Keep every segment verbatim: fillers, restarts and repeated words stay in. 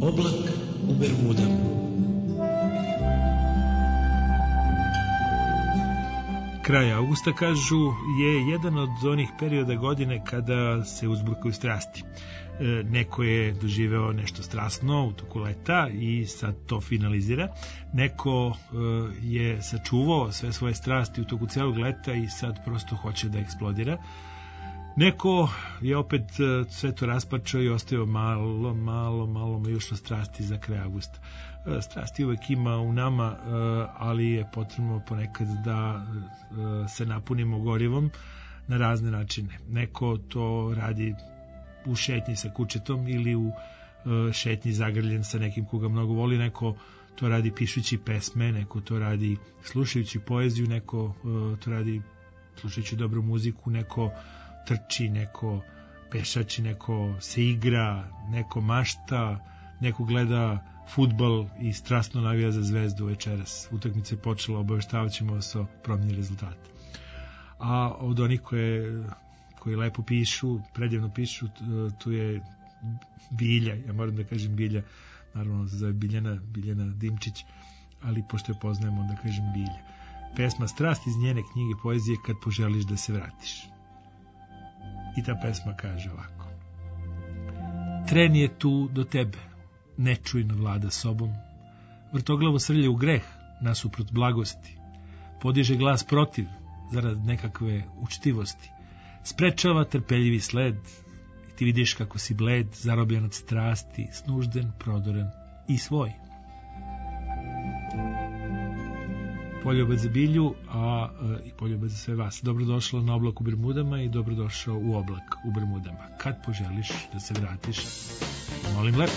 Oblak u Bermudama. Kraj avgusta, kažu, je jedan od onih perioda godine kada se uzburkaju strasti. E, neko je doživeo nešto strasno u toku leta i sad to finalizira. Neko e, je sačuvao sve svoje strasti u toku celog leta i sad prosto hoće da eksplodira. Neko je opet sve to raspačao i ostavio malo, malo, malo još strasti za kraj avgusta. Strasti uvek ima u nama, ali je potrebno ponekad da se napunimo gorivom na razne načine. Neko to radi u šetnji sa kućetom ili u šetnji zagrljen sa nekim koga mnogo voli, neko to radi pišući pesme, neko to radi slušajući poeziju, neko to radi slušajući dobru muziku, neko trči, neko pešači, neko se igra, neko mašta, neko gleda fudbal i strasno navija za Zvezdu večeras. Utakmica je počela, obaveštavat ćemo vas o promjeni rezultata. A od onih koje, koji lepo pišu, predivno pišu, tu je Bilja, ja moram da kažem Bilja, naravno se zove Biljana, Biljana Dimčić, ali pošto je poznajemo, da kažem Bilja. Pesma Strast iz njene knjige poezije Kad poželiš da se vratiš. I ta pesma kaže ovako: Tren je tu do tebe, nečujno vlada sobom, vrtoglavo srlja u greh nasuprot blagosti, podiže glas protiv zarad nekakve učtivosti, sprečava trpeljivi sled i ti vidiš kako si bled, zarobljen od strasti, snužden, prodoren i svoj. Poljubad za Bilju, a i poljubad za sve vas. Dobrodošla na Oblak u Bermudama i dobrodošao u Oblak u Bermudama. Kad poželiš da se vratiš, molim lepo.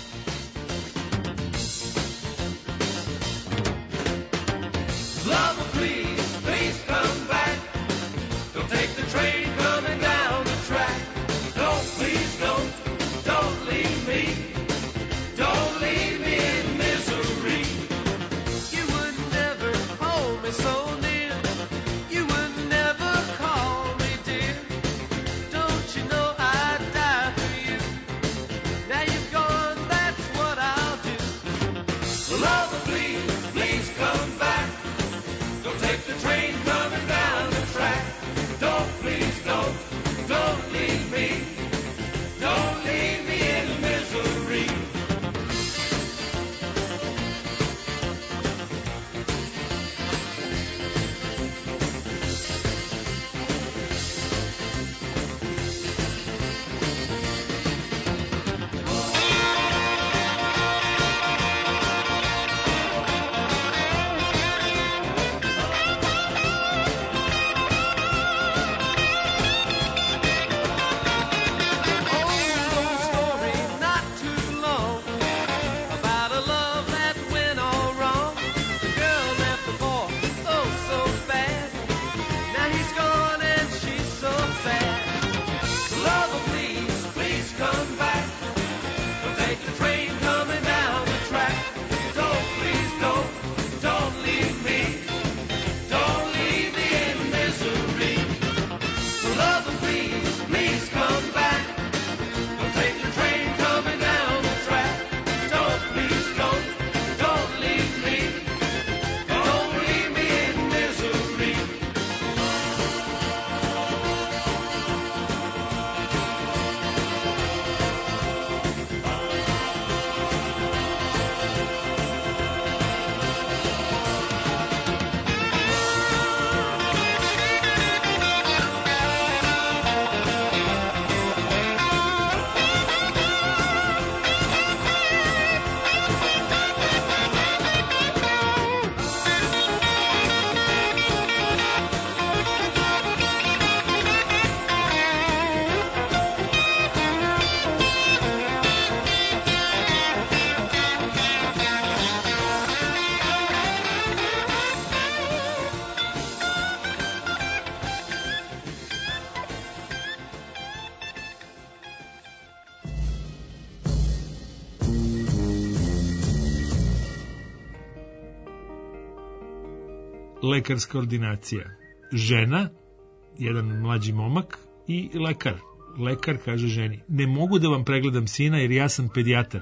Lekarska ordinacija. Žena, jedan mlađi momak i lekar. Lekar kaže ženi: ne mogu da vam pregledam sina jer ja sam pedijatar.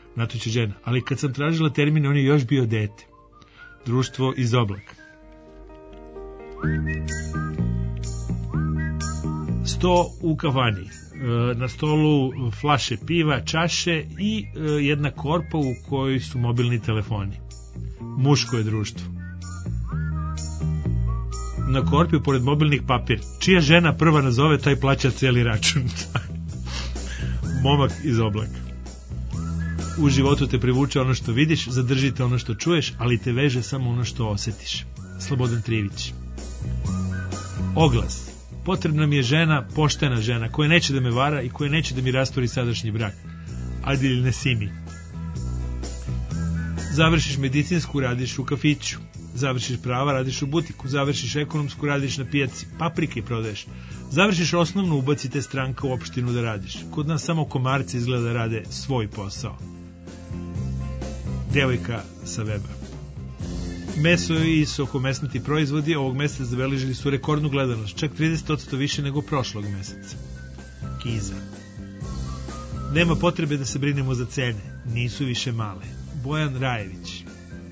Na to će žena. Ali kad sam tražila termin, on je još bio dete. Društvo iz oblaka. Sto u kafani. Na stolu flaše piva, čaše i jedna korpa u kojoj su mobilni telefoni. Muško je društvo. Na korpi pored mobilnih papir. Čija žena prva nazove, taj plaća cijeli račun. Momak iz oblaka. U životu te privuče ono što vidiš, zadržite ono što čuješ, ali te veže samo ono što osjetiš. Slobodan Trivić. Oglas. Potrebna mi je žena, poštena žena, koja neće da me vara i koja neće da mi rastori sadašnji brak. Adil Nesimi. Završiš medicinsku, radiš u kafiću. Završiš prava, radiš u butiku. Završiš ekonomsku, radiš na pijaci. Paprike prodaješ. Završiš osnovnu, ubacite stranka u opštinu da radiš. Kod nas samo komarci izgleda da rade svoj posao. Devojka sa weba. Meso i sokomesnati proizvodi ovog meseca zabeležili su rekordnu gledanost, čak trideset posto više nego prošlog meseca. Kiza. Nema potrebe da se brinemo za cene, nisu više male. Bojan Rajević.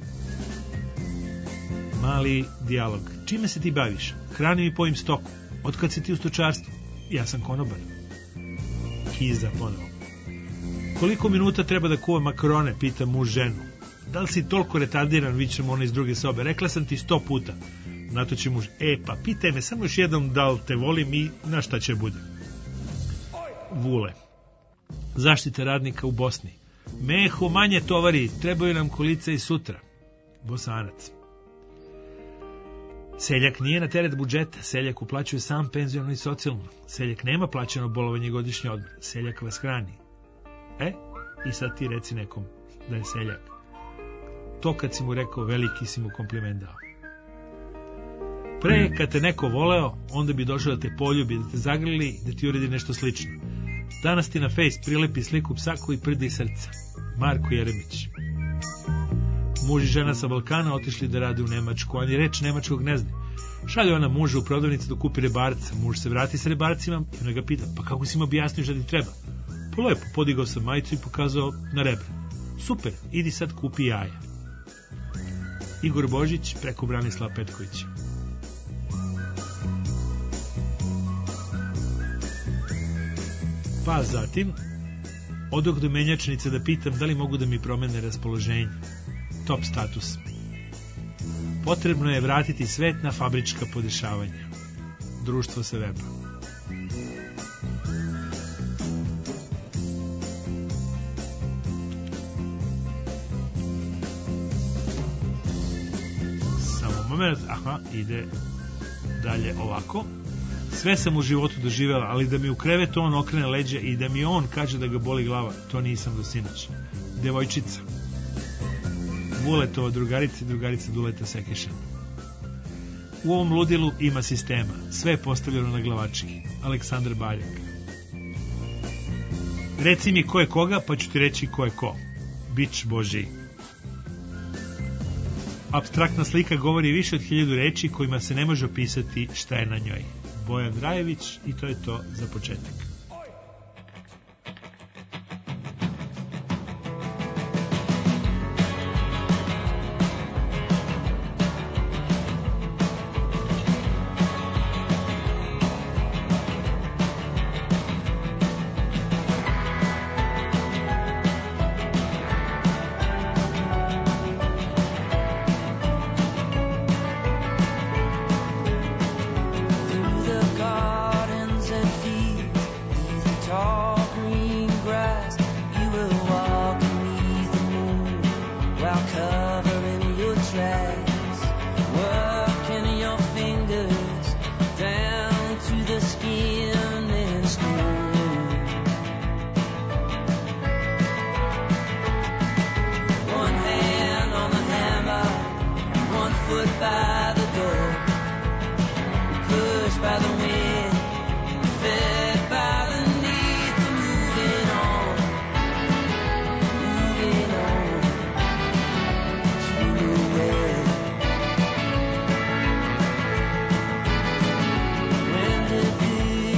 Mali dijalog. Čime se ti baviš? Hranim i pojim stoku. Otkad si ti u stočarstvu? Ja sam konobar. Kiza ponovo. Koliko minuta treba da kuva makarone, pita muž ženu. Da li si toliko retardiran, vićemo ona iz druge sobe. Rekla sam ti sto puta. Na to će muž, e pa pitaj me samo još jednom da li te volim i na šta će bude. Vule. Zaštita radnika u Bosni. Meho, manje tovari, trebaju nam kolica i sutra. Bosanac. Seljak nije na teret budžeta, seljak uplaćuje sam penziono i socijalno. Seljak nema plaćeno bolovanje i godišnji odmor. Seljak vas hrani. E, i sad ti reci nekom da je seljak. To kad si mu rekao, veliki si mu kompliment dao. Pre, kad te neko voleo, onda bi došao da te poljubi, da te zagrli, da ti uredi nešto slično. Danas ti na face prilepi sliku psa koji prde i srca. Marko Jeremić. Muž i žena sa Balkana otišli da rade u Nemačku, ani reč nemačkog ne zna. Šalje ona muža u prodavnicu da kupi rebarca. Muž se vrati sa rebarcima i ona ga pita, pa kako si im objasnio šta ti treba? Pa lepo, podigao sam majicu i pokazao na rebra. Super, idi sad kupi jaja. Igor Božić preko Branislava Petkovića. Pa zatim, odok do menjačnice da pitam da li mogu da mi promene raspoloženje. Top status. Potrebno je vratiti svet na fabrička podešavanja. Društvo sa weba. Samo moment, aha, ide dalje ovako. Sve sam u životu doživjela, ali da mi u krevetu on okrene leđe i da mi on kaže da ga boli glava, to nisam do sinoć. Devojčica. Vuletova drugarica i drugarica Duleta Sekiša. U ovom ludilu ima sistema. Sve je postavljeno na glavački. Aleksandar Baljak. Reci mi ko je koga, pa ću ti reći ko je ko. Bić Božiji. Apstraktna slika govori više od hiljadu reči kojima se ne može opisati šta je na njoj. Bojan Rajević i to je to za početak.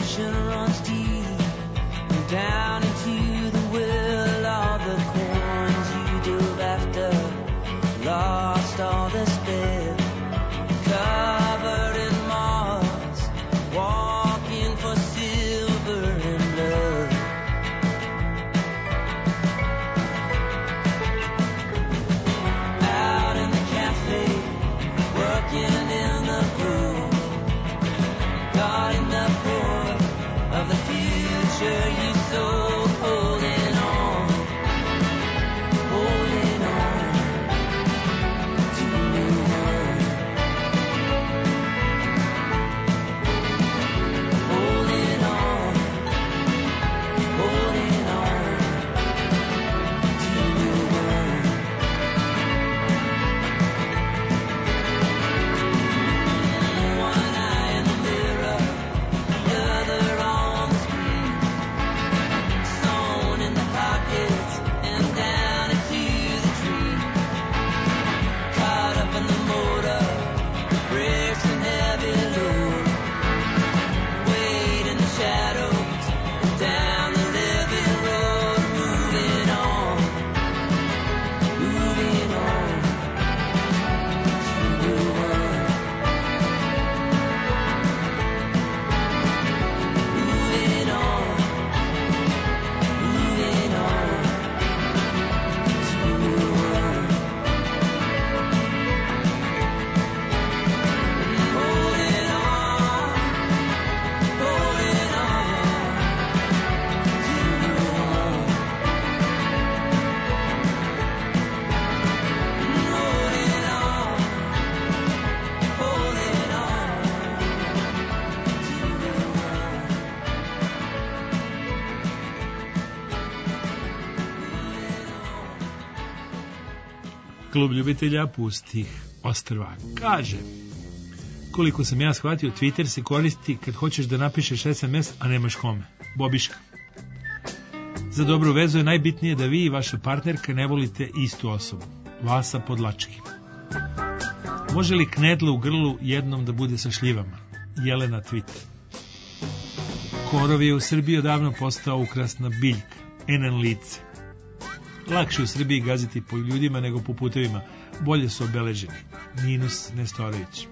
Down into the will of the corn. Klub ljubitelja pustih ostrva kaže: koliko sam ja shvatio, Twitter se koristi kad hoćeš da napišeš es em es, a nemaš kome. Bobiška. Za dobru vezu je najbitnije da vi i vaša partnerka ne volite istu osobu. Vasa Podlački. Može li knedla u grlu jednom da bude sa šljivama? Jelena Twitter. Korov je u Srbiji odavno postao ukrasna biljka, enen lice. Lakše u Srbiji gaziti po ljudima nego po putevima, bolje su obeleženi. Ninus Nestorović.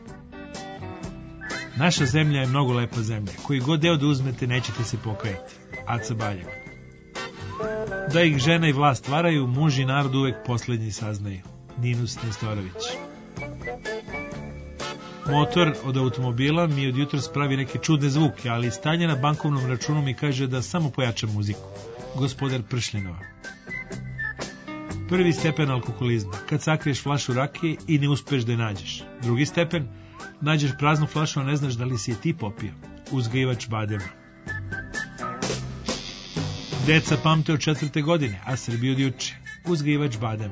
Naša zemlja je mnogo lepa zemlja, koji god deo da uzmete nećete se pokajati. Aca Baljak. Da ih žena i vlast varaju, muž i narod uvek poslednji saznaju. Ninus Nestorović. Motor od automobila mi od jutros pravi neke čudne zvuke, ali stanje na bankovnom računu mi kaže da samo pojača muziku. Gospodar Pršljenova. Prvi stepen alkoholizma, kad sakriješ flašu rakije i ne uspeš da je nađeš. Drugi stepen, nađeš praznu flašu, a ne znaš da li si je ti popio. Uzgajivač badema. Deca pamte od četvrte godine, a Srbi od juče. Uzgajivač badema.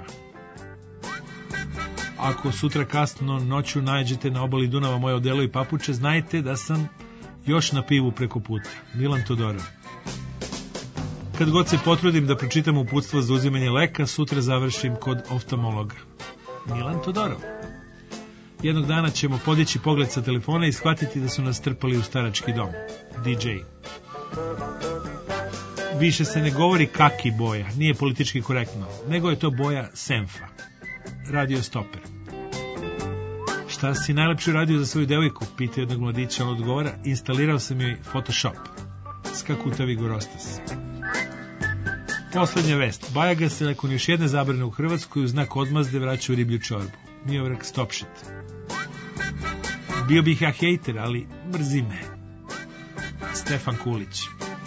Ako sutra kasno noću nađete na obali Dunava moje odelo i papuče, znajte da sam još na pivu preko puta. Milan Todorov. Kad god se potrudim da pročitam uputstvo za uzimanje leka, sutra završim kod oftalmologa. Milan Todorov. Jednog dana ćemo podići pogled sa telefona i shvatiti da su nas trpali u starački dom. di džej. Više se ne govori kaki boja, nije politički korektno, nego je to boja senfa. Radio Stoper. Šta si najlepše uradio za svoju devojku? Pita jednog mladića, on odgovara: instalirao sam joj Photoshop. Skakutavi Gorostas. Poslednja vest. Bajaga se nakon još jedne zabrane u Hrvatskoj u znak odmazde vraća u riblju čorbu. Miovrag Stopšit. Bio bih ja hejter, ali mrzi me. Stefan Kulić.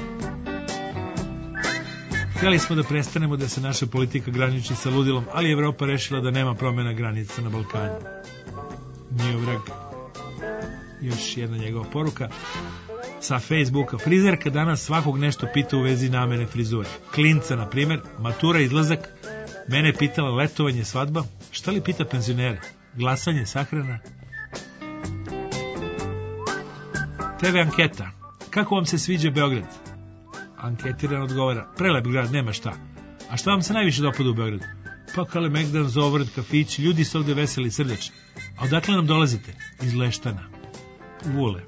Htjeli smo da prestanemo da se naša politika graniči sa ludilom, ali Evropa rešila da nema promjena granica na Balkanu. Miovrag. Još jedna njegova poruka sa Facebooka. Frizerka danas svakog nešto pita u vezi namene frizure. Klinca, na primjer, matura, izlazak. Mene pitala letovanje, svadba. Šta li pita penzionere? Glasanje, sahrana? te ve anketa. Kako vam se sviđa Beograd? Anketiran odgovara: prelep grad, nema šta. A šta vam se najviše dopada u Beogradu? Pa Kalemegdan, Zovrd, kafić, ljudi su ovde veseli, srdačni. A odakle nam dolazite? Iz Leštana. Vule.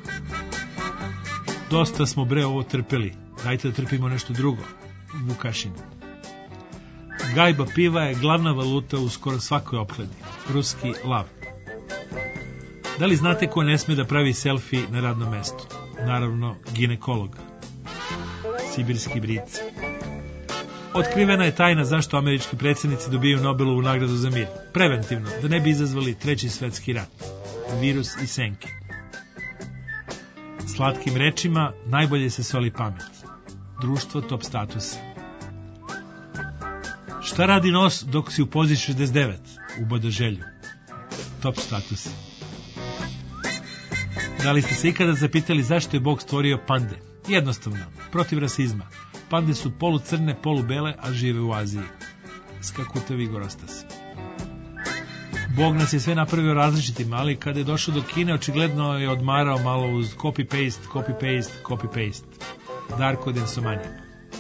Dosta smo bre ovo trpeli. Dajte da trpimo nešto drugo. Vukašin. Gajba piva je glavna valuta u skoro svakoj opkladi. Ruski lav. Da li znate ko ne sme da pravi selfie na radnom mestu? Naravno, ginekolog. Sibirski bric. Otkrivena je tajna zašto američki predsjednici dobijaju Nobelovu nagradu za mir. Preventivno, da ne bi izazvali treći svetski rat. Virus i senke. Slatkim rečima najbolje se soli pamet. Društvo top statusa. Šta radi nos dok si u pozi šezdeset devet? Ubada želju. Top status. Da li ste se ikada zapitali zašto je Bog stvorio pande? Jednostavno, protiv rasizma. Pande su polucrne, polubele, a žive u Aziji. Skakutavi Gorostas. Bog nas je sve napravio različitim, ali kada je došao do Kine, očigledno je odmarao malo uz copy-paste, copy-paste, copy-paste. Darko Densomanjak.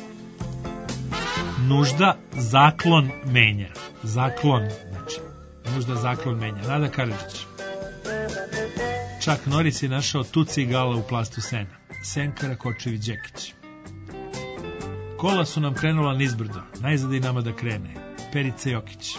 Nužda zaklon menja. Zaklon, znači. Nužda zaklon menja. Nada Karadžić. Čak Norris je našao tuci i gala u plastu sena. Senka Rakočević-Đekić. Kola su nam krenula nizbrdo, najzad i nama da krene. Perica Jokić.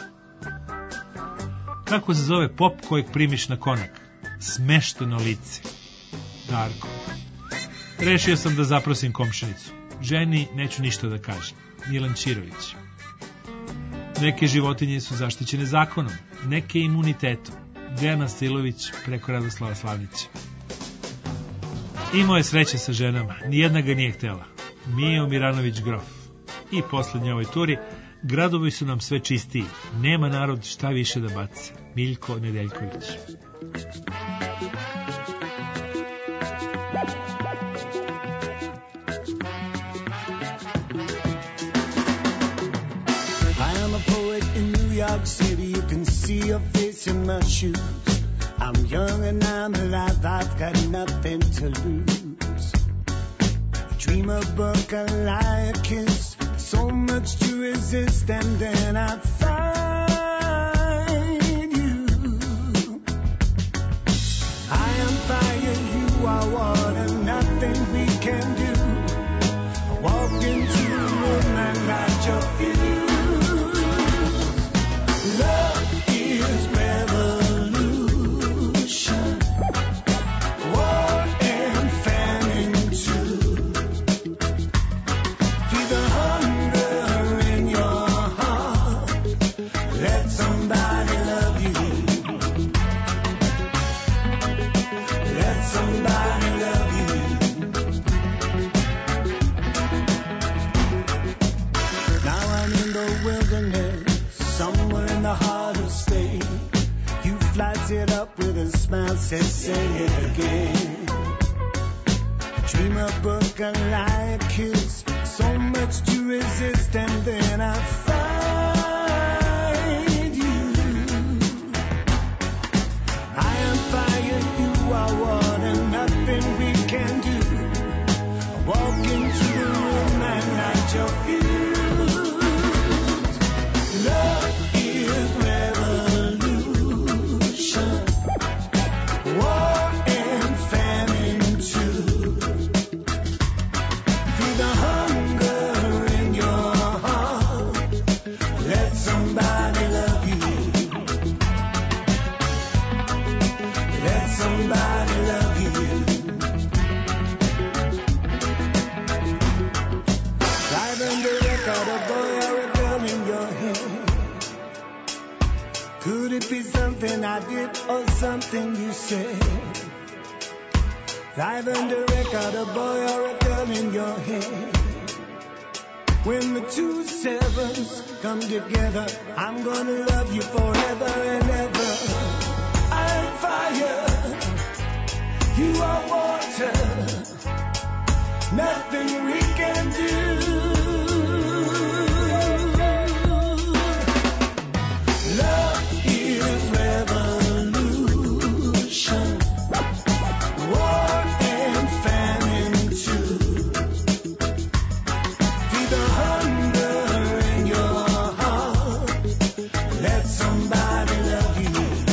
Kako se zove pop kojeg primiš na konak? Smešteno lice. Darko. Rešio sam da zaprosim komšinicu. Ženi neću ništa da kažem. Milan Čirović. Neke životinje su zaštićene zakonom, neke imunitetom. Dejana Stilović preko Radoslava Slavnića. Imao je sreće sa ženama, nijedna ga nije htjela. Mijo Miranović Grof. I poslednje ovoj turi, gradovi su nam sve čistiji, nema narod šta više da baci. Miljko Nedeljković. I am a poet in New York City, see your face in my shoes. I'm young and I'm alive, I've got nothing to lose. Dream a book, a lie, a kiss, so much to resist, and then I find you. I am fire, you are water, nothing we can do. I walk into the room and light your fuse. Love is revolution, war and famine too. Feel the hunger in your heart. Let somebody love you. Let somebody love you. Now I'm in the wilderness, somewhere in the heart of state. You flies it up with a smile, says say it again. Dream a book, a lie, a kiss, so much to resist, and then I find you. I am fire, you are water, nothing we can do. I walk into the room and light your fuse. Love is revolution, war and famine too. Feel the hunger in your heart. Let somebody love you. Let somebody love you. Live in the record, a boy or a girl in your hand. Could it be something I did or something you said? Live in the record, a boy or a girl in your hand. When the two sevens come together, I'm gonna love you forever and ever. I'm fire, you are water, nothing we can do. Love is revolution, war and famine too. Feel the hunger in your heart. Let somebody love you.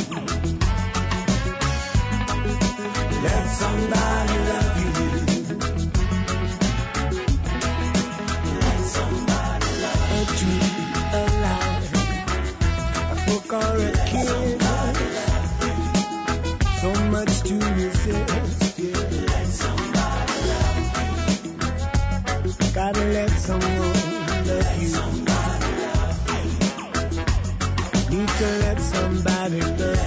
Let somebody love you. Let somebody love you. A dream, a lie, a book or a kid. So much to resist, yeah. Let somebody love you. Gotta let someone love you. Somebody love you. Need to let somebody love you.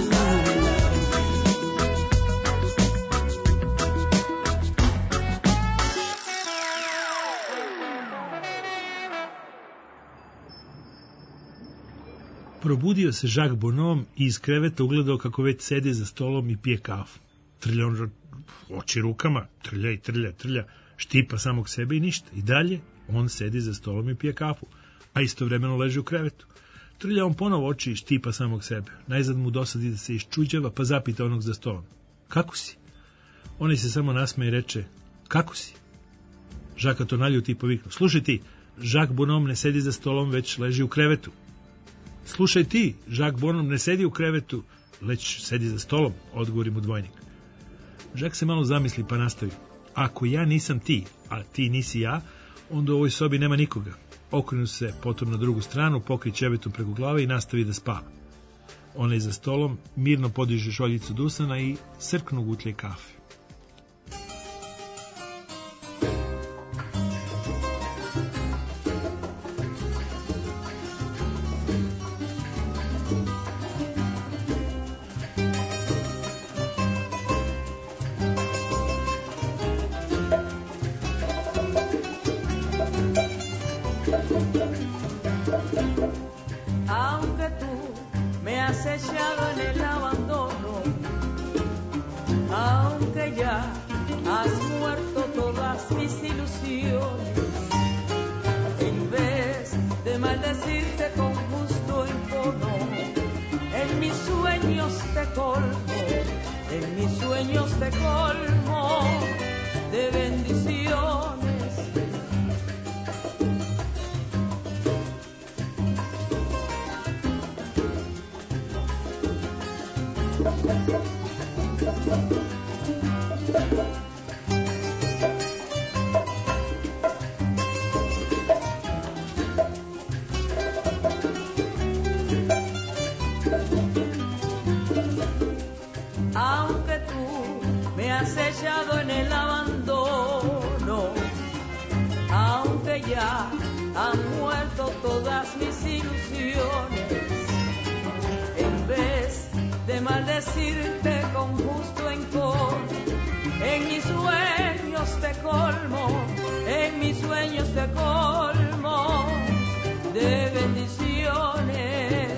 Probudio se Jacques Bonhomme i iz kreveta ugledao kako već sedi za stolom i pije kafu. Trlja on oči rukama, trlja i trlja, trlja, štipa samog sebe i ništa. I dalje on sedi za stolom i pije kafu, a istovremeno leži u krevetu. Trlja on ponovo oči i štipa samog sebe. Najzad mu dosadi da se iščuđava, pa zapita onog za stolom. Kako si? Onaj se samo nasmeje i reče, kako si? Žaka to naljuti i poviknu. Slušaj ti, Jacques Bonhomme ne sedi za stolom, već leži u krevetu. Slušaj ti, Jacques Bonhomme ne sedi u krevetu, već sedi za stolom, odgovori mu dvojnik. Jacques se malo zamisli pa nastavi. Ako ja nisam ti, a ti nisi ja, onda u ovoj sobi nema nikoga. Okrenu se potom na drugu stranu, pokri ćebetom preko glave i nastavi da spava. Onaj za stolom mirno podiže šoljicu dusana i srknu gutlje kafe. Aunque tú me has echado en el abandono, aunque ya has muerto todas mis ilusiones, en vez de maldecirte con justo encono, colmo, en mis sueños te colmo de bendiciones. Aunque tú me has echado en el abandono, aunque ya han muerto todas mis ilusiones, en vez de maldecirte con justo encor, en mis sueños te colmo, en mis sueños te colmo de bendiciones.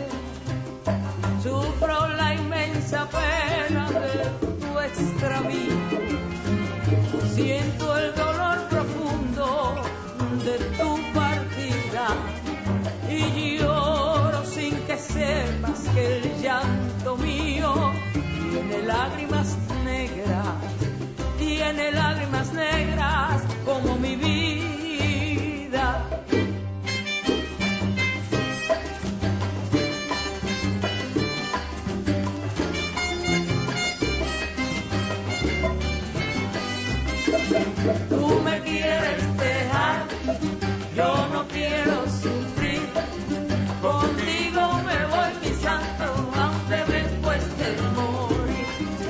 Sufro la inmensa pena de tu extravío, siento el dolor profundo de tu partida y lloro sin que sepas que el llanto mío tiene lágrimas negras, tiene lágrimas negras como mi vida. Tú me quieres dejar, yo no quiero sufrir. Contigo me voy, mi santo, aunque me cueste morir.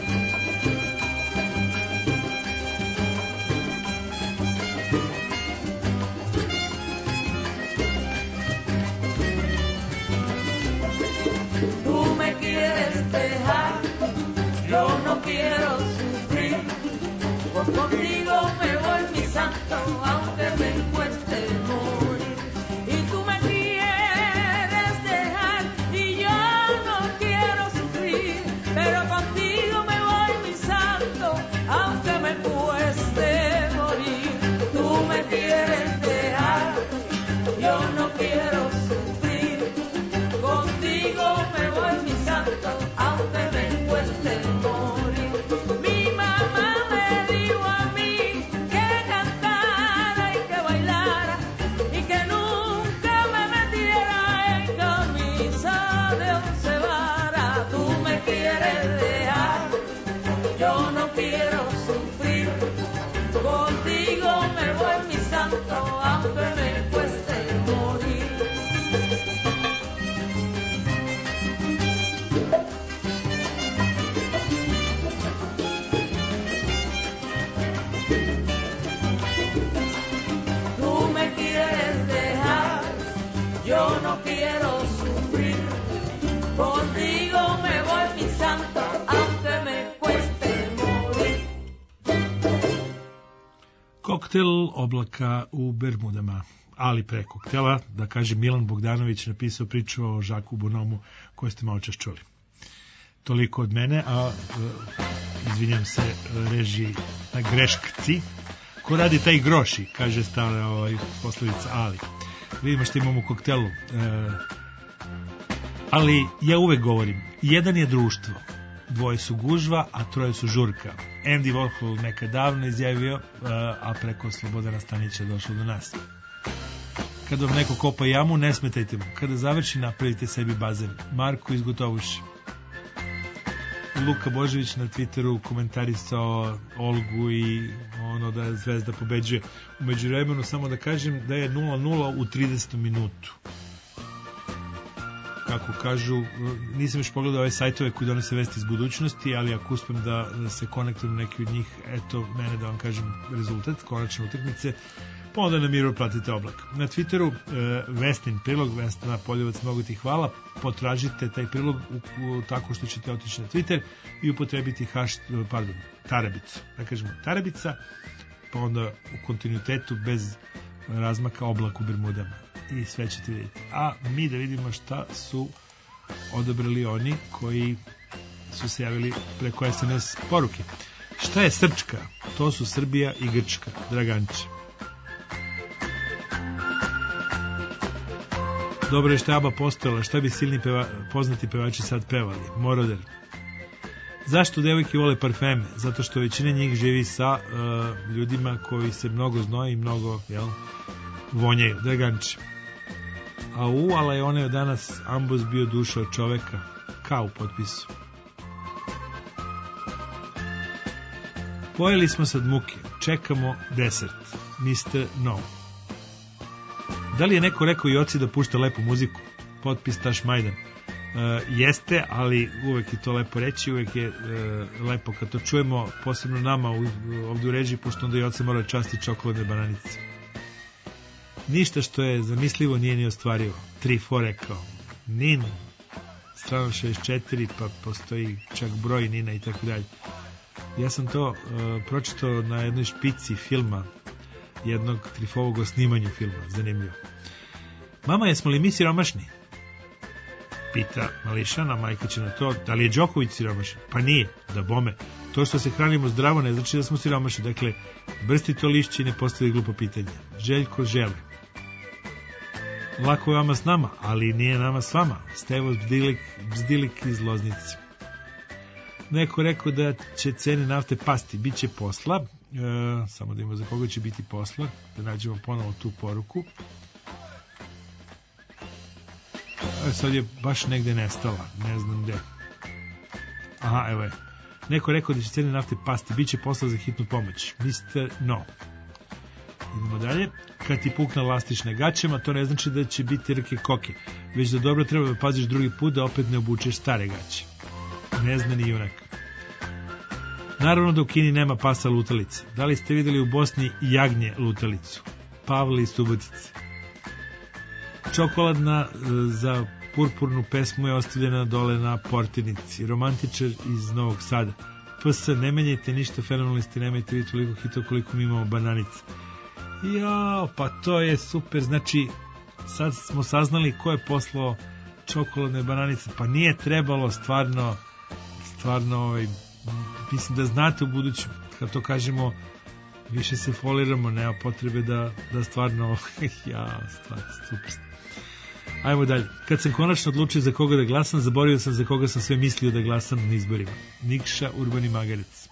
Tú me quieres dejar, yo no quiero sufrir. Contigo me voy, mi santo, aunque me cueste morir. Y tú me quieres dejar y yo no quiero sufrir, pero contigo me voy, mi santo, aunque me cueste morir. Tú me quieres dejar, yo no quiero sufrir. Contigo me voy, mi santo, aunque me cueste morir. Mi mamá me dijo a mí que cantara y que bailara y que nunca me metiera en camisa de once varas. Tú me quieres dejar, yo no quiero sufrir. Contigo me voy, mi santo, aunque me cueste morir. Tú me quieres dejar, yo no quiero sufrir. Contigo me voy, mi santo, aunque me cueste morir. Koktel oblaka u Bermudama, ali pre koktela, da kaže Milan Bogdanović napisao priču o Žaku Bonomu koju ste malo čas čuli. Toliko od mene, a e, izvinjam se režiji na greškci. Ko radi taj groši, kaže stara ovaj, poslovica, ali vidimo što imamo u koktelu. E, ali ja uvek govorim, jedan je društvo, dvoje su gužva, a troje su žurka. Andy Warhol nekad davno izjavio, a preko Slobodana Stanića došlo do nas. Kada vam neko kopa jamu, ne smetajte mu. Kada završi, napravite sebi bazen. Marko iz Gotovuši. Luka Božević na Twitteru komentarisao Olgu i ono da Zvezda pobeđuje. U međuvremenu samo da kažem da je nula nula u tridesetom minutu. Kako kažu, nisam još pogledao ove sajtove koji donose vesti iz budućnosti, ali ako uspem da, da se konektujem neki od njih, eto mene da vam kažem rezultat, konačne utakmice, pa onda na miru platite oblak. Na Twitteru e, Vestin prilog, Vestina Poljevac, mnogo ti hvala, potražite taj prilog u, u, tako što ćete otići na Twitter i upotrebiti haš, pardon, Tarabicu, da kažemo Tarabica, pa onda u kontinuitetu bez razmaka oblak u Bermudama i sve ćete vidjeti. A mi da vidimo šta su odabrali oni koji su se javili preko es em es poruke. Šta je Srpčka? To su Srbija i Grčka. Draganče. Dobro je što je ABBA postojala, šta bi silni peva, poznati pevači sad pevali? Moroder. Zašto devojke vole parfeme? Zato što većina njih živi sa uh, ljudima koji se mnogo znoje i mnogo, jel, vonjaju, draganče. A u, ala je onaj od danas ambos bio duša od čoveka, kao u potpisu. Pojeli smo sad muke, čekamo desert, mister No. Da li je neko rekao i oci da pušta lepu muziku? Potpis Taš Majdan. Uh, jeste, ali uvek je to lepo reći, uvek je uh, lepo kad to čujemo, posebno nama u, ovdje u režiji, pošto onda i oca mora časti čokoladne bananice. Ništa što je zamislivo nije ni ostvarivo. Tri fo rekao. Nin, strano šezdeset četiri, pa postoji čak broj Nina i tako dalje. Ja sam to uh, pročitao na jednoj špici filma, jednog Trifovog o snimanju filma, zanimljivo. Mama, jesmo li mi siromašni? Pita mališana, majka će na to, da li je Đoković siromašan? Pa nije, da bome. To što se hranimo zdravo ne znači da smo siromašni. Dakle, brsti to lišće i ne postavi glupo pitanje. Željko žele. Lako je vama s nama, ali nije nama s vama. Stevo Bzdilik, Bzdilik iz Loznice. Neko rekao da će cene nafte pasti, bit će posla. E, samo da ima za koga će biti posla, da nađemo ponovo tu poruku. E, sad je baš negde nestala, ne znam gde. Aha, evo je. Neko rekao da će cene nafte pasti, bit će posla za hitnu pomoć. mister No. Idemo dalje. Kad ti pukne lastiš na gaćama, to ne znači da će biti rke koke, već da dobro treba da paziš drugi put da opet ne obučeš stare gaće. Ne zna ni junak. Naravno da u Kini nema pasa lutalice. Da li ste vidjeli u Bosni jagnje lutalicu? Pavle iz Subotice. Čokoladna za purpurnu pesmu je ostavljena dole na portirnici. Romantičar iz Novog Sada. P S, ne menjajte ništa, fenomenalni ste, nemajte vi toliko hitova koliko mi imamo bananice. Jao, pa to je super. Znači, sad smo saznali ko je poslao čokoladne bananice. Pa nije trebalo, stvarno, stvarno, ovaj, mislim da znate u budućem, kad to kažemo, više se foliramo, nema potrebe da, da stvarno, ja, stvarno, super. Ajmo dalje. Kad sam konačno odlučio za koga da glasam, zaboravio sam za koga sam sve mislio da glasam na izborima. Nikša Urbani Magarec.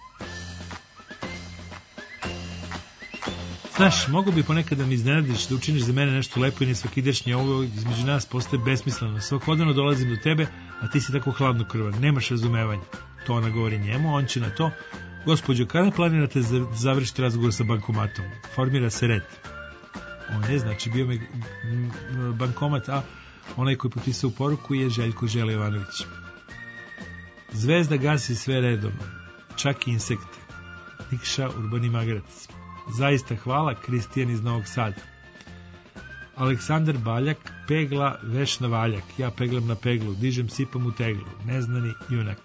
Znaš, mogu bi ponekad da mi iznenadiš, da učiniš za mene nešto lepo i nesvakidašnje, ovo između nas postaje besmisleno. Svakodnevno dolazim do tebe, a ti si tako hladnokrvan, nemaš razumevanja. To ona govori njemu, on će na to: gospođo, kada planirate završiti razgovor sa bankomatom? Formira se red. On je, znači, bio mi bankomat, a onaj koji potpisao poruku je Željko Žele Jovanović. Zvezda gasi sve redom, čak i insekte. Nikša Urbani Magarac. Zaista hvala, Kristijan iz Novog Sada. Aleksandar Baljak, pegla veš na valjak, ja peglam na peglu, dižem sipam u teglu, neznani junak.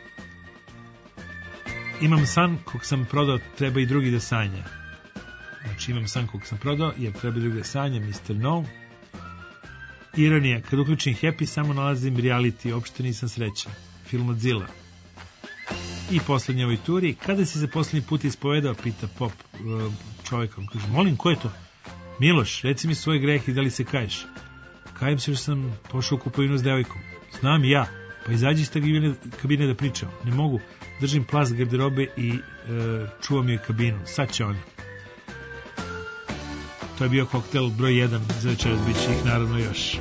Imam san kog sam prodao, treba i drugi da sanja. Znači, imam san kog sam prodao, jer treba i drugi da sanja, mister No. Ironija, kad uključim Happy, samo nalazim reality, uopšte nisam srećan. Film od Zila. I poslednje ovoj turi, kada si se poslednji put ispovedao, pita Pop čovjekom. Kaže, molim, ko je to? Miloš, reci mi svoj greh i da li se kaješ? Kajem se što sam pošao u kupovinu s devojkom. Znam i ja, pa izađi iz kabine, kabine da pričam. Ne mogu, držim plast garderobe i e, čuvam joj kabinu. Sad će on. To je bio koktel broj jedan, za večeras bit će ih naravno još.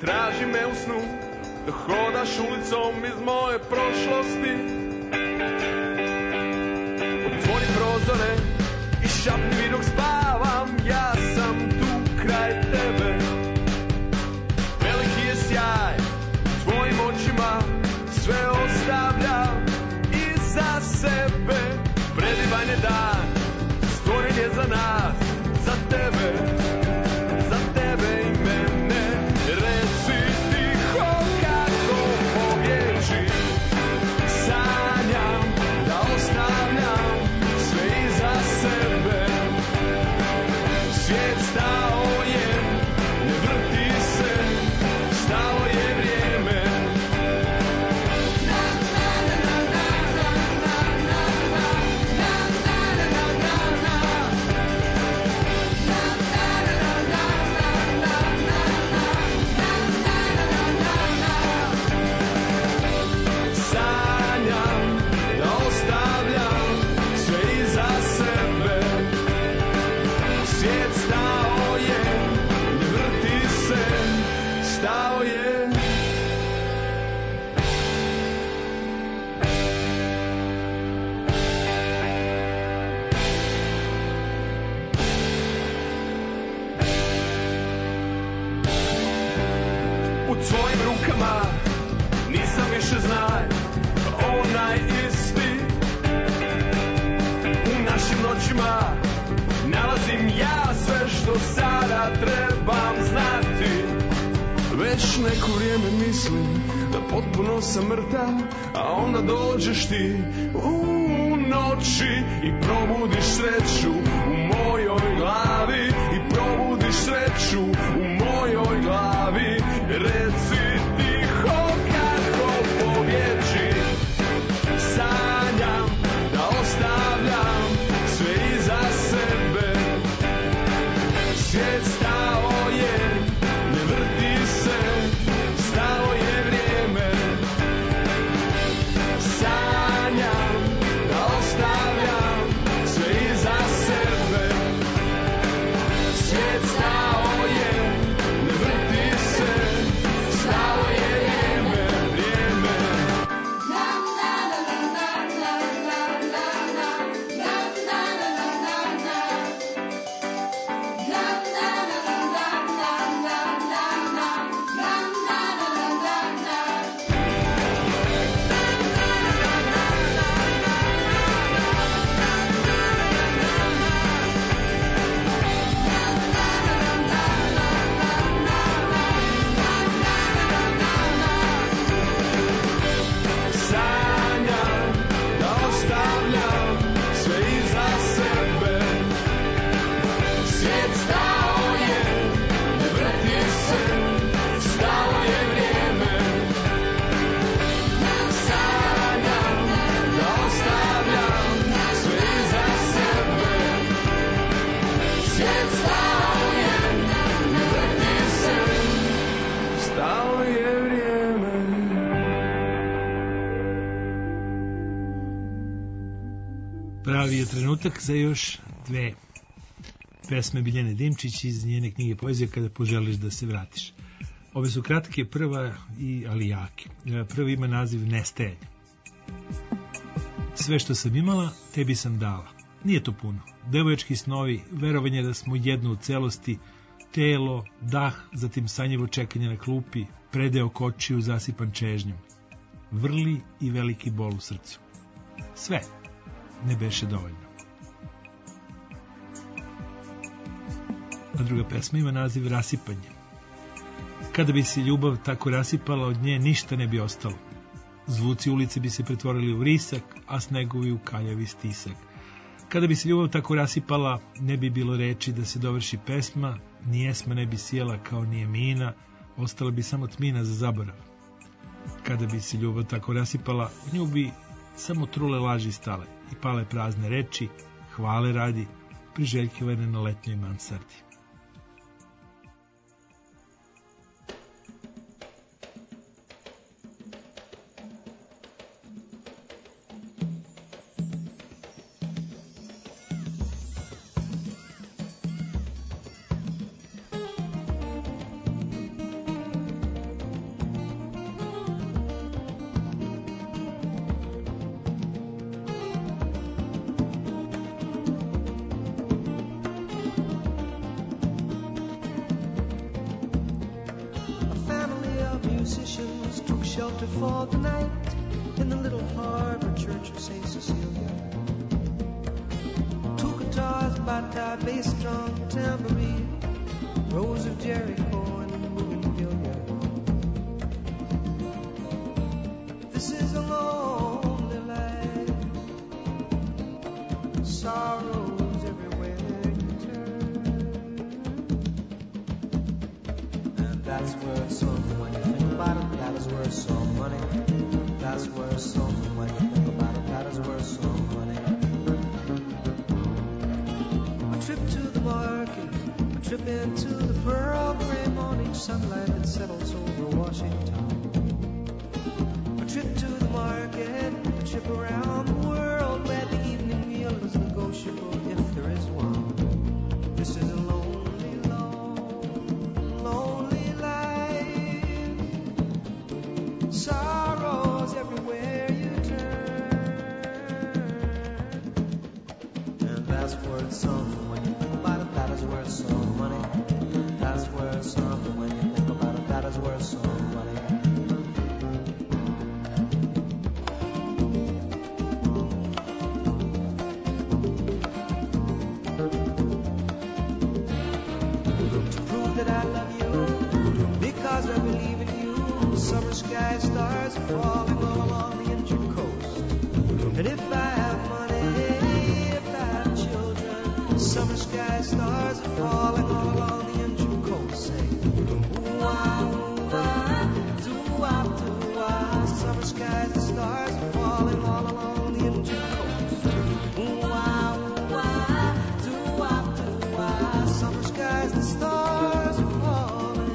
traži me u snu, da hodaš ulicom iz moje prošlosti. Otvori prozore i šapni mi dok spavam, ja sam tu kraj tebe. Veliki je sjaj u tvojim očima, sve ostavljam iza sebe. Predivan je dan, stvoren je za nas, za tebe, za tebe i mene. Reci tiho kako pobježi, sanjam da ostavljam sve iza sebe. Svijet stao je, ne vrti se, stalo je vrijeme. Sanjam da ostavljam sve iza sebe. Svijet stao je, ne vrti se, stao je. U tvojim rukama nisam više znaj, onaj isti. U našim noćima nalazim ja sve što sada trebam znati. Već neko vrijeme mislim da potpuno sam mrtav, a onda dođeš ti u noći i probudiš sreću u mojoj glavi. I probudiš sreću u mojoj glavi. Reci tiho kako pobježi, sanjam da ostavljam sve iza sebe. Svijet stao je, ne vrti se, stalo je vrijeme. Sanjam da ostavljam sve iza sebe. Svijet stao je, ne vrti se, stalo je vrijeme, vrijeme. Sanjam da ostavljam sve iza sebe. Svijet stao je, ne vrti se, stalo je vrijeme. Sanjam da ostavljam sve iza sebe. Svijet stao je, ne vrti se, stalo je vrijeme. Pravi je trenutak za još dve pesme Biljane Dimčić iz njene knjige Poezija kada poželiš da se vratiš. Ove su kratke, prva i ali jake. Prvi ima naziv Nestajanje. Sve što sam imala, tebi sam dala. Nije to puno. Devojački snovi, verovanje da smo jedno u celosti, telo, dah, zatim sanjevo čekanje na klupi, predeo kočiju zasipan čežnjom. Vrli i veliki bol u srcu. Sve ne beše dovoljno. A druga pesma ima naziv Rasipanje. Kada bi se ljubav tako rasipala, od nje ništa ne bi ostalo. Zvuci ulice bi se pretvorili u vrisak, a snegovi u kaljavi stisak. Kada bi se ljubav tako rasipala, ne bi bilo reči da se dovrši pesma, ni esma ne bi sjela kao nijemina, ostala bi samo tmina za zaborav. Kada bi se ljubav tako rasipala, u nju bi samo trule laži stale i pale prazne reči, hvale radi, priželjkivane na letnjoj mansardi. musicians took shelter for the night in the little harbor church of Saint Cecilia. Two guitars, bata, bass drum, tambourine, Rose of Jericho and bougainvillea. This is a lonely life, sorrows everywhere you turn, and that's where it's something when you think about it. That is where it's some money. That's where it's something when you think about it. That is where it's some money. A trip to the market, a trip into the pearl gray morning sunlight that settles over Washington. A trip to the market, a trip around the world where the evening meal is negotiable if there is one. This is a lonely, long, lonely life. Sorrows everywhere you turn, and that's where it's something when you think about it. That is where it's some money. That's where it's something when you think about it. That is where it's some money. To prove that I love you, because I believe in you, summer sky stars are falling all along the injured coast. And if I have money, if I have children, summer sky stars are falling all along the injured coast. Say, ooh-ah, ooh-ah, doo-ah, doo-ah. Summer skies, the stars are falling all along the injured coast. Ooh-ah, ooh-ah, doo-ah, doo-ah. Summer skies, the stars are falling.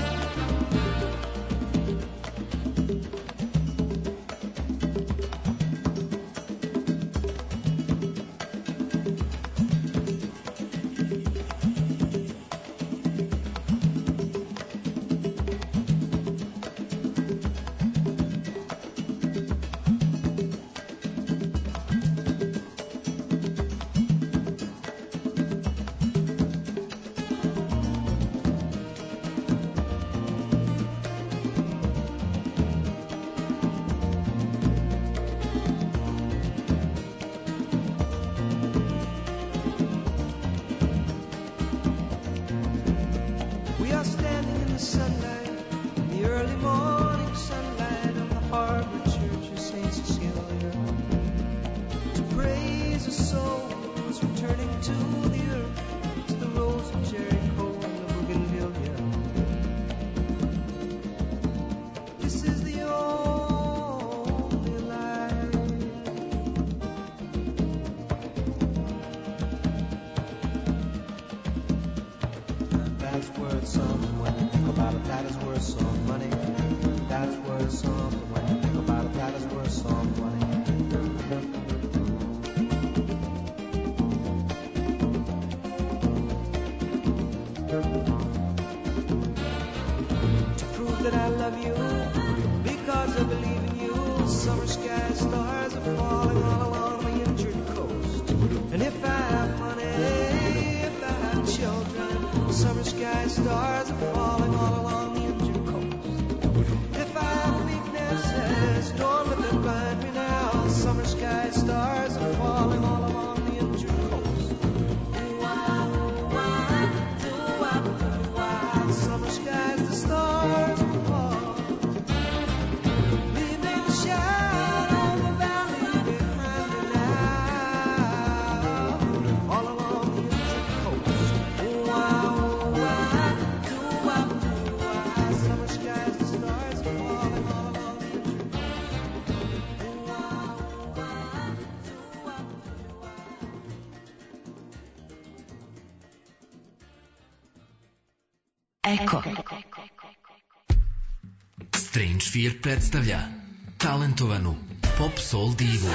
We are standing in the sunlight, in the early morning sunlight of the harbor church of Saint Cecilia, to praise the souls returning to the earth, to the Rose of Jericho and the bougainvillea. This is the only life. And that's where it's something when you think about it. That is where it's some money. That's where it's something when you think about it. That is where it's some money. To prove that I love you, because I believe in you, summer sky stars are falling all along the injured coast. And if I have money, if I have children, summer sky stars are falling all along the injured coast. If I have weaknesses, don't let them blind me now. Summer sky stars are falling all along the injured coast. Ooh-ah, ooh-ah, doo-ah, doo-ah. Summer skies, the stars are falling, leaving a shadow of the valley behind me now, all along the injured coast. Ooh-ah, ooh-ah, doo-ah, doo-ah. Summer skies, the stars are falling all along the injured coast. Ooh-ah, ooh-ah, doo-ah, doo-ah. Eko. Strange Fear predstavlja talentovanu pop soul divu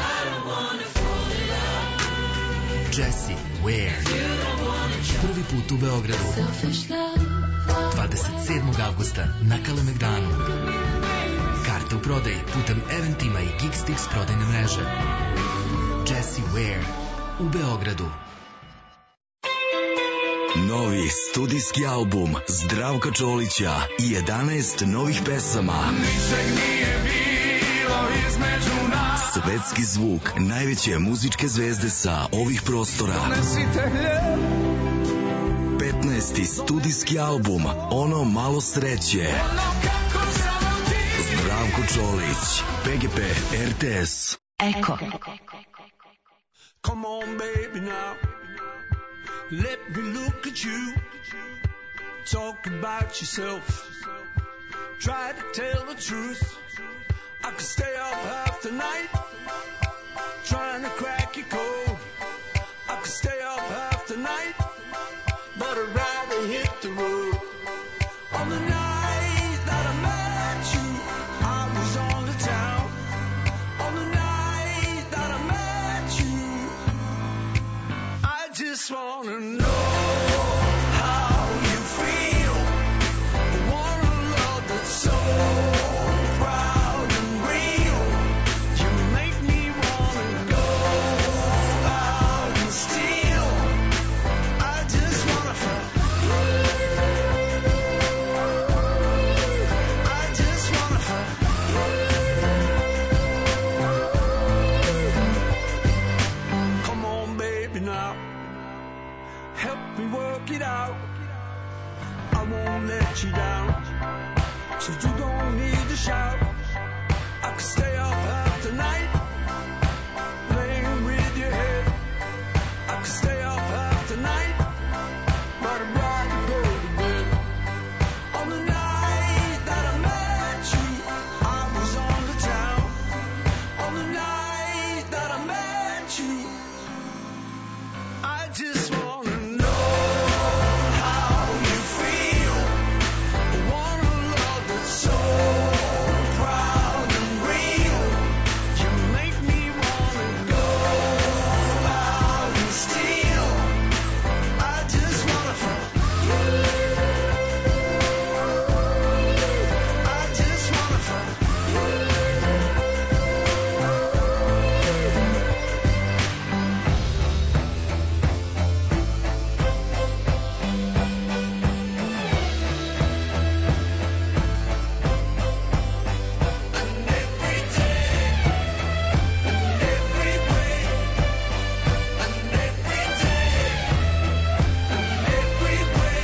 Jessie Ware. Prvi put u Beogradu dvadeset sedmog avgusta na Kalemegdanu. Karte u prodaji putem Eventima i Geekstix prodajne mreže. Jessie Ware u Beogradu. Novi studijski album Zdravka Čolića i jedanaest novih pesama. Ničeg nije bilo između nas. Svetski zvuk najveće muzičke zvezde sa ovih prostora. Donesite hljeb. petnaesti studijski album Ono malo sreće. Ono kako samo ti. Zdravko Čolić, P G P, R T S. Eko. Come on baby now. Let me look at you. Talk about yourself. Try to tell the truth. I could stay up half the night trying to crack your code. I could stay up half the night, but I'd rather hit the road. On the night that I met you, I was on the town. On the night that I met you, I just wanna know how you feel. I want a love that's so proud and real. You make me wanna go out and steal. I just wanna feel. I just wanna feel. Come on, baby, now. Help me work it out. I won't let you down, so you don't need to shout. I could stay up half the night playing with your head. I could stay up half the night, but I'd rather go to bed. On the night that I met you, I was on the town. On the night that I met you, I just wanna know how you feel. I want a love that's so proud and real. You make me wanna go out and steal. I just wanna feel. I just wanna feel. And every day, and every way, and every day, and every way,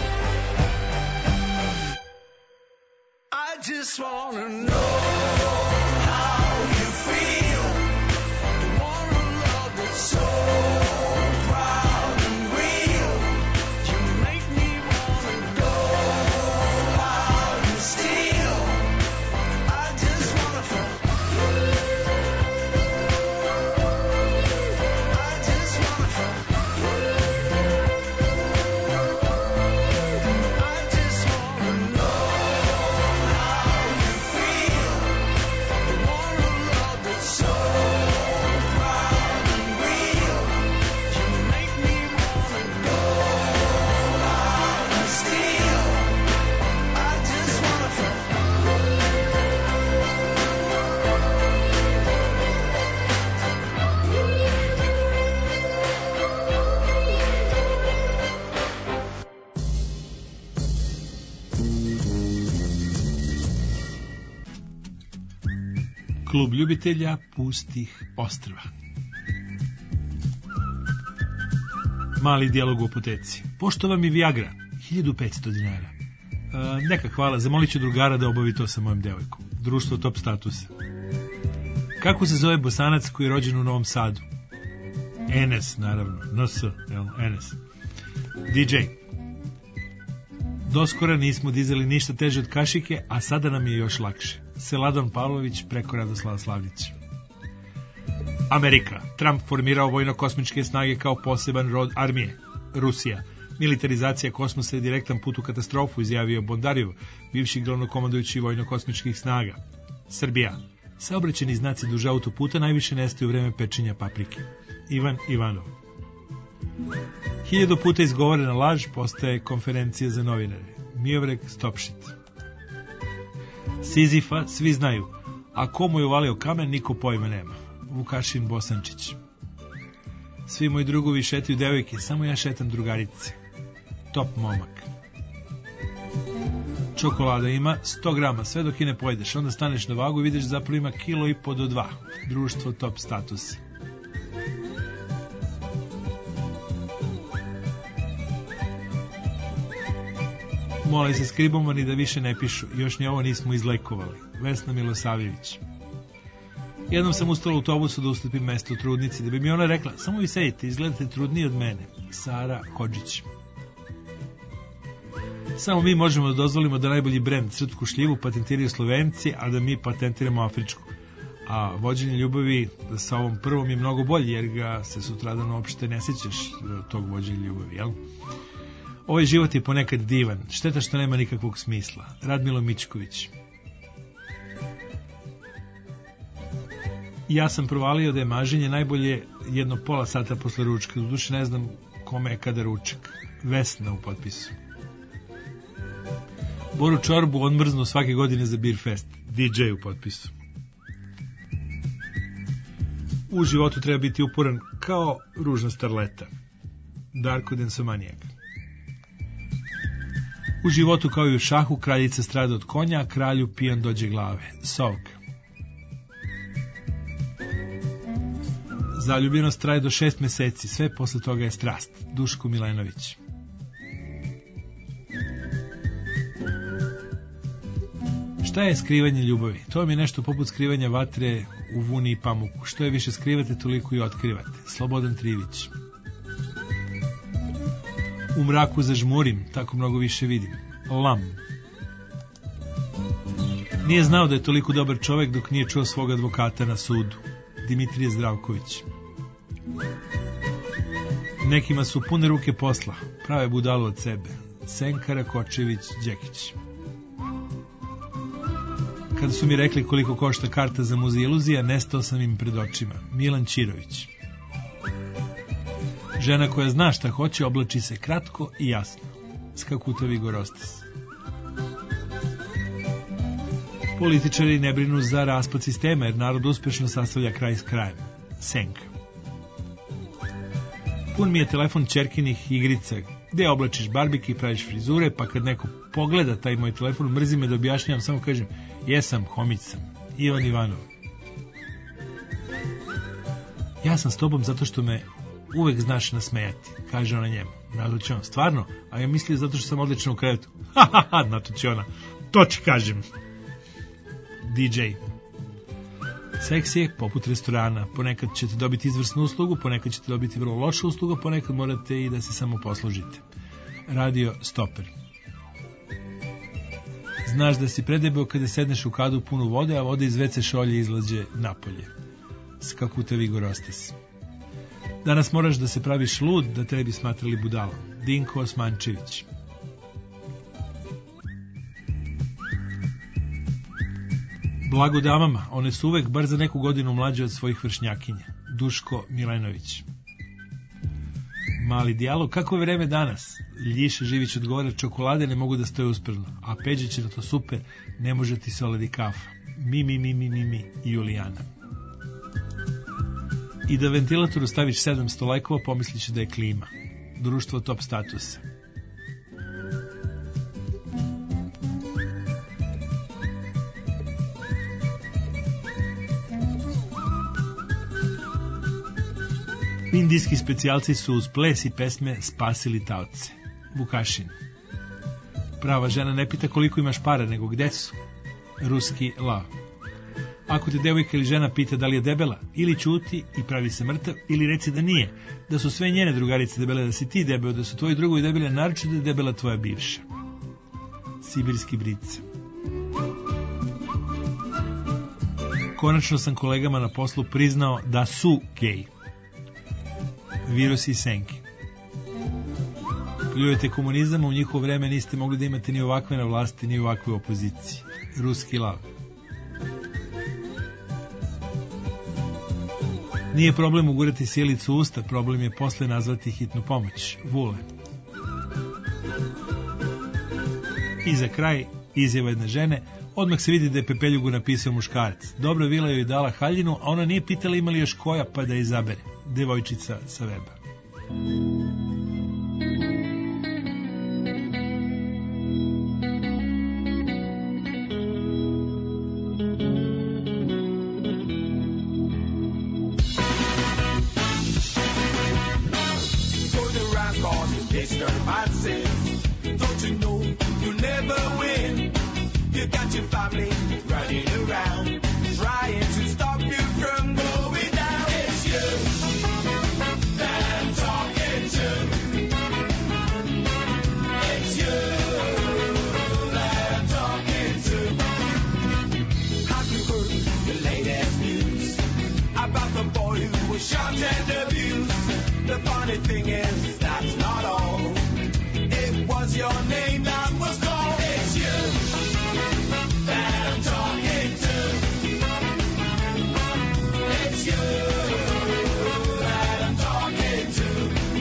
I just wanna know how you feel. You want a love that's so proud and real. You make me wanna go out and steal. I just wanna feel. I just wanna feel. I just wanna know how you feel. I want a love that's so proud and real. You make me wanna go out and steal. I just wanna feel. Klub ljubitelja pustih ostrva. Mali dijalog u apoteci. Pošto vam je Viagra? hiljadu petsto dinara. E, neka hvala, zamolit ću drugara da obavi to sa mojom devojkom. Društvo top statusa. Kako se zove Bosanac koji je rođen u Novom Sadu? Enes, naravno. N S, jel? Enes. D J. Doskora nismo dizali ništa teže od kašike, a sada nam je još lakše. Seladon Pavlović preko Radoslava Slavljića. Amerika. Trump formirao vojno-kosmičke snage kao poseban rod armije. Rusija. Militarizacija kosmosa je direktan put u katastrofu, izjavio Bondarjev, bivši glavnokomandujući vojno-kosmičkih snaga. Srbija. Saobraćajni znaci duž autoputa najviše nestaju u vreme pečenja paprike. Ivan Ivanov. Hiljadu puta izgovorena laž postaje konferencija za novinare. Miovrek Stopšit. Sizifa svi znaju, a komu je uvalio kamen niko pojma nema. Vukašin Bosančić. Svi moji drugovi šetaju devojke, samo ja šetam drugarice. top momak. Čokolada ima sto grama, sve dok je ne pojedeš, onda staneš na vagu i vidiš zapravo ima kilo i po do dva. Društvo top statusa. Molaj se skribomani da više ne pišu, još ni ovo nismo izlekovali. Vesna Milosavljević. Jednom sam ustala u autobusu da ustupim mesto u trudnici, da bi mi ona rekla, samo vi sedite, izgledate trudniji od mene. Sara Hodžić. Samo mi možemo da dozvolimo da najbolji brend srpsku šljivu patentiraju Slovenci, a da mi patentiramo afričku. A vođenje ljubavi sa ovom prvom je mnogo bolje, jer ga se sutradan uopšte ne sjećaš tog vođenja ljubavi, jel? Ovaj život je ponekad divan, šteta što nema nikakvog smisla. Radmilo Mičković. Ja sam provalio da je maženje najbolje jedno pola sata posle ručka, doduše ne znam kome je kada ručak. Vesna u potpisu. Boru Čorbu odmrznu svake godine za Beer Fest. D J u potpisu. U životu treba biti uporan kao ružna starleta. Darko Densomanijak. U životu kao i u šahu kraljica strada od konja, a kralju pijan dođe glave. Sovka. Zaljubljenost traje do šest meseci, sve posle toga je strast. Duško Milenović. Šta je skrivanje ljubavi? To vam je nešto poput skrivanja vatre u vuni i pamuku. Što je više skrivate, toliko i otkrivate. Slobodan Trivić. U mraku zažmurim, tako mnogo više vidim. Lam. Nije znao da je toliko dobar čovek dok nije čuo svog advokata na sudu. Dimitrije Zdravković. Nekima su pune ruke posla, prave budalu od sebe. Senka Rakočević Đekić. Kada su mi rekli koliko košta karta za muzej iluzija, nestao sam im pred očima. Milan Ćirović. Žena koja zna šta hoće, oblači se kratko i jasno. Skakuta Vigorostis. Političari ne brinu za raspad sistema, jer narod uspešno sastavlja kraj s krajem. Senka. Pun mi je telefon ćerkinih igrica, gde oblačiš barbike i praviš frizure, pa kad neko pogleda taj moj telefon, mrzi me da objašnjam, samo kažem, jesam, homić sam. Ivan Ivanov. Ja sam s tobom zato što me uvek znaš nasmejati, kaže ona njemu. Natoči on, stvarno? A ja mislio zato što sam odlično u krevetu. Ha, ha, ha, natoči ona. To ti kažem. D J. Seks je poput restorana. Ponekad ćete dobiti izvrsnu uslugu, ponekad ćete dobiti vrlo lošu uslugu, ponekad morate i da se samo poslužite. Radio Stoper. Znaš da si predebeo kada sedneš u kadu punu vode, a voda iz ve ce šolje izlađe napolje. Skakuta Vigorostis. Danas moraš da se praviš lud da te bi smatrali budalom. Dinko Osmančević. Blago damama, one su uvek bar za neku godinu mlađe od svojih vršnjakinja. Duško Milenović. Mali dijalog, kako je vreme danas? Ljiša Živić odgovara, čokolade ne mogu da stoje uspravno, a Peđa će da to super, ne može ti se oledi kafa. Mi, mi, mi, mi, mi, mi, Julijana. I da ventilatoru staviš sedamsto lajkova, pomislit će da je klima. Društvo top statusa. Indijski specijalci su uz ples i pesme spasili taoce. Vukašin. Prava žena ne pita koliko imaš para, nego gde su. Ruski lav. Ako te devojka ili žena pita da li je debela, ili ćuti i pravi se mrtav, ili reci da nije, da su sve njene drugarice debele, da si ti debel, da su tvoji drugovi debele, naročito da je debela tvoja bivša. Sibirski brica. Konačno sam kolegama na poslu priznao da su gej. Virus i senke. Pljujete komunizam, u njihovo vreme niste mogli da imate ni ovakve na vlasti, ni ovakve opoziciji. Ruski lav. Nije problem ugurati sjelicu u usta, problem je posle nazvati hitnu pomoć. Vule. I za kraj, izjava jedne žene, odmah se vidi da je Pepeljugu napisao muškarac. Dobro Vila joj dala haljinu, a ona nije pitala ima li još koja, pa da izabere. Devojčica sa weba. got your family running around, trying to stop you from going down. It's you that I'm talking to. It's you that I'm talking to. Have you heard the latest news about the boy who was shot and abused? The funny thing is, that's not all. It was your name that was called. It's you that I'm talking to. It's you that I'm talking to.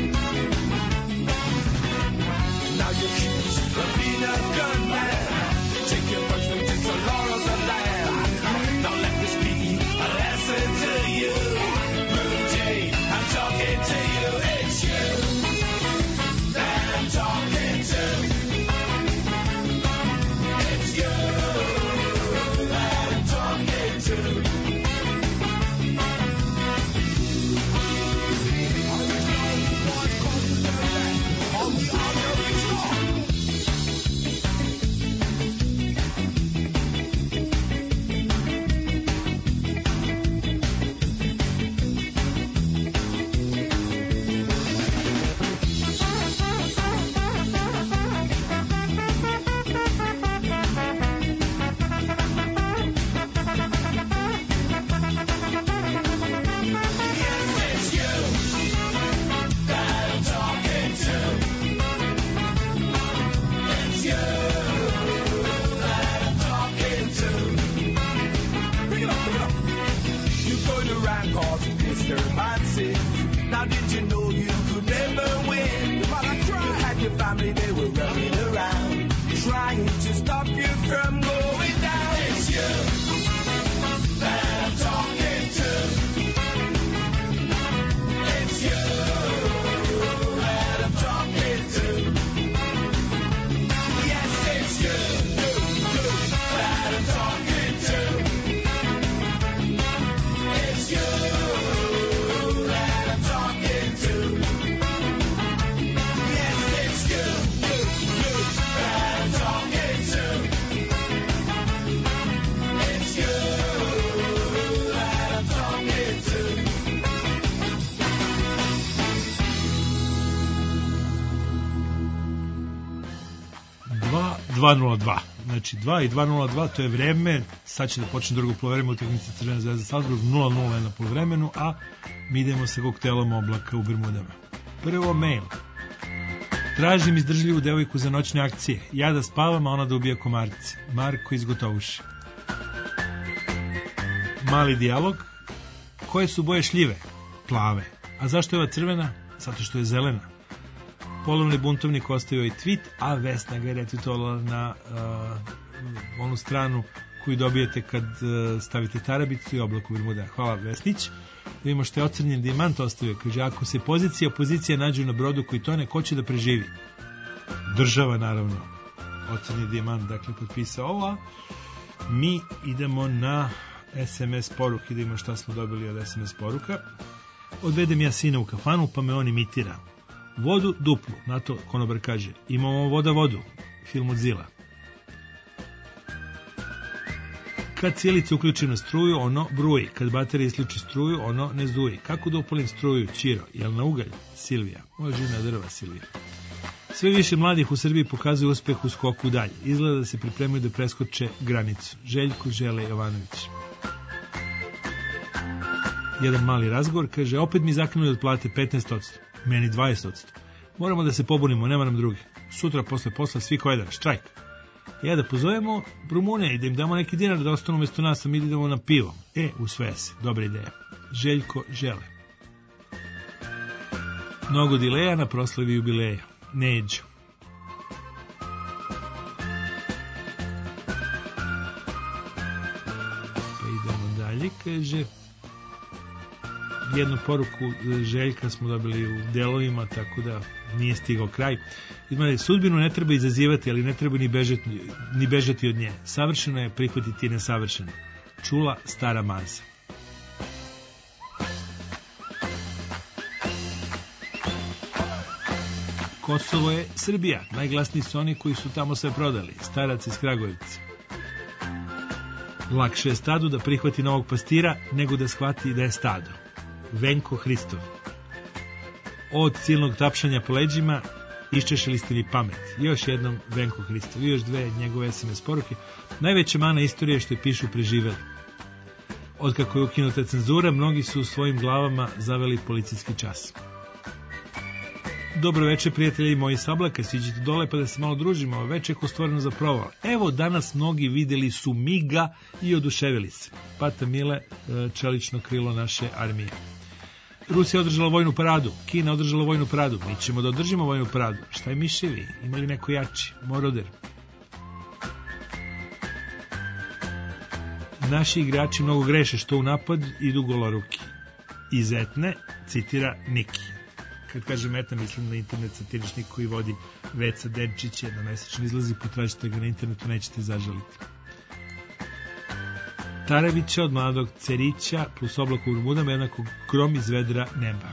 Now you're accused of being a gunman. Take your punishment to the laurels of land. Now let this be a lesson to you. Blue Jay, I'm talking to you. It's you that I'm talking to. It's you that I'm talking to. Are we on the original? Now did you know you could never win? While I cried at your family, they were running around, trying to stop you from going down. It's you that I'm talking to. It's you that I'm talking to. Yes, it's you, you, you that I'm talking to. It's you. dva nula dva. Znači dva i dva nula dva, to je vreme. Sad će da počne drugo polovreme utakmice Crvena zvezda Salzburg, nula nula je na polovremenu, a mi idemo sa koktelom oblaka u Bermudama. Prvo mail. Tražim izdržljivu devojku za noćne akcije. Ja da spavam, a ona da ubija komarce. Marko iz Gotovuše. Mali dijalog. Koje su boje šljive? Plave. A zašto je ova crvena? Zato što je zelena. Polovni buntovnik ostavio i tweet, a Vesna ga je retweetovala na uh, onu stranu koju dobijete kad uh, stavite tarabicu i oblak u Bermuda. Hvala Vesnić. Da vidimo što je ocrnjen dijamant ostavio. Kaže, ako se pozicija opozicija nađu na brodu koji tone, ko će da preživi? Država, naravno. Ocrnjen dijamant, dakle, potpisao ovo. Mi idemo na es em es poruke, da vidimo šta smo dobili od es em es poruka. Odvedem ja sina u kafanu, pa me on imitira. Vodu duplu, na to konobar kaže, imamo voda vodu, film od Zila. Kad cijelica uključi na struju, ono bruji. Kad baterija isključi struju, ono ne zduji. Kako da upalim struju, Ćiro? Jel na ugalj? Silvija. Može na drva, Silvija. Sve više mladih u Srbiji pokazuje uspeh u skoku dalje. Izgleda da se pripremaju da preskoče granicu. Željko Žele Jovanović. Jedan mali razgovor, kaže, opet mi zakinuli od plate petnaest posto. Meni dvadeset posto. Moramo da se pobunimo, nema nam drugi. Sutra posle posla svi ko jedan, štrajk. Ja da pozovemo Rumune i da im damo neki dinar da ostanu umjesto nas, a mi idemo na pivo. E, usvaja se, dobra ideja. Željko Žele. Mnogo dileja na proslavi jubileja. Neđo. Pa idemo dalje, kaže... Jednu poruku Željka smo dobili u delovima, tako da nije stigao kraj. Izmane, sudbinu ne treba izazivati, ali ne treba ni bežati, ni bežati od nje. Savršeno je prihvatiti nesavršeno. Čula stara Marza. Kosovo je Srbija. Najglasniji su oni koji su tamo sve prodali. Starac iz Kragujevca. Lakše je stadu da prihvati novog pastira nego da shvati da je stado. Venko Hristov. Od silnog tapšanja po leđima iščešili ste mi pamet. Još jednom Venko Hristov. I još dve njegove es em es poruke. Najveća mana istorije što je pišu preživeli. Otkako je ukinuta cenzura, mnogi su u svojim glavama zaveli policijski čas. Dobro večer, prijatelji moji Sablaka, siđite dole pa da se malo družimo, večer je stvoreno za proval. Evo, danas mnogi videli su miga i oduševili se. Pata Mile, čelično krilo naše armije. Rusija održala vojnu paradu, Kina održala vojnu paradu, mi ćemo da održimo vojnu paradu. Šta je miševi? Ima li neko jači? Moroder. Naši igrači mnogo greše što u napad idu goloruki. Iz Etne citira Niki. Kad kažem Etna, mislim na internet satiričnik koji vodi Veca Denčić, jedna mesečno izlazi, potražite ga na internetu, nećete zažaliti. Tarevića od mladog Cerića plus oblaka u Rumudama jednako grom iz vedra neba.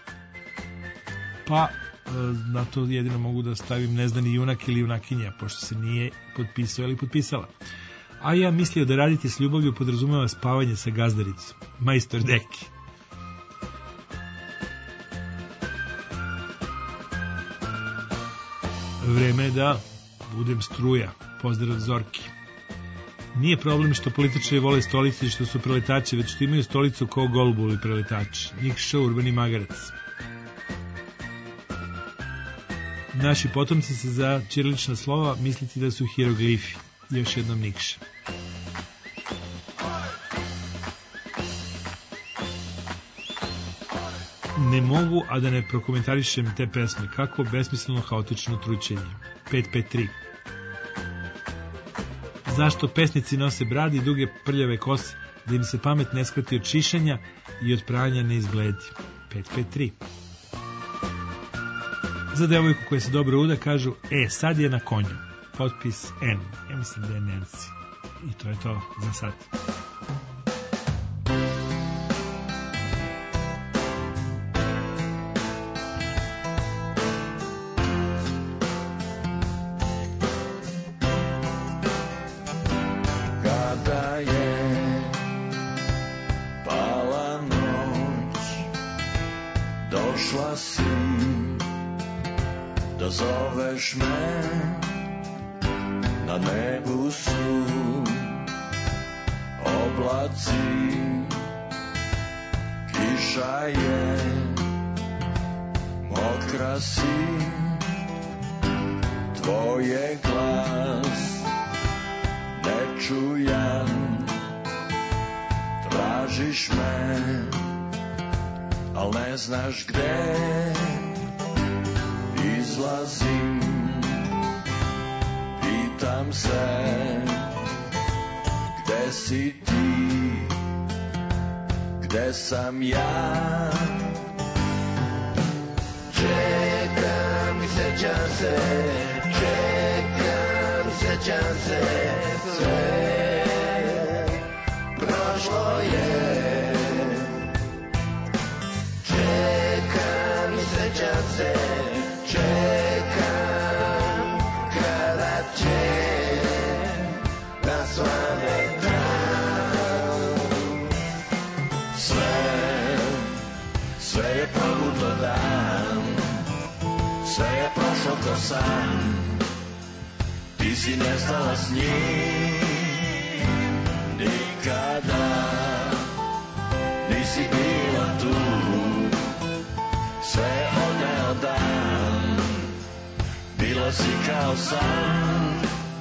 Pa na to jedino mogu da stavim neznani junak ili junakinja, pošto se nije potpisao ili potpisala. A ja mislio da radite s ljubavlju podrazumeva spavanje sa gazdaricom. Majstor Deki. Vreme je da budem struja. Pozdrav Zorki. Nije problem što političari vole stolice i što su preletači, već što imaju stolicu kao golubuli preletači. Nikša, urbani magarac. Naši potomci se za ćirilična slova misliti da su hieroglifi. Još jednom Nikša. Ne mogu, a da ne prokomentarišem te pesme. Kako besmisleno haotično trućenje. pet pet tri. Zašto pesnici nose brade i duge prljave kose, da im se pamet ne skrati od šišanja i od pranja ne izbledi. pet pet tri. Za devojku koja se dobro uda kažu, e, sad je na konju. Potpis N. Ja mislim da je Nancy. I to je to za sad. Zoveš me, na nebu su oblaci, kiša je, mokra si, tvoj je glas, ne čujem, tražiš me, al ne znaš gde. Izlazim, pitam se, gde si ti, gde sam ja? Čekam i sećam se, čekam, sećam se, sve prošlo je. Čekam i sećam se, čekam kada će da svane dan. Sve, sve je probudlo dan, sve je prošlo ko san, ti si nestala s njim, nikada nisi bila tu, sve odneo dan, bila si kao san.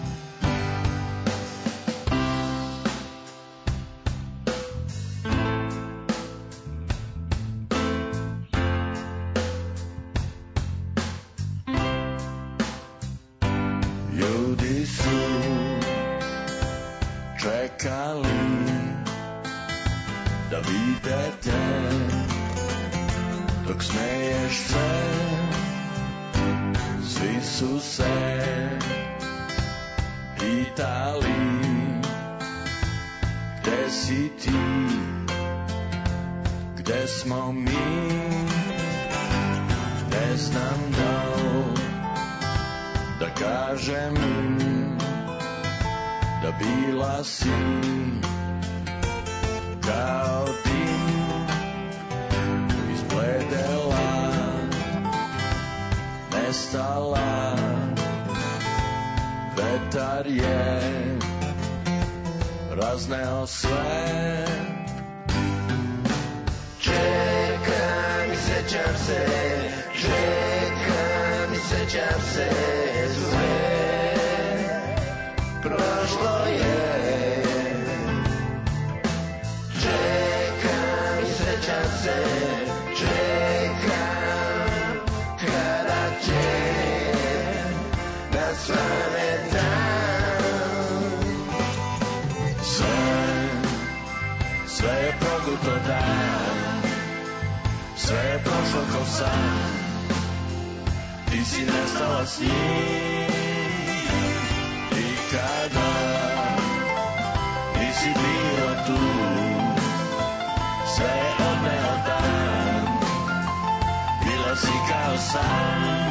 Ljudi su čekali da vide te, dok smeješ se, svi su se pitali, gde si ti, gde smo mi, ne znam da li da kažem, da bila si kao dim izbledela, nestala, vetar je razneo sve. Čekam i sećam se, čekam i sećam se, sve prošlo je. Čekam i sećam se, čekam kada će da svane dan. Sve, sve je progutno dan, sve je prošlo kao san, ti si nestala s njim. I kada nisi bila tu, sve je odneo dan, bila si kao san.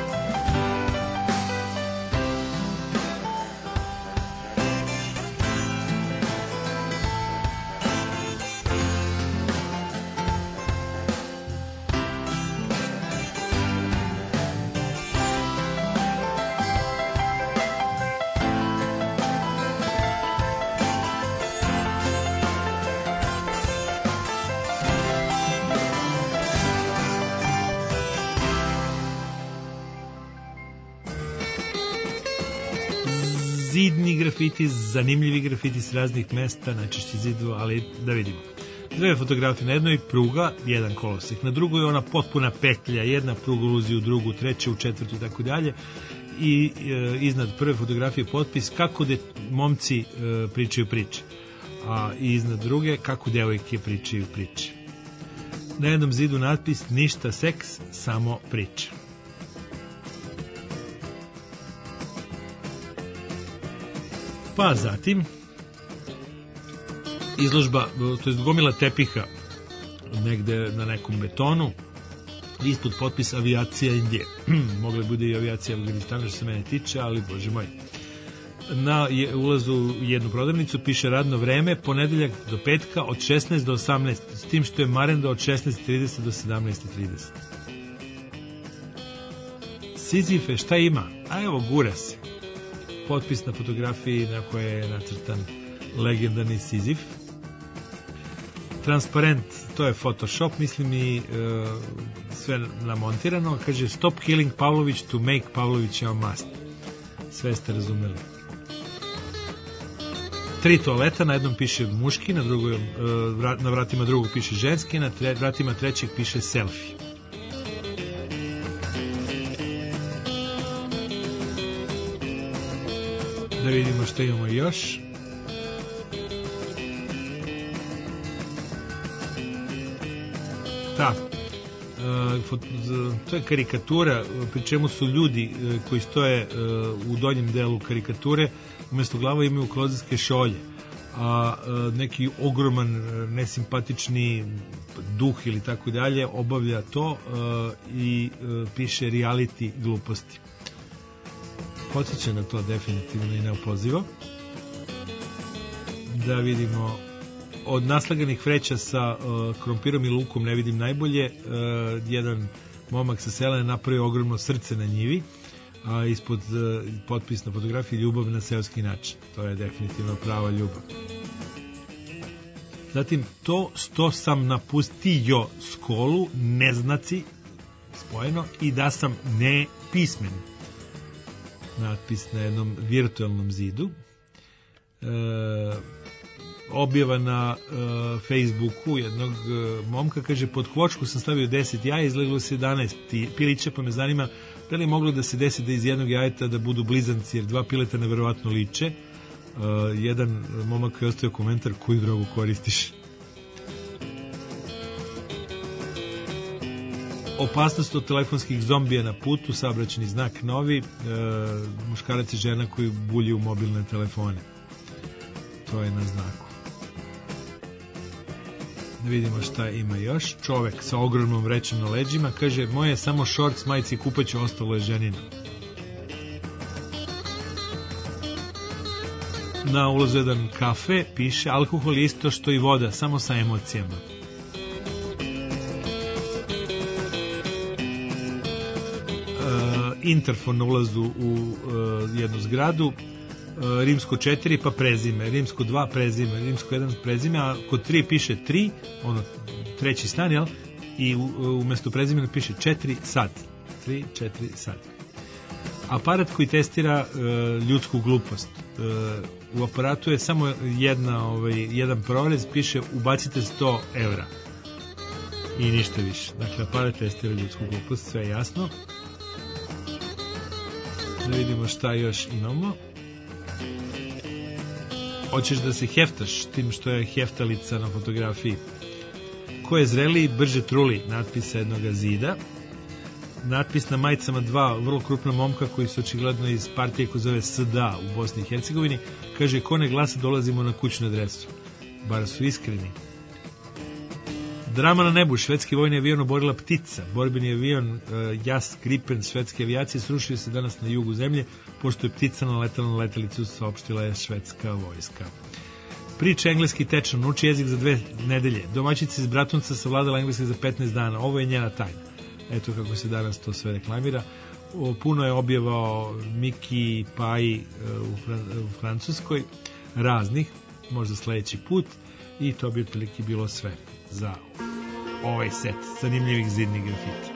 Zidni grafiti, zanimljivi grafiti s raznih mesta, najčešće zidu, ali da vidimo. Dve fotografije, na jednoj pruga, jedan kolosek, na drugoj ona potpuna petlja, jedna pruga ulazi u drugu, treća u četvrtu i tako dalje. I e, iznad prve fotografije potpis kako de momci e, pričaju priče, a iznad druge kako devojke pričaju priče. Na jednom zidu natpis ništa seks, samo priča. Pa zatim izložba, to je gomila tepiha negde na nekom betonu, ispod potpis avijacija Indije. Mogla bude i avijacija Afganistana što se mene tiče, ali bože moj. Na ulazu u jednu prodavnicu piše radno vreme ponedeljak do petka od šesnaest do osamnaest, s tim što je marenda od šesnaest trideset do sedamnaest trideset. Sizife, šta ima? A evo, gura se. Potpis na fotografiji na kojoj je nacrtan legendarni Sizif. Transparent, to je Photoshop, mislim i e, sve namontirano. Kaže Stop killing Pavlović to make Pavlović a must. Sve ste razumeli. Tri toaleta, na jednom piše muški, na, drugom, e, na vratima drugog piše ženski, na tre, vratima trećeg piše selfie. Da vidimo što imamo još. Da, to je karikatura, pri čemu su ljudi koji stoje u donjem delu karikature umjesto glava imaju klozetske šolje, a neki ogroman nesimpatični duh ili tako dalje obavlja to i piše reality gluposti. Podsjeća na to definitivno i neopozivo. Da vidimo, od naslaganih vreća sa uh, krompirom i lukom ne vidim najbolje. Uh, jedan momak sa sela je napravio ogromno srce na njivi, a ispod uh, potpis na fotografiji ljubav na seoski način. To je definitivno prava ljubav. Zatim, to što sam napustio školu, neznaci, spojeno, i da sam nepismen. Natpis na jednom virtualnom zidu. E, objava na e, Facebooku jednog e, momka, kaže, pod kvočku sam stavio deset jaja, izleglo se jedanaest pilića, pa me zanima da li je moglo da se desi da iz jednog jajeta da budu blizanci, jer dva pileta neverovatno liče. E, jedan momak je ostavio komentar, koju drogu koristiš? Opasnost od telefonskih zombija na putu, saobraćajni znak novi, e, muškarac i žena koji bulju mobilne telefone. To je na znaku. Da vidimo šta ima još. Čovek sa ogromnom vrećom na leđima kaže, moje je samo šorc, majici, kupaću, ostalo je ženino. Na ulazu jedan kafe piše alkohol je isto što i voda, samo sa emocijama. Interfon na ulazu u uh, jednu zgradu, uh, rimsko četiri pa prezime, rimsko dva prezime, rimsko jedan prezime, a kod tri piše tri, ono treći stan, jel? I u, umesto prezimena piše četiri sad. tri, četiri sad. Aparat koji testira uh, ljudsku glupost. Uh, u aparatu je samo jedna, ovaj, jedan prorez, piše ubacite sto evra. I ništa više. Dakle, aparat testira ljudsku glupost, sve je jasno. Da vidimo šta još imamo. Hoćeš da se heftaš tim što je heftalica na fotografiji. Ko je zreliji, brže truli, natpis jednog zida. Natpis na majicama dva vrlo krupna momka koji su očigledno iz partije koja zove S D A u Bosni i Hercegovini. Kaže, ko ne glasa, dolazimo na kućnu adresu. Bar su iskreni. Drama na nebu, švedski vojni avion oborila ptica. Borbeni avion uh, Jas Gripen švedske avijacije srušio se danas na jugu zemlje, pošto je ptica naletala na letelicu, saopštila je švedska vojska. Priča engleski tečan, uči jezik za dve nedelje. Domaćica iz Bratunca savladala engleski za petnaest dana. Ovo je njena tajna. Eto kako se danas to sve reklamira. O, puno je objavao Miki Pai uh, u, Fran- u Francuskoj, raznih, možda sledeći put, i to bi otprilike bilo sve za ovaj set zanimljivih zidnih grafita.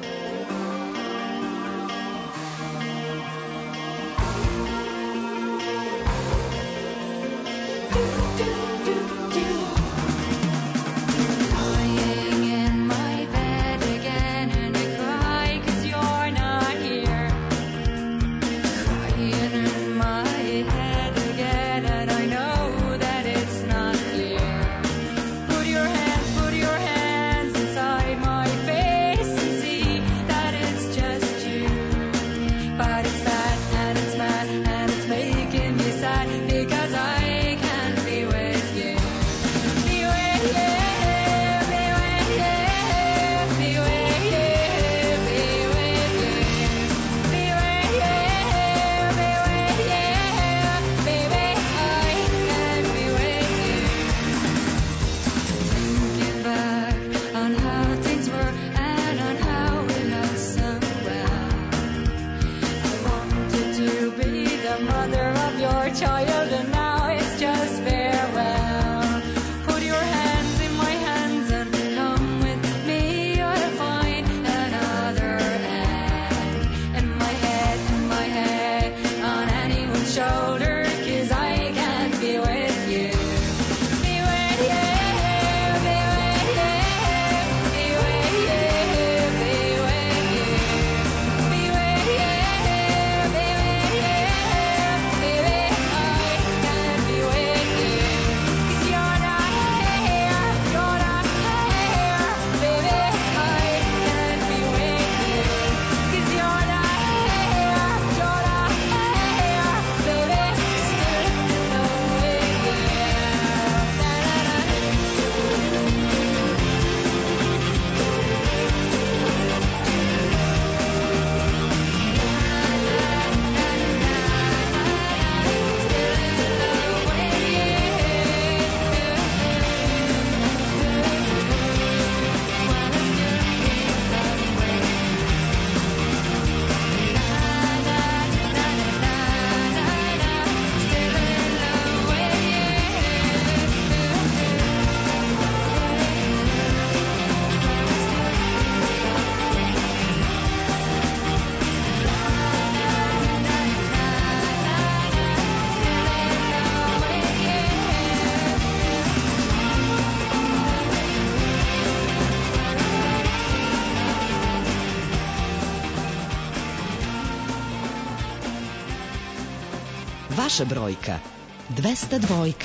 Vaša brojka dvesta dvojka.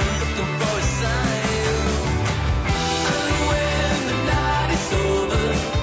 Over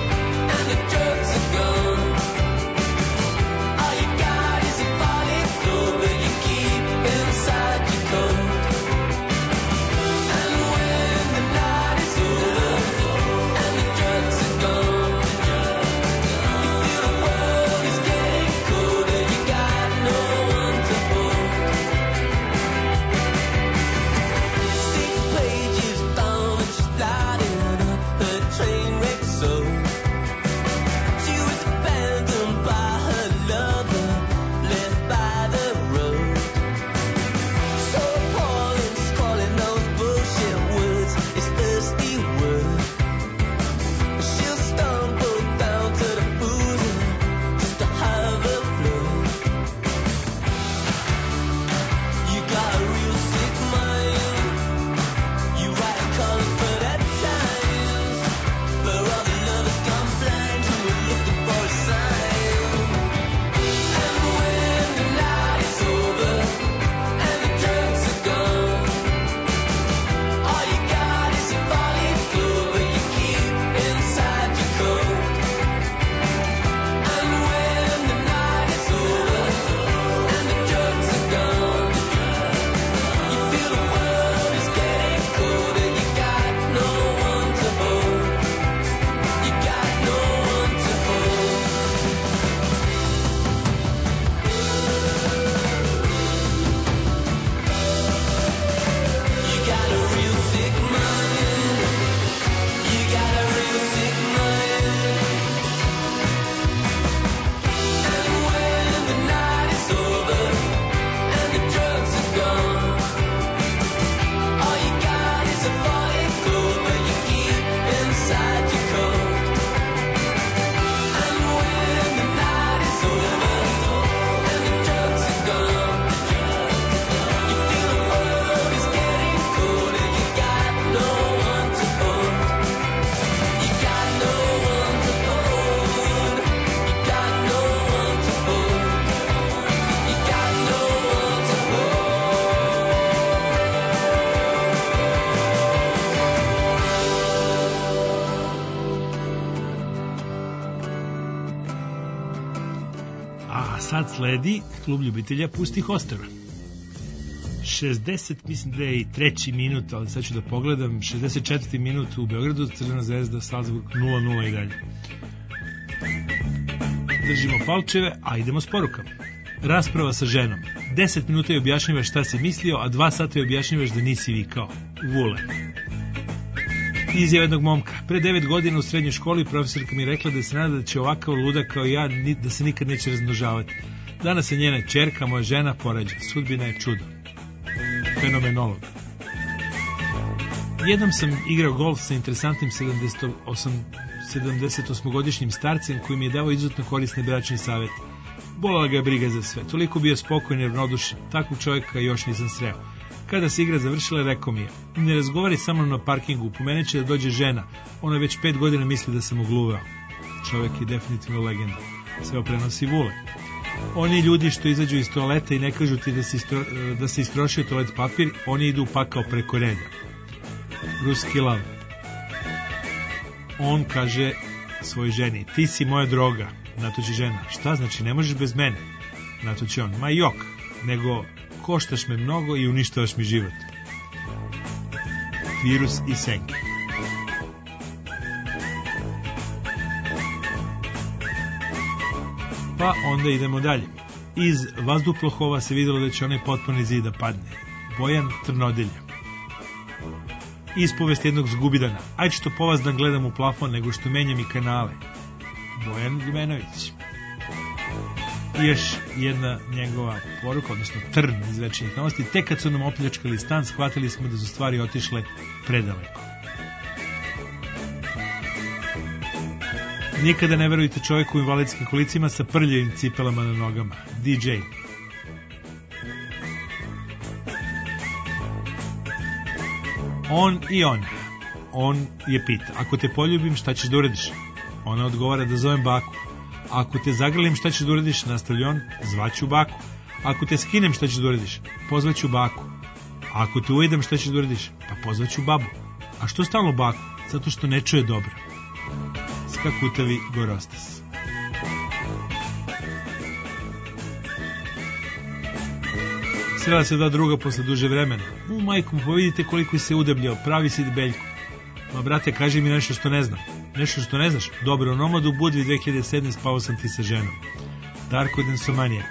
Sad sledi klub ljubitelja pustih ostrva. šezdeset, mislim da je i treći minut, ali sad ću da pogledam, šezdeset četvrti minut u Beogradu, Crvena zvezda, Salzburg nula nula i dalje. Držimo palčeve, a idemo s porukama. Rasprava sa ženom. deset minuta je objašnjavaš šta si mislio, a dva sata je objašnjavaš da nisi vikao. Vule. Izjava jednog momka. Pre devet godina u srednjoj školi profesorka mi je rekla da se nada da će ovakav luda kao ja da se nikad neće razmnožavati. Danas je njena ćerka, moja žena, porađa. Sudbina je čudo. Fenomenolog. Jednom sam igrao golf sa interesantnim sedamdesetosmogodišnjim starcem koji mi je dao izuzetno korisne bračni savjet. Bolala ga je briga za sve. Toliko bio spokojan i ravnodušan. Takvog čovjeka još nisam sreo. Kada se igra završila, rekao mi je: ne razgovari sa mnom na parkingu, pomeneće da dođe žena. Ona već pet godina misli da sam ogluveo. Čovjek je definitivno legenda. Sve prenosi Vule. Oni ljudi što izađu iz toaleta i ne kažu ti da se, istro, da se istrošio toalet papir, oni idu u pakao preko reda. Ruski lav. On kaže svoj ženi: ti si moja droga. Na to će žena: šta znači, ne možeš bez mene? Na to će on: ma jok, nego koštaš me mnogo i uništavaš mi život. Virus i senke. Pa onda idemo dalje. Iz vazduplahova se vidjelo da će onaj potpuni zid da padne. Bojan Trnodelja. Ispovest jednog zgubidana. Ajde što po vas da gledam u plafon nego što menjam i kanale. Bojan Ljubenović. I još jedna njegova poruka, odnosno trn iz Večernjih novosti. Tek kad su nam opljačkali stan, shvatili smo da su stvari otišle predaleko. Nikada ne verujte čovjeku u invalidskim kolicima sa prljavim cipelama na nogama. D J. On i ona. On je pita: ako te poljubim, šta ćeš da uradiš? Ona odgovara: da zovem baku. Ako te zagrlim, šta ćeš da uradiš? Nastavlja on: zvaću baku. Ako te skinem, šta ćeš da uradiš? Pozvaću baku. Ako te ujedem, šta ćeš da uradiš? Pa pozvaću babu. A što stalno baku? Zato što ne čuje dobro. Skakutavi Gorostas. Srela se dva druga posle duže vremena. U majkom, pa vidite koliko se udebljao, pravi si debeljko. Ma brate, kaži mi nešto što ne znam. Nešto što ne znaš? Dobro, u Nomadu u Budvi dve hiljade sedme spavao sam ti sa ženom. Darko Densomanija.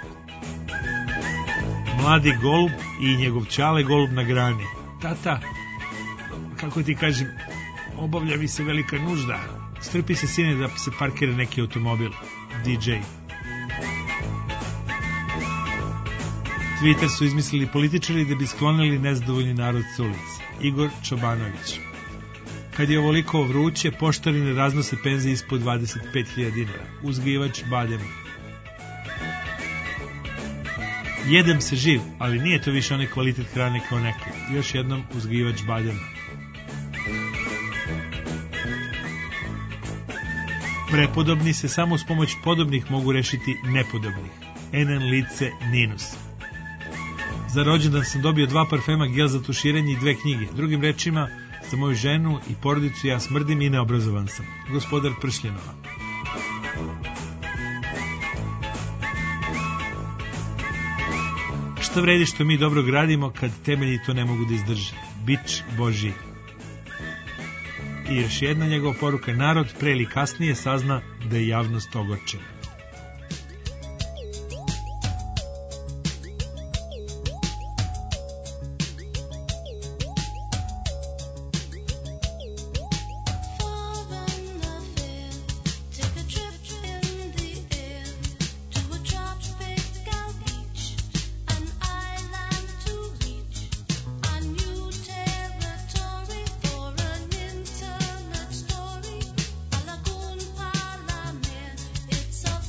Mladi golub i njegov čale golub na grani. Tata, kako ti kažem, obavlja mi se velika nužda. Strpi se, sine, da se parkira neki automobil. D J. Twitter su izmislili političari da bi sklonili nezadovoljni narod s ulice. Igor Čobanović. Kad je ovoliko vruće, poštari ne raznose penzije ispod dvadeset pet hiljada dinara. Uzgajivač badema. Jedem se živ, ali nije to više onaj kvalitet hrane kao neke. Još jednom uzgajivač badema. Prepodobni se samo s pomoć podobnih mogu rešiti nepodobnih. Enen lice Ninus. Za rođendan sam dobio dva parfema, gel za tuširanje i dve knjige. Drugim rečima, za moju ženu i porodicu ja smrdim i neobrazovan sam. Gospodar Pršljenova. Šta vredi što mi dobro gradimo kad temelji to ne mogu da izdrže? Bič Božji. I još jedna njegova poruka: narod pre ili kasnije sazna da je javnost ogorčena. It's a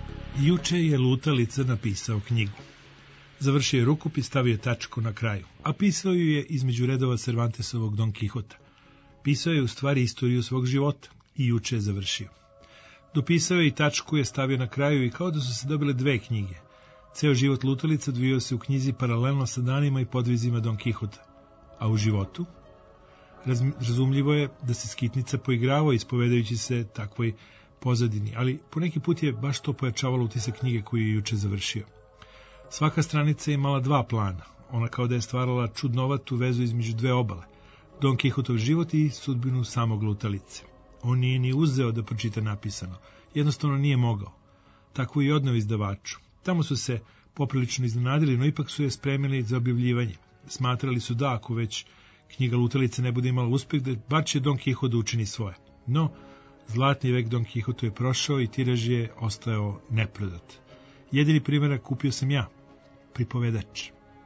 Juče je lutalica napisao knjigu. Završio je rukopis, stavio je tačku na kraju, a pisao ju je između redova Cervantesovog Don Kihota. Pisao je u stvari istoriju svog života i juče je završio. Dopisao je i tačku je stavio na kraju i kao da su se dobile dve knjige. Ceo život lutalica odvijao se u knjizi paralelno sa danima i podvizima Don Kihota. A u životu? Raz, razumljivo je da se skitnica poigravao ispovedajući se takvoj pozadini, ali po neki put je baš to pojačavalo utisak knjige koju je juče završio. Svaka stranica je imala dva plana, ona kao da je stvarala čudnovatu vezu između dve obale, Don Kihotov život i sudbinu samog lutalice. On nije ni uzeo da pročita napisano, jednostavno nije mogao. Tako i odneo izdavaču. Tamo su se poprilično iznenadili, no ipak su je spremili za objavljivanje. Smatrali su da, ako već knjiga Lutalice ne bude imala uspeh, da bar će Don Kihot da učini svoje. No, zlatni vek Don Kihotu je prošao i tiraž je ostao neprodat. Jedini primjerak kupio sam ja, pripovedač.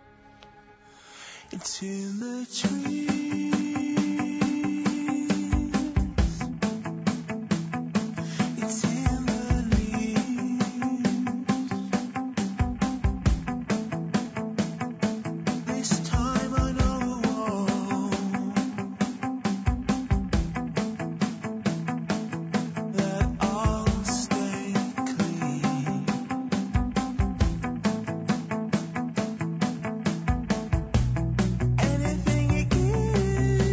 It's in the tree. Anything you give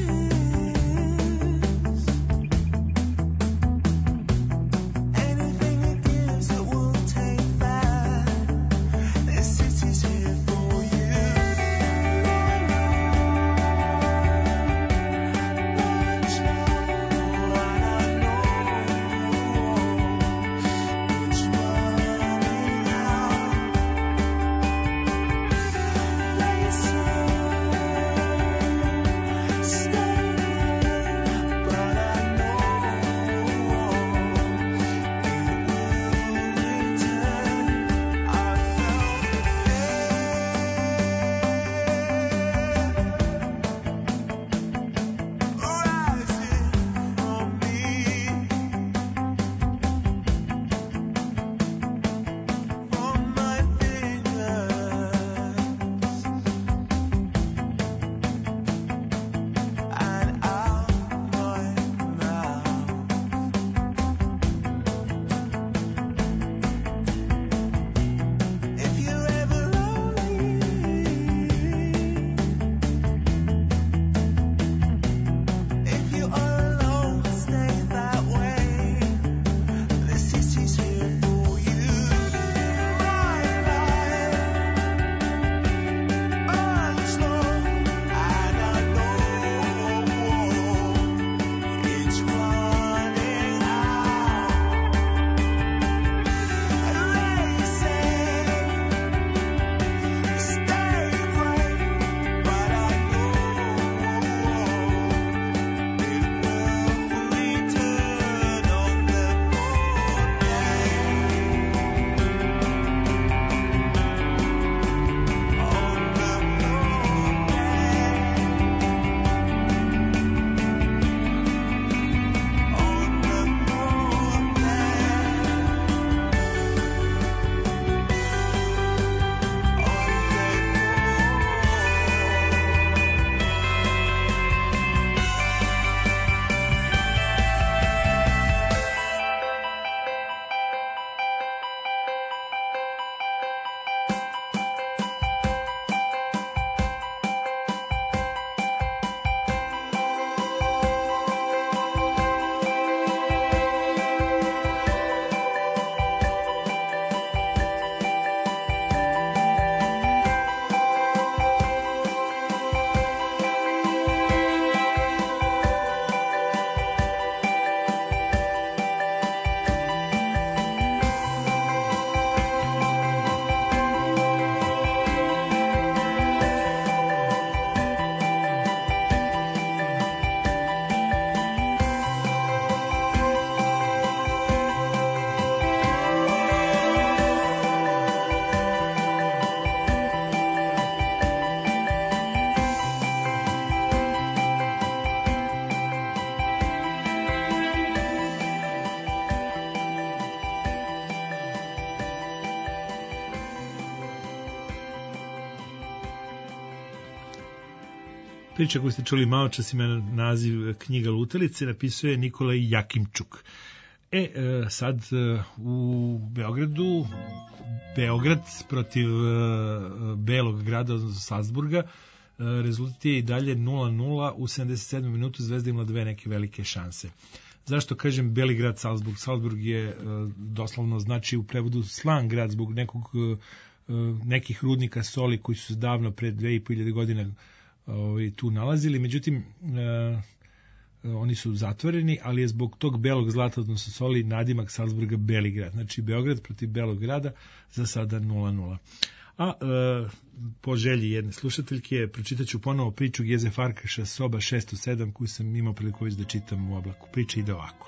Priča koju ste čuli malo čas ima naziv Knjiga lutalice, napisuje Nikolaj Jakimčuk. E, sad u Beogradu, Beograd protiv Belog grada, odnosno Salzburga, rezultat je i dalje nula nula, u sedamdeset sedmoj minutu Zvezda imala dve neke velike šanse. Zašto kažem Beli grad Salzburg? Salzburg je doslovno znači u prevodu slan grad zbog nekog, nekih rudnika soli koji su se davno pre dve i po hiljade godina tu nalazili, međutim oni su zatvoreni, ali je zbog tog belog zlata, odnosno soli, nadimak Salzburga Beli grad. Znači Beograd protiv Belog grada, za sada nula nula. A e, po želji jedne slušateljke pročitat ću ponovo priču Geze Farkaša, soba šesto sedam, koju sam imao priliku već da čitam u oblaku. Priča ide ovako.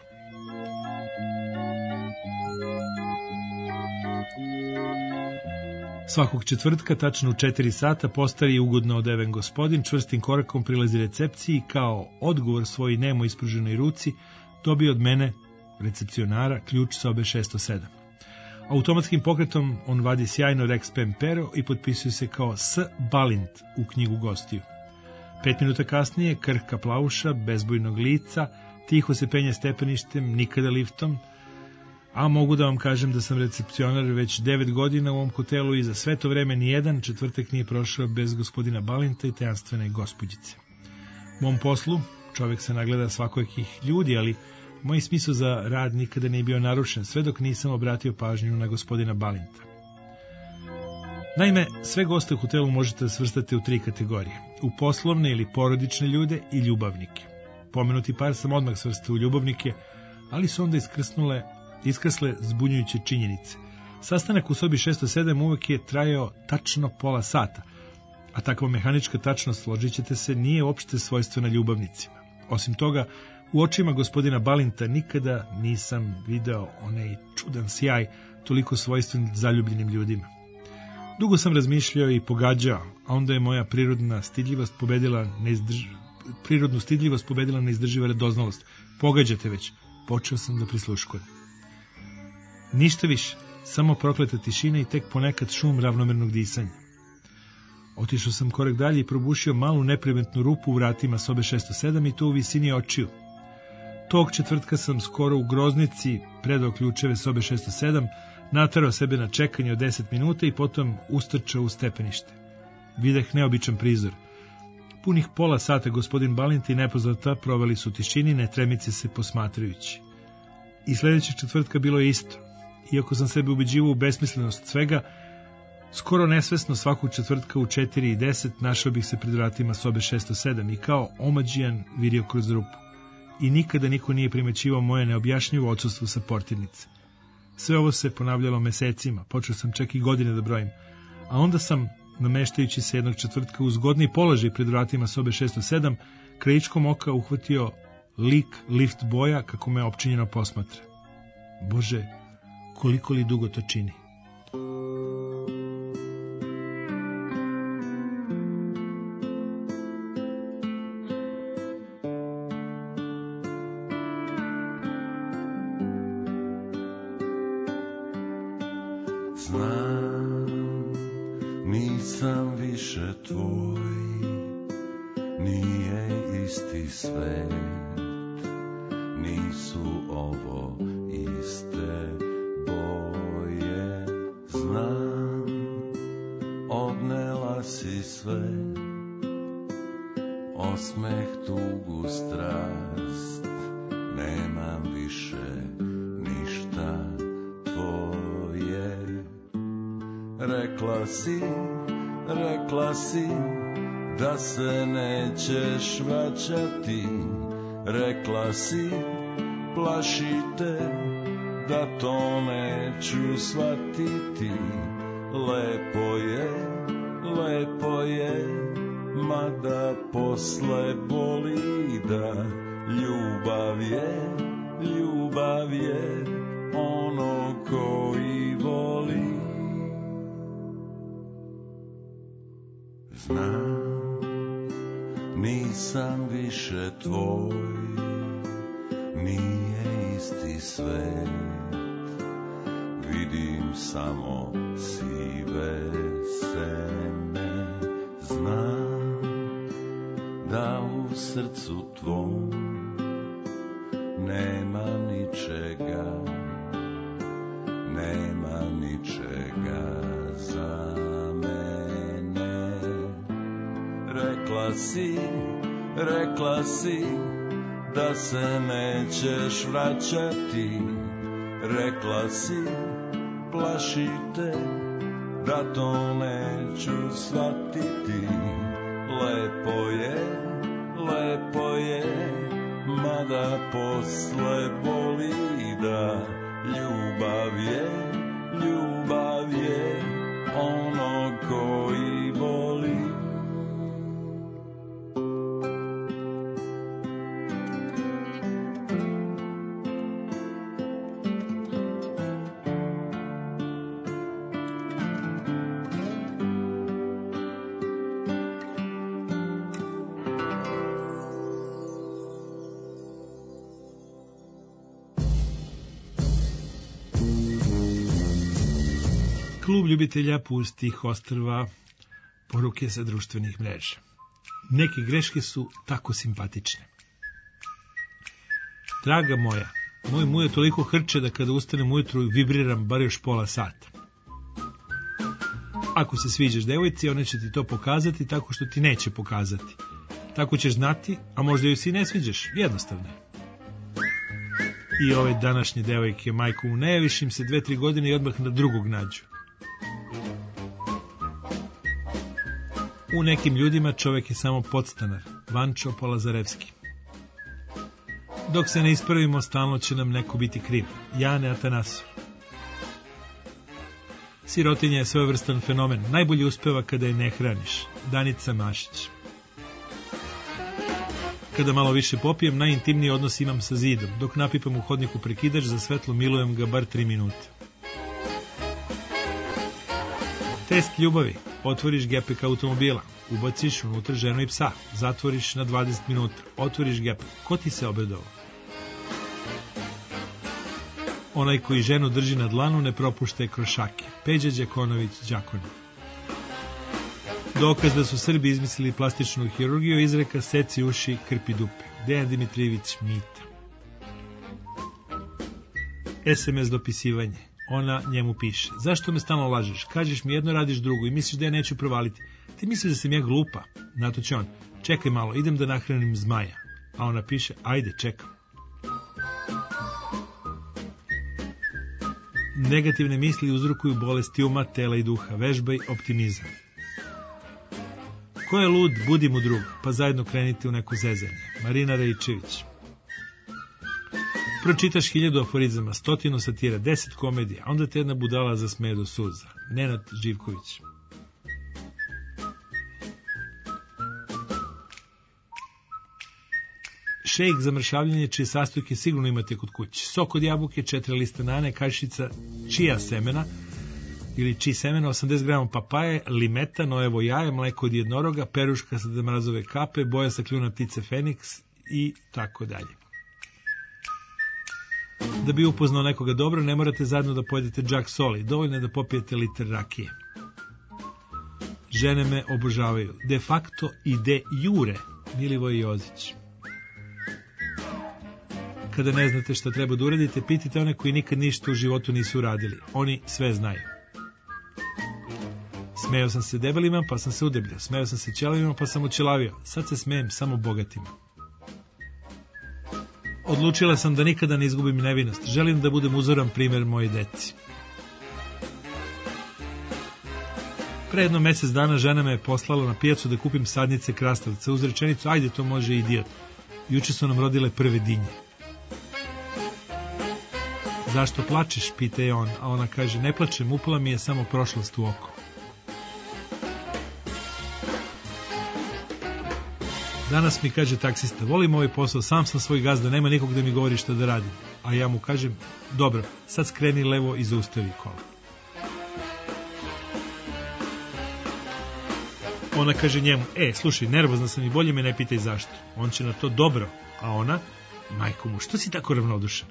Svakog četvrtka, tačno u četiri sata, postari i ugodno odeven gospodin čvrstim korakom prilazi recepciji i kao odgovor svoj nemo ispruženoj ruci dobije od mene, recepcionara, ključ sobe šesto sedam. Automatskim pokretom on vadi sjajno Rex Pem pero i potpisuje se kao S. Balint u knjigu gostiju. Pet minuta kasnije, krhka plavuša, bezbojnog lica, tiho se penje stepeništem, nikada liftom, a mogu da vam kažem da sam recepcionar već devet godina u ovom hotelu i za sve to vreme nijedan četvrtak nije prošao bez gospodina Balinta i tajanstvene gospođice. U mom poslu čovjek se nagleda svakojekih ljudi, ali moj smisao za rad nikada nije bio narušen, sve dok nisam obratio pažnju na gospodina Balinta. Naime, sve goste u hotelu možete svrstati u tri kategorije: u poslovne ili porodične ljude i ljubavnike. Pomenuti par sam odmah svrstao u ljubavnike, ali su onda iskrsnule iskrsle zbunjujuće činjenice. Sastanak u sobi šesto sedam uvek je trajao tačno pola sata, a takva mehanička tačnost, složit ćete se, nije uopšte svojstvena ljubavnicima. Osim toga, u očima gospodina Balinta nikada nisam video onaj čudan sjaj toliko svojstven zaljubljenim ljudima. Dugo sam razmišljao i pogađao, a onda je moja prirodna stidljivost pobedila neizdrž... prirodnu stidljivost pobedila neizdrživa radoznalost. Pogađate već, počeo sam da prisluškujem. Ništa više, samo prokleta tišina i tek ponekad šum ravnomernog disanja. Otišao sam korak dalje i probušio malu neprimetnu rupu u vratima sobe šesto sedam i to u visini očiju. Tog četvrtka sam skoro u groznici predao ključeve sobe šesto sedam, naterao sebe na čekanje od deset minuta i potom ustrčao u stepenište. Videh neobičan prizor. Punih pola sata gospodin Balint i nepoznata proveli su u tišini, ne tremice se posmatrajući. I sljedećeg četvrtka bilo je isto. Iako sam sebe ubeđivao u besmislenost svega, skoro nesvesno svakog četvrtka u četiri i deset našao bih se pred vratima sobe šesto sedam i kao omađijan vidio kroz rupu. I nikada niko nije primećivao moje neobjašnjivo odsustvo sa portirnice. Sve ovo se ponavljalo mesecima, počeo sam čak i godine da brojim, a onda sam, nameštajući se jednog četvrtka u zgodni položaj pred vratima sobe šesto sedam, krajičkom oka uhvatio lik lift boja kako me opčinjeno posmatra. Bože, koliko li dugo to čini? Znam, nisam više tvoj, nije isti svet, nisu ovo iste boje. Znam, odnela si sve, osmeh, tugu, strast, nemam više ništa tvoje. Rekla si, rekla si da se nećeš vraćati, rekla si, plašite da to neću shvatiti. Lepo je, lepo je, mada posle boli da ljubav je, ljubav je ono koji voli. Znam, nisam više tvoj, nije isti svet, vidim samo sive sene. Znam da u srcu tvom nema ničega, nema ničega za mene. Rekla si, rekla si da se nećeš vraćati, rekla si plašite da to neću shvatiti. Lepo je, lepo je, mada posle boli da ljubav je, ljubav je ono koji voli. Klub ljubitelja pustih ostrva, poruke sa društvenih mreža. Neke greške su tako simpatične. Draga moja, moj mu je toliko hrče da kada ustanem ujutru vibriram bar još pola sata. Ako se sviđaš devojci, ona će ti to pokazati tako što ti neće pokazati. Tako ćeš znati, a možda joj si ne sviđaš, jednostavno je. I ove današnje devojke, majku mu, ne javiš im se dve, tri godine i odmah na drugog nađu. U nekim ljudima čovjek je samo podstanar, Vančo Polazarevski. Dok se ne ispravimo, stalno će nam neko biti kriv. Jane Atanasov. Sirotinja je svojevrstan fenomen. Najbolje uspeva kada je ne hraniš. Danica Mašić. Kada malo više popijem, najintimniji odnos imam sa zidom. Dok napipam u hodniku prekidač, za svetlo milujem ga bar tri minute. Test ljubavi. Otvoriš gepek automobila, ubaciš unutra ženu i psa, zatvoriš na dvadeset minuta, otvoriš gepek. Ko ti se obradovao? Onaj koji ženu drži na dlanu ne propušta je kroz šake. Peđa Đakonović Đakoni. Dokaz da su Srbi izmislili plastičnu hirurgiju, izreka seci uši, krpi dupe. Dejan Dimitrijević Mita. es em es dopisivanje. Ona njemu piše: zašto me stalno lažeš? Kažeš mi jedno, radiš drugo i misliš da ja neću provaliti. Ti misliš da sam ja glupa? Na to će on: čekaj malo, idem da nahranim zmaja. A ona piše: ajde, čekam. Negativne misli uzrokuju bolesti uma, tela i duha. Vežbaj optimizam. Ko je lud, budi mu drug, pa zajedno krenite u neko zezanje. Marina Rejčević. Pročitaš hiljadu aforizama, stotinu satira, deset komedija, onda te jedna budala zasmeje do suza. Nenad Živković. Šejk za mršavljanje, čije sastojke sigurno imate kod kuće. Sok od jabuke, četiri lista nane, kašica čija semena ili čiji semena, osamdeset grama papaje, limeta, nojevo jaje, mleko od jednoroga, peruška sa mrazove kape, boja sa kljuna ptice Feniks i tako dalje. Da bi upoznao nekoga dobro, ne morate zajedno da pojedete džak soli, dovoljno je da popijete liter rakije. Žene me obožavaju. De facto i de jure, Milivoj Jozić. Kada ne znate šta treba da uradite, pitite one koji nikad ništa u životu nisu uradili. Oni sve znaju. Smejao sam se debelima, pa sam se udebljao. Smejao sam se ćelavima, pa sam oćelavio. Sad se smejem samo bogatima. Odlučila sam da nikada ne izgubim nevinost. Želim da budem uzoran primjer moje deci. Pre jedno mjesec dana žena me je poslala na pijacu da kupim sadnice krastavca uz rečenicu: ajde, to može idiot. Juče su nam rodile prve dinje. Zašto plačeš, pita je on, a ona kaže: ne plačem, upala mi je samo prošlost u oko. Danas mi kaže taksista: volim ovaj posao, sam sam svoj gazda, nema nikog da mi govori šta da radim. A ja mu kažem: dobro, sad skreni levo i zaustavi kola. Ona kaže njemu: e, slušaj, nervozna sam i bolje me ne pitaj zašto. On će na to: dobro. A ona: majko mu, što si tako ravnodušan?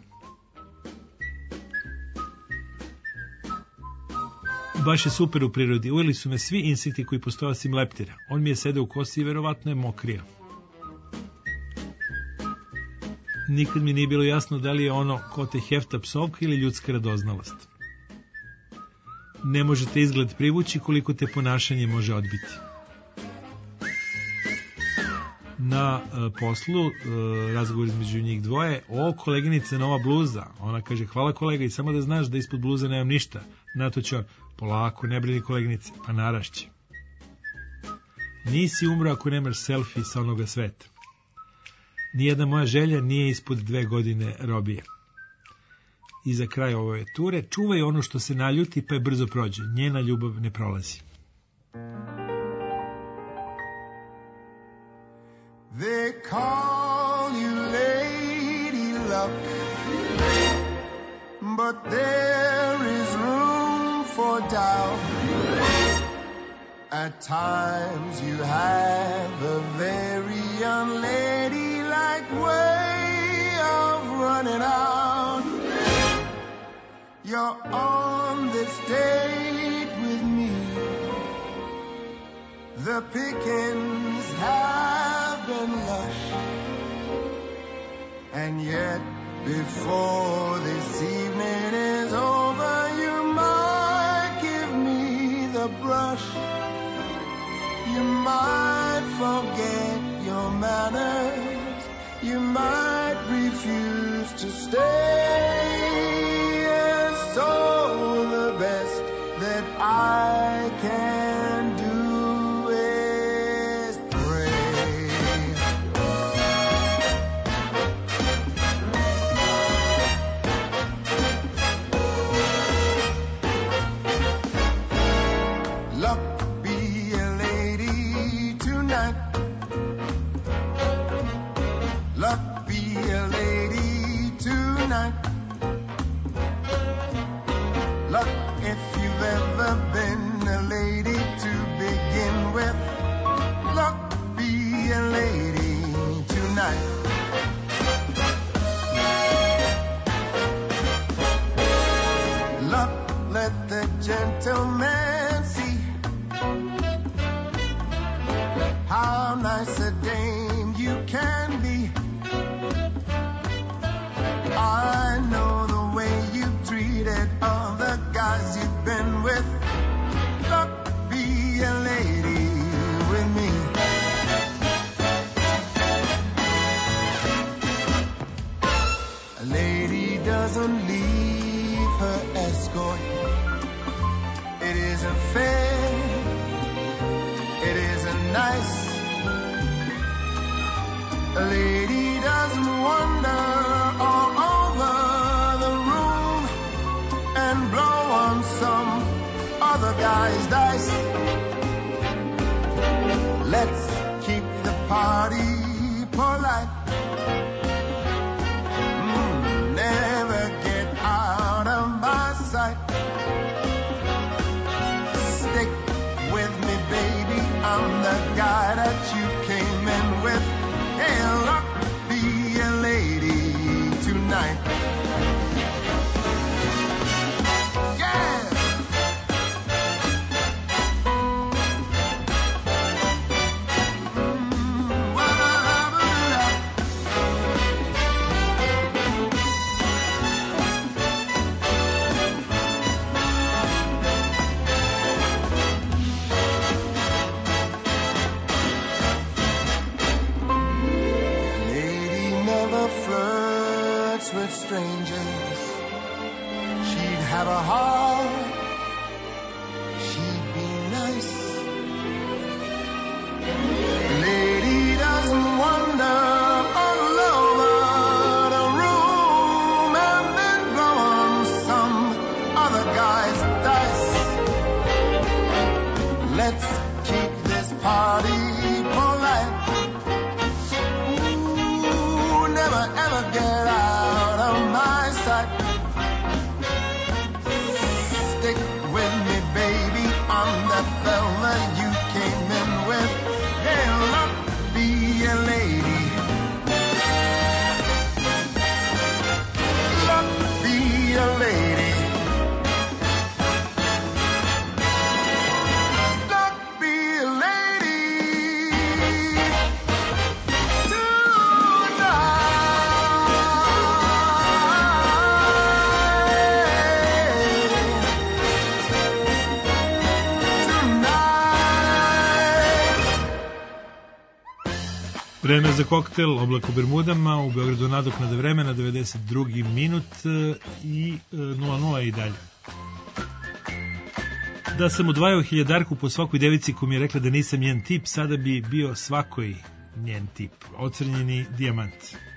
Baš je super u prirodi, ujeli su me svi insekti koji postoje osim leptira. On mi je sedeo u kosi i verovatno je mokrio. Nikad mi nije bilo jasno da li je ono ko te hefta psovka ili ljudska radoznalost. Ne možete izgled privući koliko te ponašanje može odbiti. Na uh, poslu, uh, razgovor između njih dvoje, o, koleginice, nova bluza. Ona kaže, hvala kolega, i samo da znaš da ispod bluze nemam ništa. Na to će on, polako, ne brini koleginice, pa narašće. Nisi umro ako nemaš selfie sa onoga sveta. Nijedna moja želja nije ispod dve godine robije. I za kraj ove ture, čuvaj ono što se naljuti pa je brzo prođe. Njena ljubav ne prolazi. They call you Lady Luck, but there is room for doubt. At times you have a very unladylike way of running out. You're on this date with me. The pickings have been lush, and yet before this evening is over, you might give me the brush. You might forget your manners. You might refuse to stay. And so the best that I can do is pray. Luck be a lady tonight. Luck be a lady tonight. Luck if you've ever been a lady to begin with. Luck be a lady tonight. Luck let the gentleman see how nice a dame you can be. I know the way you've treated all the guys you've been with. Luck be a lady with me. A lady doesn't leave her escort. It isn't fair. It isn't nice. A lady doesn't wander all over the room and blow on some other guy's dice. Let's keep the party polite. Mm, never get out of my sight. Stick with me, baby. I'm the guy that you came in with. Hey, luck be a lady tonight. Yeah! Mm, wa-la-la-la-la. Flirts with strangers. She'd have a heart. She'd be nice. Lady doesn't wander all over the room and then go on some other guy's dice. Let's keep this party polite. Never ever get out of my sight. Stick with me, baby. I'm the fella you came in with. Hey, luck be a lady. Luck be a lady. Luck Vreme za koktel, oblak u Bermudama, u Beogradu nadoknada vremena, devedeset drugi minut i nula nula i dalje. Da sam odvajao hiljadarku po svakoj devici ko mi je rekla da nisam njen tip, sada bi bio svakoj njen tip. Ocrnjeni dijamant.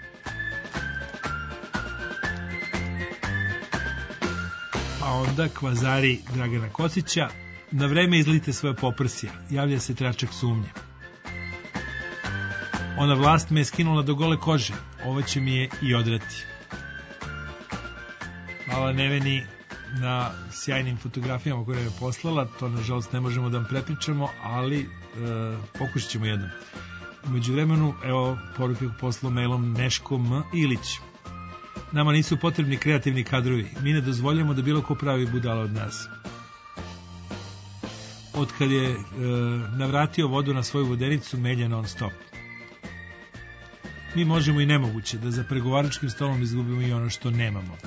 Pa onda kvazari Dragana Kosića, na vreme izlite svoje poprsija, javlja se tračak sumnje. Ona vlast me je skinula do gole kože, ovo će mi je i odrati. Hvala Neveni na sjajnim fotografijama koje je poslala, to nažalost ne možemo da vam prepričamo, ali e, pokušat ćemo jednom. U međuvremenu, evo, poruke poslao mailom Neško M. Ilić. Nama nisu potrebni kreativni kadrovi, mi ne dozvoljamo da bilo ko pravi budala od nas. Od kad je e, navratio vodu na svoju vodenicu, melja non stop. Mi možemo i nemoguće da za pregovaračkim stolom izgubimo i ono što nemamo.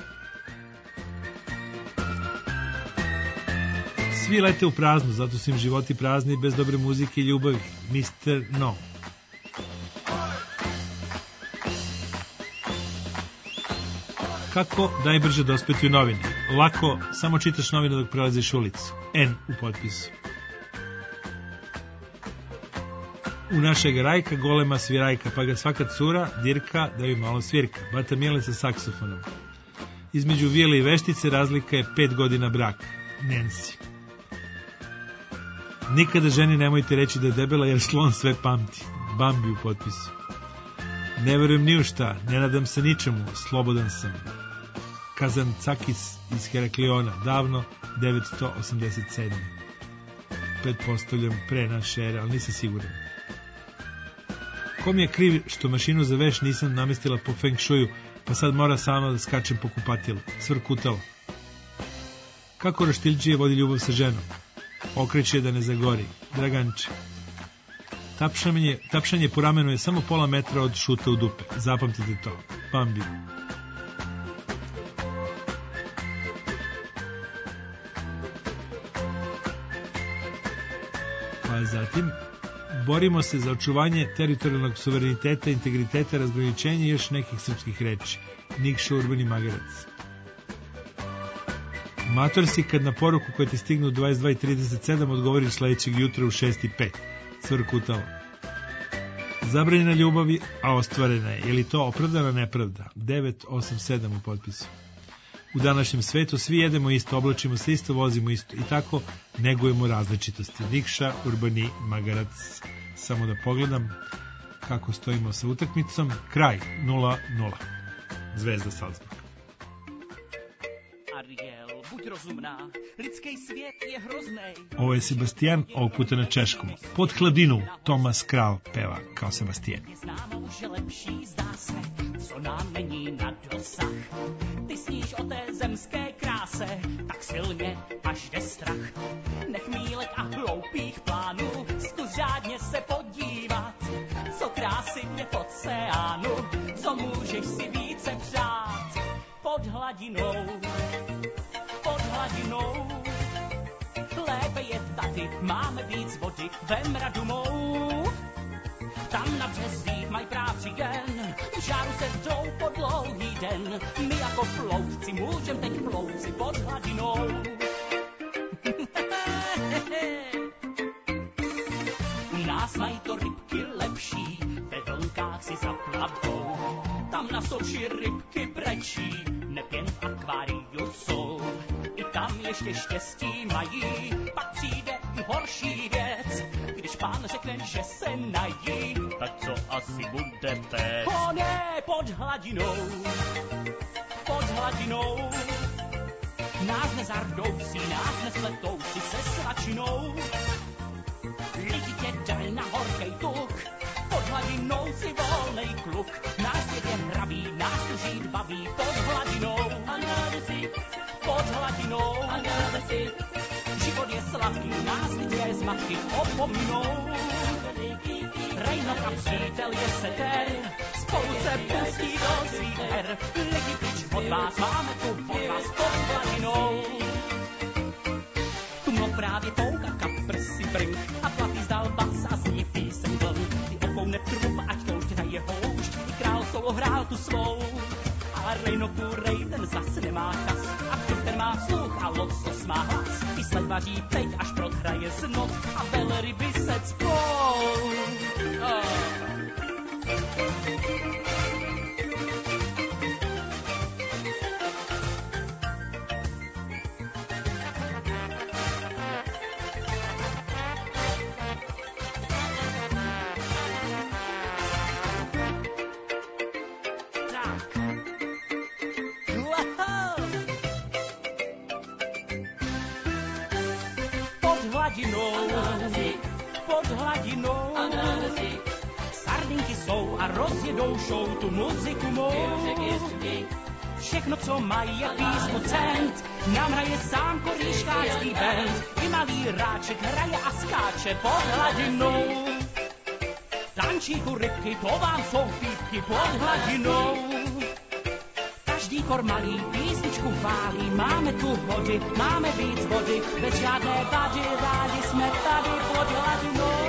Svi lete u prazno, zato su im životi prazni bez dobre muzike i ljubavi. mister No. Kako najbrže dospeti u novine? Lako, samo čitaš novine dok prelaziš ulicu. N u potpisu. U našeg Rajka golema svirajka, pa ga svaka cura dirka da ju malo svirka. Bata Mijele sa saksofonom. Između vile i veštice razlika je pet godina braka. Nancy. Nikada ženi nemojte reći da je debela jer slon sve pamti. Bambi u potpisu. Ne verujem ni u šta, ne nadam se ničemu, slobodan sam. Kazan Cakis iz Herakliona, davno devetsto osamdeset sedme. Pretpostavljam pre naše ere, ali nisam siguran. Ko mi je kriv što mašinu za veš nisam namestila po feng shuiju, pa sad mora sama da skačem po kupatilu. Cvrkutalo. Kako roštiljđije vodi ljubav sa ženom? Okreće da ne zagori. Draganče. Tapšanje, tapšanje po ramenu je samo pola metra od šuta u dupe. Zapamtite to. Bambi. Pa zatim, borimo se za očuvanje teritorijalnog suvereniteta, integriteta, razgraničenja i još nekih srpskih reči. Nikša Urbani Magarac. Mator si kad na poruku koja ti stignu u dvadeset dva i trideset sedam odgovoriš sledećeg jutra u šest i pet. Cvrkutalo. Zabranjena ljubavi, a ostvarena je. Je li to opravdana nepravda? devet osam sedam u potpisu. U današnjem svetu svi jedemo isto, oblačimo se isto, vozimo isto i tako negujemo različitosti. Nikša Urbani Magarac. Samo da pogledam kako stojimo sa utakmicom. Kraj nula nula. Zvezda Salzburg. Ariel, buď rozumná, lidský svět je hroznej. Ovo je Sebastian, ovog puta na češkom. Pod hladinu Tomas Král peva kao Sebastian. Známo, že lepší zdá se, co nám není na dosah. Ty sníš o té zemské kráse, tak silně, až jde strach. Nech mýlek a hloupých plánů, zkus řádně se podívat, co krásy je v oceánu, co můžeš si více přát. Pod hladinou, pod hladinou, lépe je tady, máme víc vody, vem radu mou. Tam na březích mají práci jen, v žáru se jdou po dlouhý den, my jako ploutci můžem teď plout si pod hladinou. U nás mají to rybky lepší, ve vlnkách si zaplavou, tam na souši rybky brečí, nepěn v akváriu jsou. I tam ještě štěstí mají, pak přijde i horší věc. Když pán řekne, že se nají, tak co asi bude teď? On je pod hladinou, pod hladinou. Nás nezardoucí, nás nesletoucí se svačinou. Lidi tě daj na horkej tuk, pod hladinou si volnej kluk. Náš svět je hravý, nás tu žít baví, pod hladinou. Pod hladinou. Život je sladký, nás lidé z matky opominou. Rejnok a přítel je seter, spolu se pustí do svých her. Lidi pryč od vás, máme tu od vás pod hladinou. Tu mnou právě touka kapr si brnk a zlatý zdal bas a zní píseň vln. Ty okou netrup, ať to už tu svou. A Rejno Kurej, ten zas nemá čas. A Ptůr, ten má sluch a Locos má hlas. Ty sled vaří teď, až prohraje znot a velryby se cpou. Oh. Pod hladinou sardinky jsou a rozjedou show tu muziku mou. Všechno, co mají, je písmo cent, nám hraje sám korýškářský band. I malý ráček hraje a skáče pod hladinou. Tančí tu rybky, to vám jsou pípky pod hladinou. Každý kor malý písničku válí, máme tu vody, máme víc vody, bez žádné vady, rádi jsme tady pod hladinou.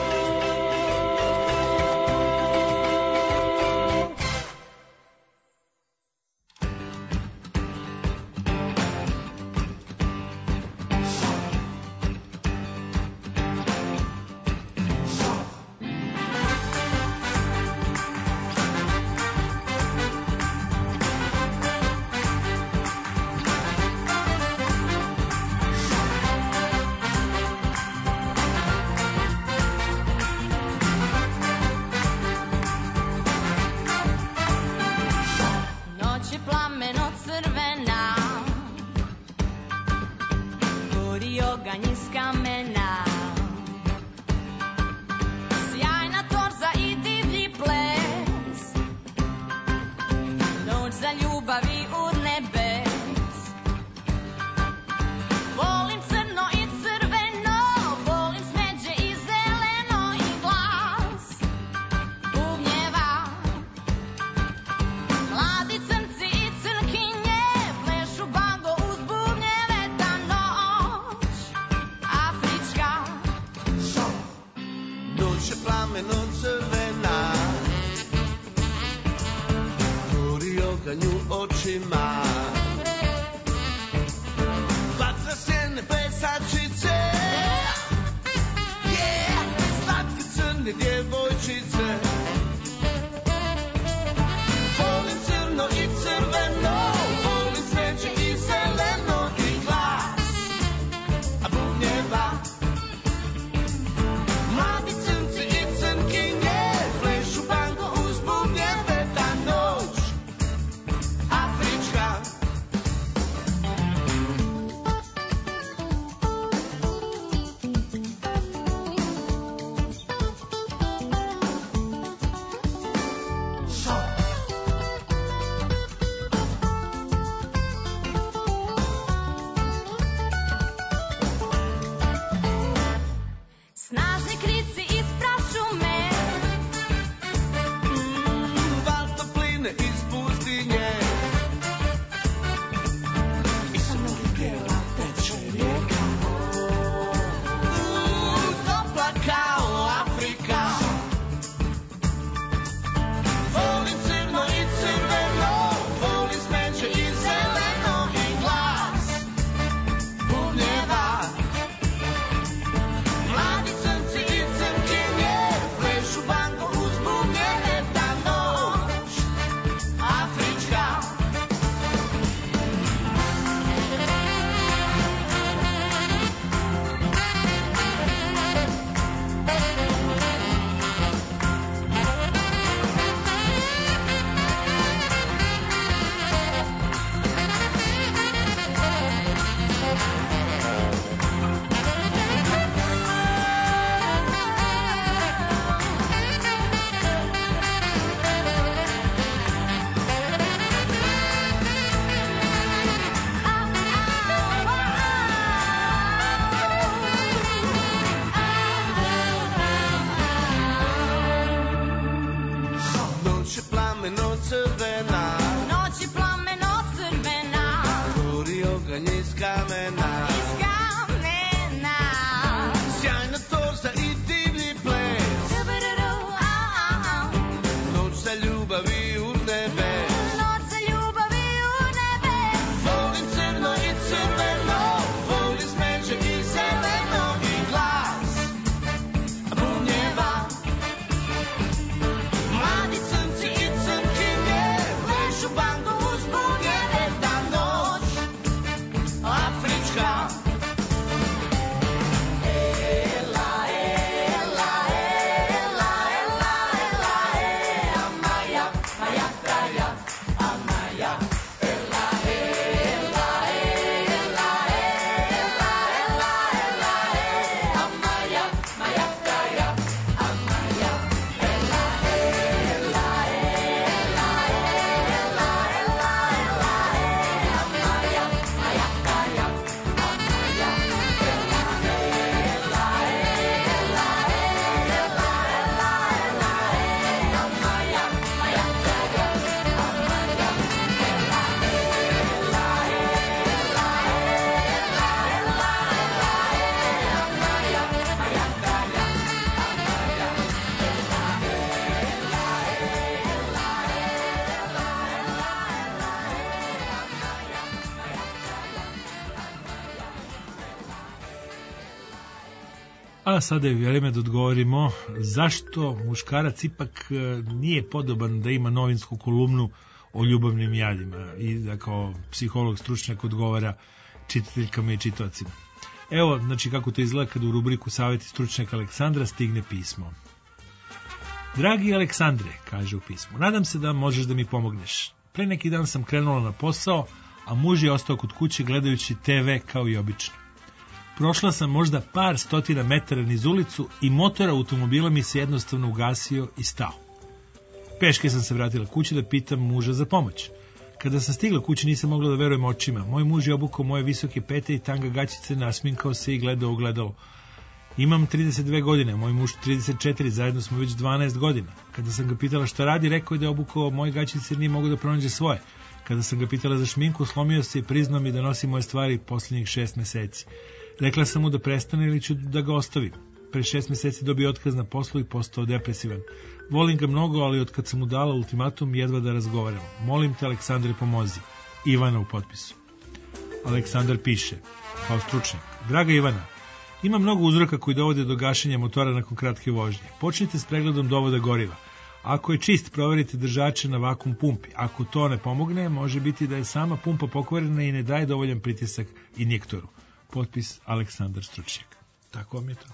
A sada je vrijeme da odgovorimo zašto muškarac ipak nije podoban da ima novinsku kolumnu o ljubavnim jadima i da kao psiholog stručnjak odgovara čitateljkama i čitocima. Evo, znači kako to izgleda kada u rubriku Savjeti stručnjaka Aleksandra stigne pismo. Dragi Aleksandre, kaže u pismu, nadam se da možeš da mi pomogneš. Pre neki dan sam krenula na posao, a muž je ostao kod kuće gledajući te ve kao i obično. Prošla sam možda par stotina metara niz ulicu i motor automobila mi se jednostavno ugasio i stao. Peške sam se vratila kući da pitam muža za pomoć. Kada sam stigla kući nisam mogla da verujem očima. Moj muž je obukao moje visoke pete i tanga gaćice, nasminkao se i gledao u ogledalo. Imam trideset dve godine, moj muž trideset četiri, zajedno smo već dvanaest godina. Kada sam ga pitala šta radi, rekao je da je obukao moje gaćice jer nije mogao da pronađe svoje. Kada sam ga pitala za šminku, slomio se i priznao mi da nosi moje stvari posljednjih šest meseci. Rekla sam mu da prestane ili ću da ga ostavim. Pre šest meseci dobio otkaz na poslu i postao depresivan. Volim ga mnogo, ali od kad sam mu dala ultimatum jedva da razgovaramo. Molim te, Aleksandre, pomozi. Ivana u potpisu. Aleksandar piše, kao stručnjak. Draga Ivana, ima mnogo uzroka koji dovode do gašenja motora nakon kratke vožnje. Počnite s pregledom dovoda goriva. Ako je čist, proverite držače na vakum pumpi. Ako to ne pomogne, može biti da je sama pumpa pokvarena i ne daje dovoljan pritisak injektoru. Potpis Aleksandar stručnjak. Tako vam je to.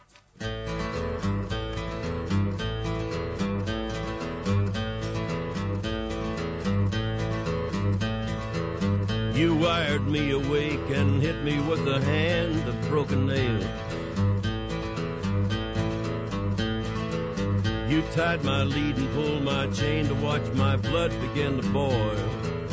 You wired me awake and hit me with a hand of broken nails. You tied my lead and pulled my chain to watch my blood begin to boil.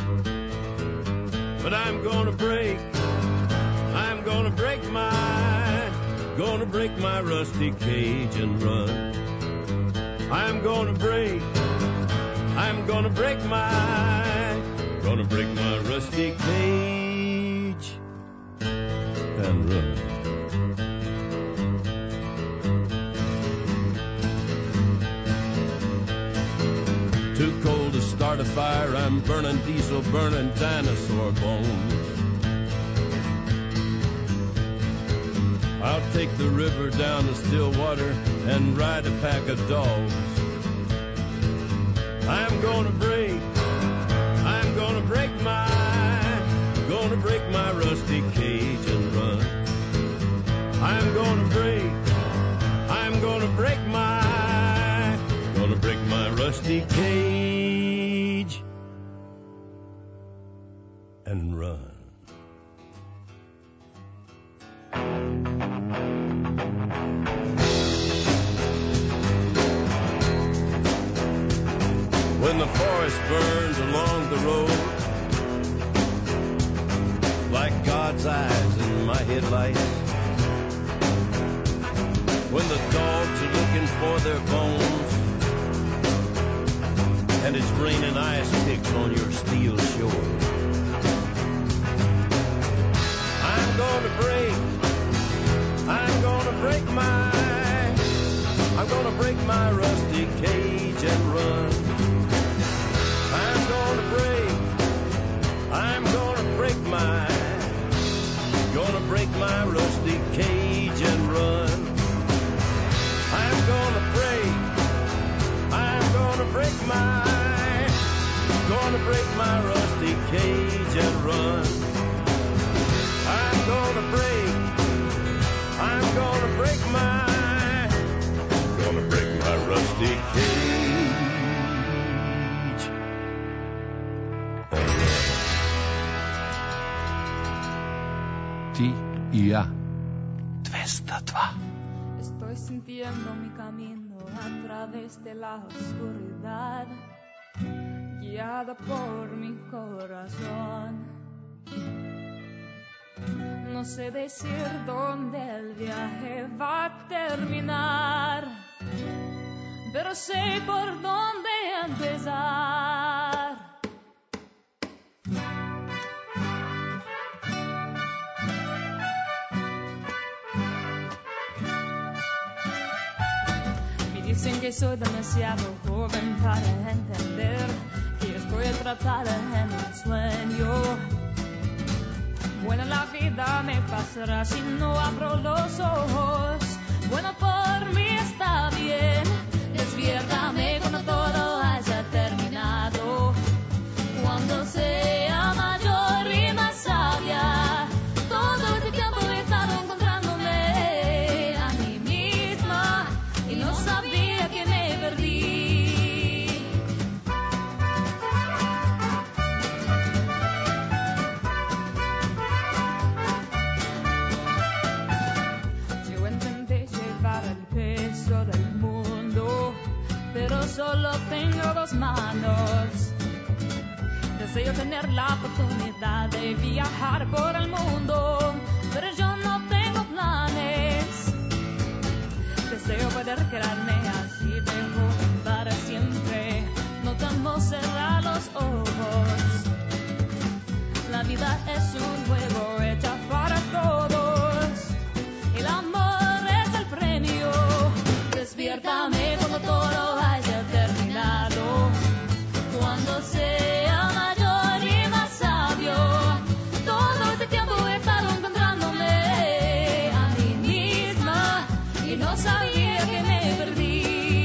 But I'm gonna break, I'm gonna break my, gonna break my rusty cage and run. I'm gonna break, I'm gonna break my, gonna break my rusty cage and run. Too cold to start a fire, I'm burning diesel, burning dinosaur bones. I'll take the river down to Stillwater and ride a pack of dogs. I'm gonna break, I'm gonna break my, gonna break my rusty cage and run. I'm gonna break, I'm gonna break my, gonna break my rusty cage and run. When the forest burns along the road, like God's eyes in my headlights, when the dogs are looking for their bones, and it's raining ice picks on your steel shore, I'm gonna break, I'm gonna break my, I'm gonna break my rusty cage and run. I'm gonna break, I'm gonna break my, gonna break my rusty cage and run. I'm gonna break, I'm gonna break my, gonna break my rusty cage and run. I'm gonna break, I'm gonna break my, gonna break my rusty cage. Ti i ja. dvesta dva. Estoy sintiendo mi camino a través de la oscuridad, guiada por mi corazón. No sé decir dónde el viaje va a terminar, pero sé por dónde empezar. Dicen que soy demasiado joven para entender que estoy atrapada en un sueño. Bueno, la vida me pasará si no abro los ojos. tengo dos manos. Deseo tener la oportunidad de viajar por el mundo, pero yo no tengo planes. Deseo poder quedarme así, dejo para siempre. No temo cerrar los ojos. La vida es un juego hecho para todos. El amor es el premio. Despiértame cuando todo haya terminado. Cuando sea mayor y más sabio. Todo este tiempo he estado encontrándome a mí misma y no sabía que me perdí.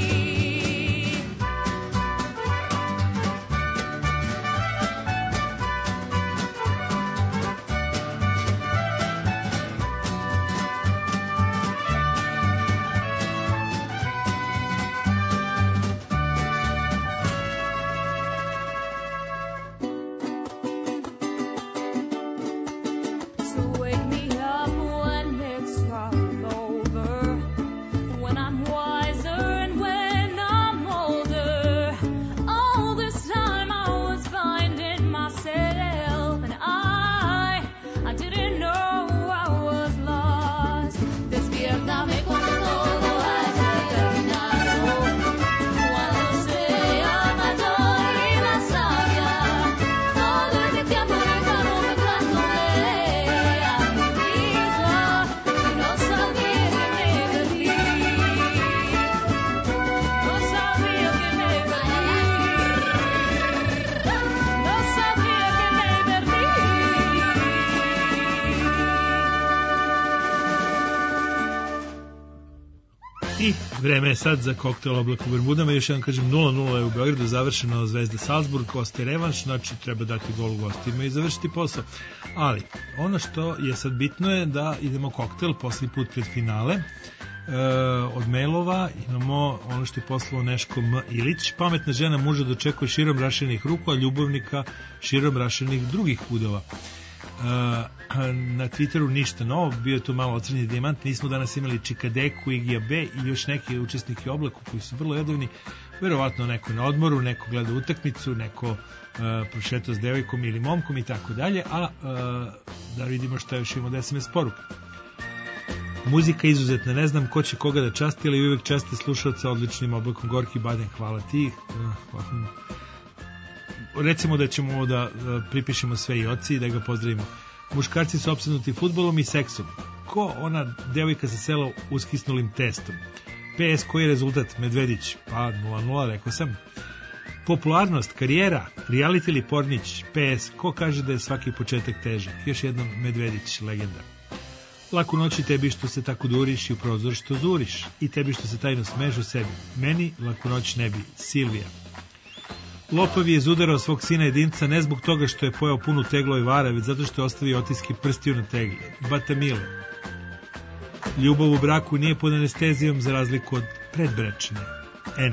I vreme je sad za koktel Oblak u Bermudama. Još jedan kažem, nula nula je u Beogradu završeno, Zvezda Salzburg, ostaje revanš, znači treba dati gol u gostima i završiti posao. Ali, ono što je sad bitno je da idemo koktel posli put pred finale. E, od mailova imamo ono što je poslao Neško M. Ilić. Pametna žena muža dočekuje širom rašenih ruku, a ljubavnika širom rašenih drugih udova. Na Twitteru ništa novo, bio je tu malo ocrnjeni dijamant, nismo danas imali Čikadeku, Igija B i još neki učesnike Oblaku koji su vrlo jedovni, verovatno neko na odmoru, neko gleda utakmicu, neko uh, prošetao s devojkom ili momkom i tako dalje, a uh, da vidimo šta još imamo da S M S poruka. Muzika izuzetna, ne znam ko će koga da časti, ali uvijek časti slušalca odličnim Oblakom. Gorki Baden, hvala ti. Uh, recimo da ćemo da pripišemo sve i oci i da ga pozdravimo. Muškarci su opsednuti fudbalom i seksom. Ko ona devojka sa sela uskisnulim testom? P S koji je rezultat? Medvedić. Pa nula nula, rekao sam. Popularnost, karijera, reality ili pornić? P S ko kaže da je svaki početak težak? Još jednom Medvedić, legenda. Laku noći tebi što se tako duriš i u prozor što zuriš. I tebi što se tajno smeš u sebi. Meni laku noć ne bi. Silvija. Lopov je izudarao svog sina jedinca ne zbog toga što je pojao punu teglo i vara, već zato što je ostavio otiske prstiju na tegli. Batamile. Ljubav u braku nije pod anestezijom za razliku od predbračne. N.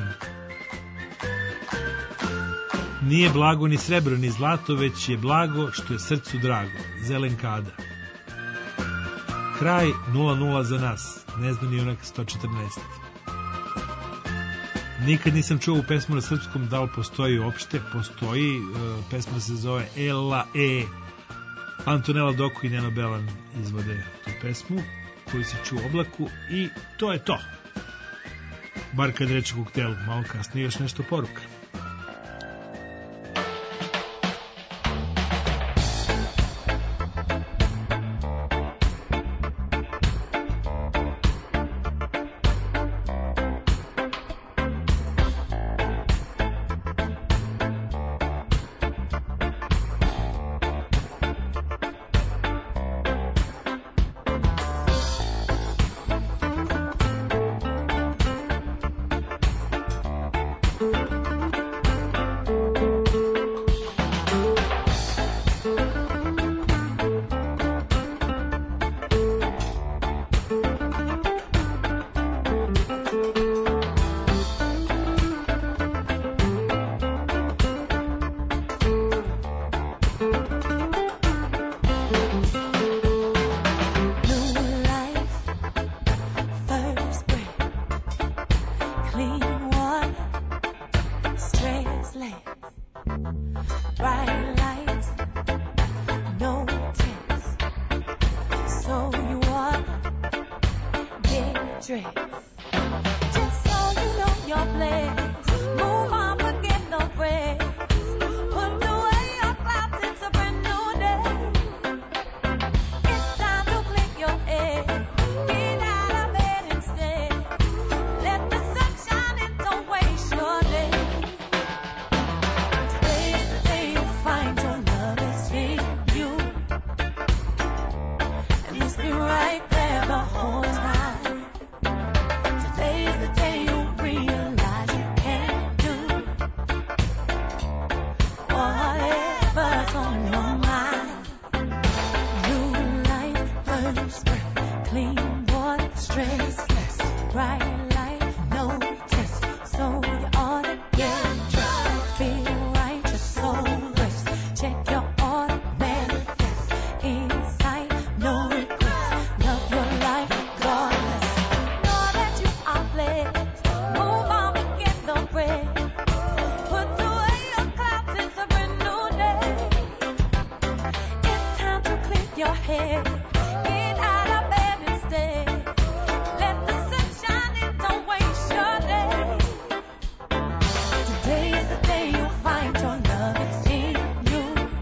Nije blago ni srebro ni zlato, već je blago što je srcu drago. Zelenkada. Kraj nula nula za nas. Ne zna ni onak sto četrnaest. Nikad nisam čuo u pesmu na srpskom da li postoji uopšte. Postoji, uh, pesma se zove Ela E. Antonela Doko i Neno Belan izvode tu pesmu koju se čuo u Oblaku i to je to. Bar kad reče koktel, malo kasnije još nešto poruka. dress. Just so you know your place. Move on, forget the rest. Put away your clouds, it's a brand new day. It's time to clear your head. Get out of bed instead. Let the sun shine and don't waste your day. Today is the day you find your love is in you. And it's been right there the whole time. Today is the day you realize you can do whatever's on your mind. New life, first breath, clean water, stressless, bright light, no test. So you ought to get dressed, feel right, your soul rest. Check your order, manifest, inside, no regrets. Love your life regardless. Know that you are blessed. Move on, forget the rest. Put away your clouds, it's a brand new day. It's time to clear your head. Get out of bed instead. Let the sun shine and don't waste your day. Today is the day you find your love is in you.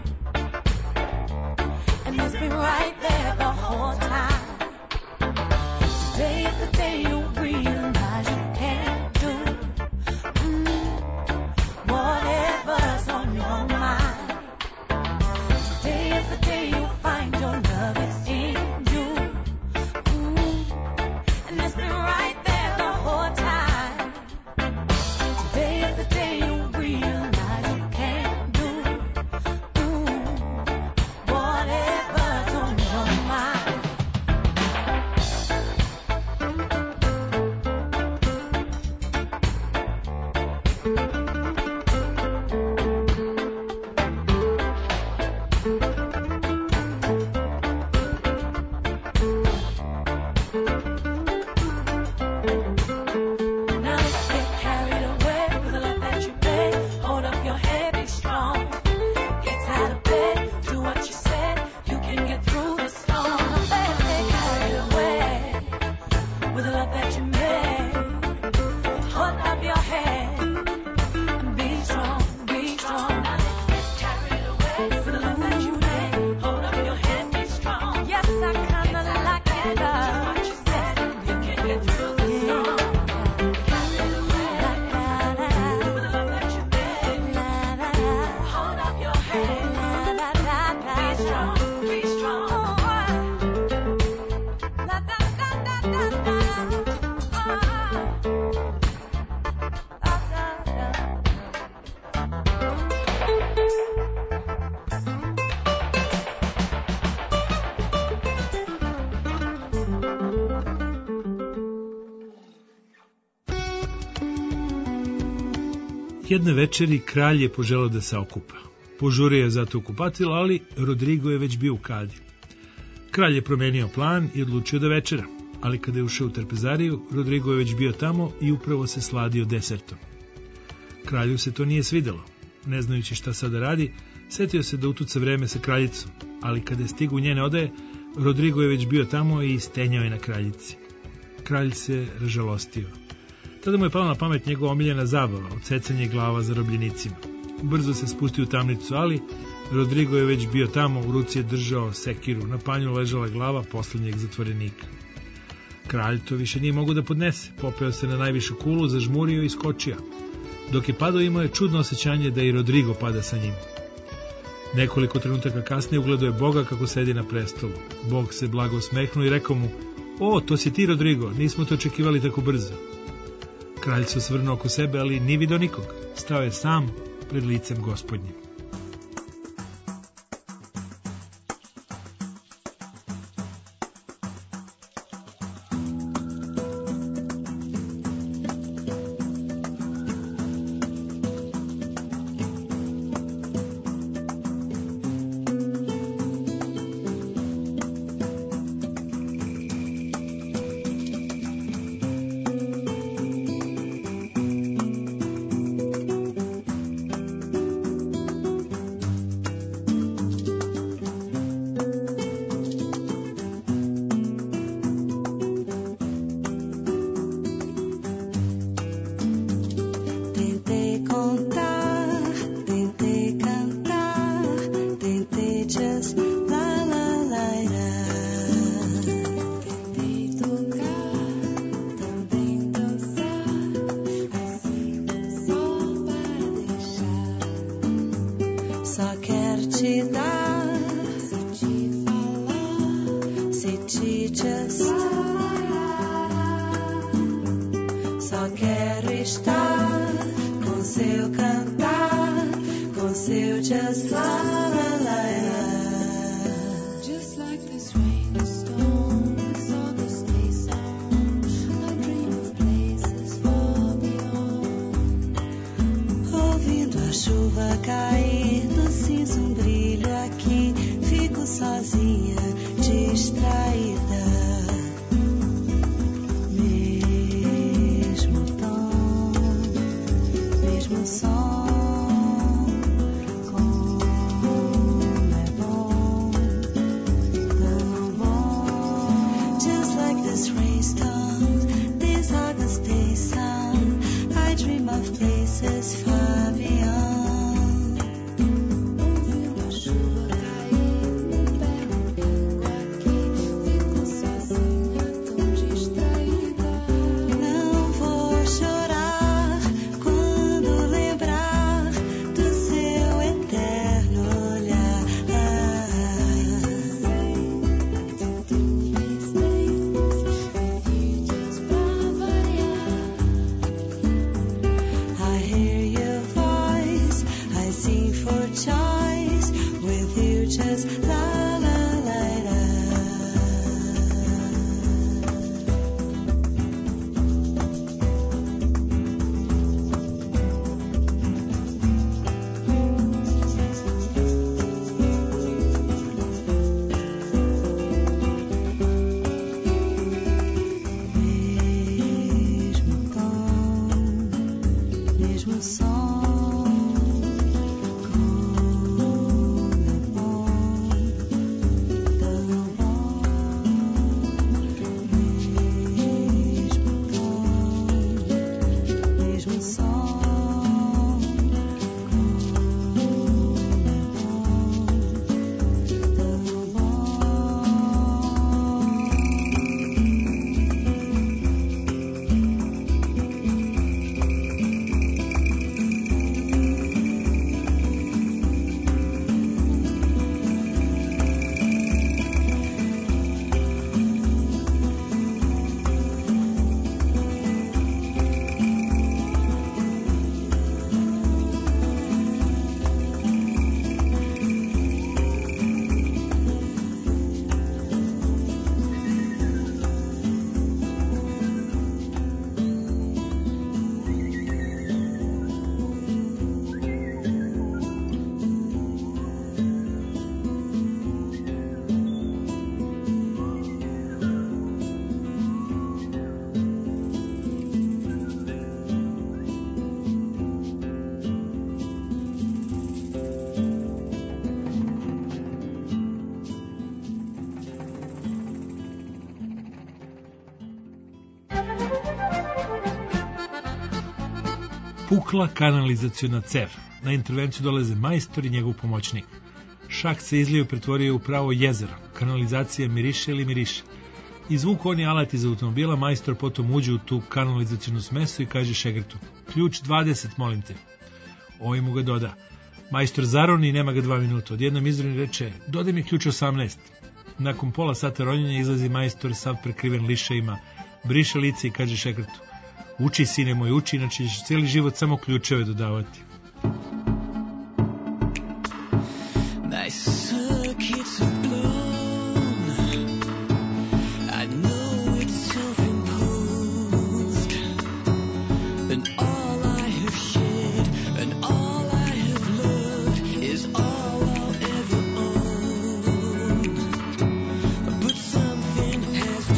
And it's been right there the whole time. Today is the day you realize you can do mm, whatever's on your mind. Today is the day you find your love is in you. Mm, and it's been right there the whole time. Today is the day you realize you can do mm, whatever's on your mind. Now let's get carried away with the love that you made. Hold up your head, be strong. Get out of bed, do what you said. You can get through the storm. Let's get carried away with the love that you made. Hold up your head and be strong, be strong. Now let's get carried away with the love that you made. Hold up your head, be strong. Yes, I kinda like it. Do what you said. You can get through the storm. Carried away with the love that you made. Hold up your head. Be strong, be strong. La da da da da da. Jedne večeri kralj je poželeo da se okupa. Požurio je zato u kupatilo, ali Rodrigo je već bio u kadi. Kralj je promenio plan i odlučio da večera, ali kada je ušao u trpezariju, Rodrigo je već bio tamo i upravo se sladio desertom. Kralju se to nije svidelo. Ne znajući šta sada radi, setio se da utuca vreme sa kraljicom, ali kada je stigu njene odaje, Rodrigo je već bio tamo i stenjao je na kraljici. Kralj se ražalostio. Tada mu je pala na pamet njegova omiljena zabava, odsecanje glava zarobljenicima. Brzo se spustio u tamnicu, ali Rodrigo je već bio tamo, u ruci je držao sekiru, na panju ležala glava poslednjeg zatvorenika. Kralj to više nije mogu da podnese, popeo se na najvišu kulu, zažmurio i skočio. Dok je padao, imao je čudno osjećanje da i Rodrigo pada sa njim. Nekoliko trenutaka kasnije ugledao je Boga kako sedi na prestolu. Bog se blago smehnuo i rekao mu: "O, to si ti, Rodrigo, nismo to očekivali tako brzo." Kralj se osvrnuo oko sebe, ali nije vidio nikog. Stao je sam pred licem Gospodnjim. Só quero te dar, se te falar, se te dizer. Só quero estar com seu cantar, com seu just la la la. Just like this rainstorm, this August day song, I dream of places far beyond. Ouvindo a chuva cair, no cinza um brilho aqui, fico sozinha, distraída. Mesmo tom, mesmo som, como é bom, tão bom. Just like this rainstorm, this August day sun, I dream of places far beyond. Ouvindo a chuva cair, no pé um pingo aqui, fico sozinha, tão distraída. Não vou chorar quando lembrar do seu eterno olhar. I hear your voice, I sing for choice, with you just la la la la. Mesmo tom, mesmo som, como é bom, tão bom. Mesmo tom, mesmo som, como é bom, tão bom. Pukla kanalizaciona cev. Na intervenciju dolaze majstor i njegov pomoćnik. Šah se izlio i pretvorio u pravo jezero. Kanalizacija miriše ili miriše. Izvuku oni alat iz automobila, majstor potom uđe u tu kanalizacionu smesu i kaže šegrtu: ključ dvadeset, molim te. Ovaj mu ga doda. Majstor zaroni i nema ga dva minuta. Odjednom izroni reče: dodaj mi ključ osamnaest. Nakon pola sata ronjenja izlazi majstor sav prekriven lišajima, briše lice i kaže šegrtu: uči, sine moj, uči, inače ćeš cijeli život samo ključeve dodavati. Nice circuits of bloom. I know it's self-imposed, and all I have shared and all I have loved is all I'll ever own. But something has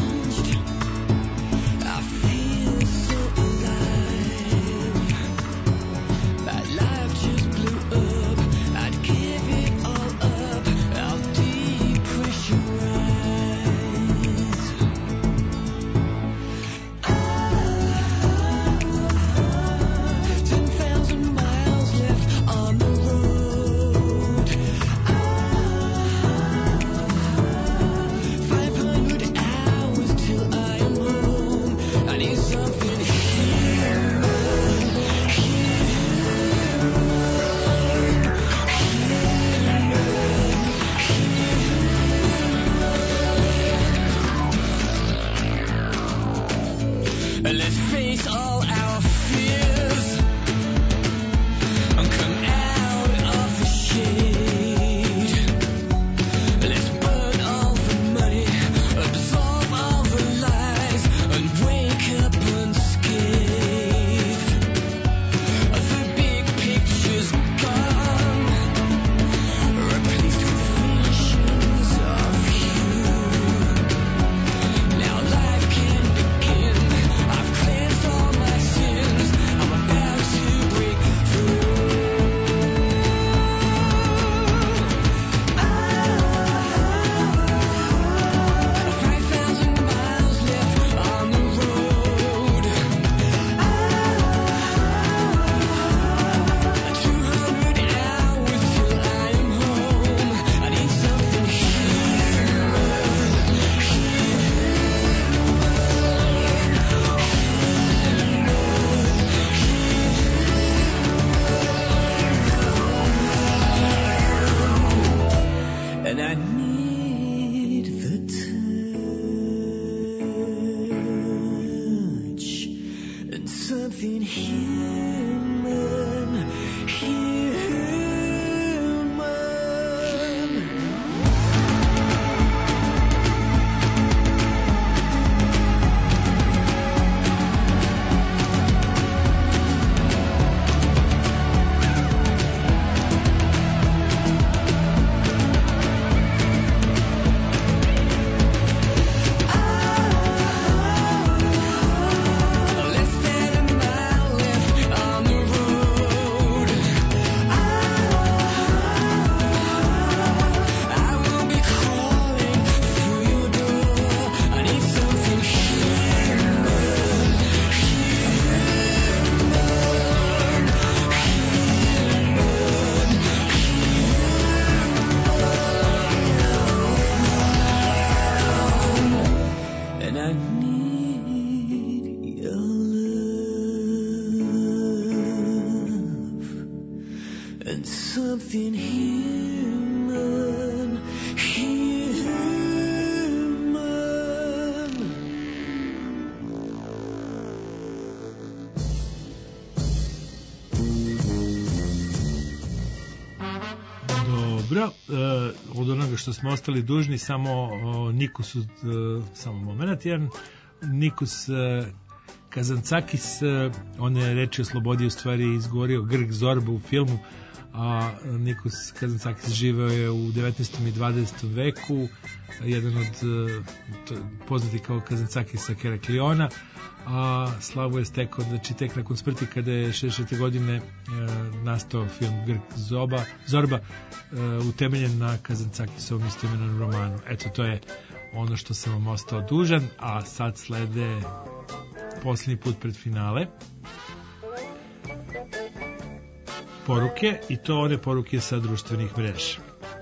changed. I feel so alive. Let's face all our fears and come out of the shade. Let's burn all the money, absorb all the lies, and wake up unscathed. The big picture's gone, replaced with visions of you. Now life can begin. I've cleansed all my sins. I'm about to break through. Five thousand miles left on the road. Two hundred hours till I am home. I need something and I need the touch and something human, human. Less than a mile left on the road. I will be crawling through your door. I need something human, and I need your love and something human, human. Dobro, e, od onoga što smo ostali dužni, samo o, Nikosu, e, samo moment, jedan Nikos e, Kazancakis, e, on je reči o slobodi u stvari izgovorio Grg Zorba u filmu, a Nikos Kazancakis živeo je u devetnaestom i dvadesetom veku, jedan od e, to, poznati kao Kazancakisa Herakliona, a slavu je stekao, znači tek nakon smrti kada je šezdeset šeste godine e, nastao film Grg Zoba, Zorba, e, utemeljen na Kazancakisovom istoimenom romanu. Eto, to je ono što sam vam ostao dužan, a sad slede posljednji put pred finale poruke, i to one poruke sa društvenih mreža.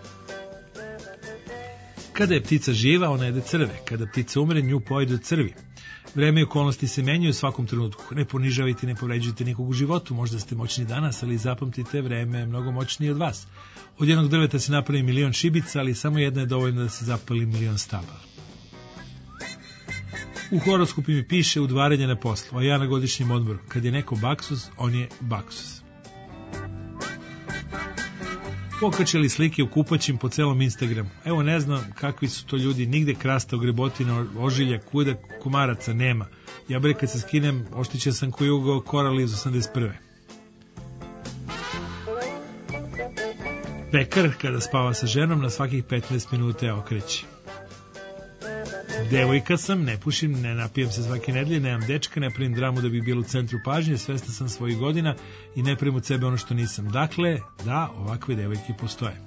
Kada je ptica živa, ona jede crve. Kada ptica umre, nju pojedu crvi. Vreme i okolnosti se menjaju u svakom trenutku. Ne ponižavajte, ne povređujte nikog u životu. Možda ste moćni danas, ali zapamtite, vreme je mnogo moćnije od vas. Od jednog drveta se napravi milion šibica, ali samo jedna je dovoljna da se zapali milion stabala. U horoskopu mi piše udvaranje na poslu, a ja na godišnjem odmoru. Kad je neko baksus, on je baksus. Pokačali slike u kupaćim po celom Instagramu. Evo, ne znam kakvi su to ljudi, nigde krasta, ogrebotina, ožilja, kuda, komaraca nema. Ja bre kad se skinem, oštićen sam koji ugao korali iz osamdeset prve. Pekar kada spava sa ženom na svakih petnaest minuta je okreće. Devojka sam, ne pušim, ne napijem se svake nedelje, nemam dečka, ne pravim dramu da bi bilo u centru pažnje, svestan sam svojih godina i ne pravim od sebe ono što nisam. Dakle, da, ovakve devojke postoje.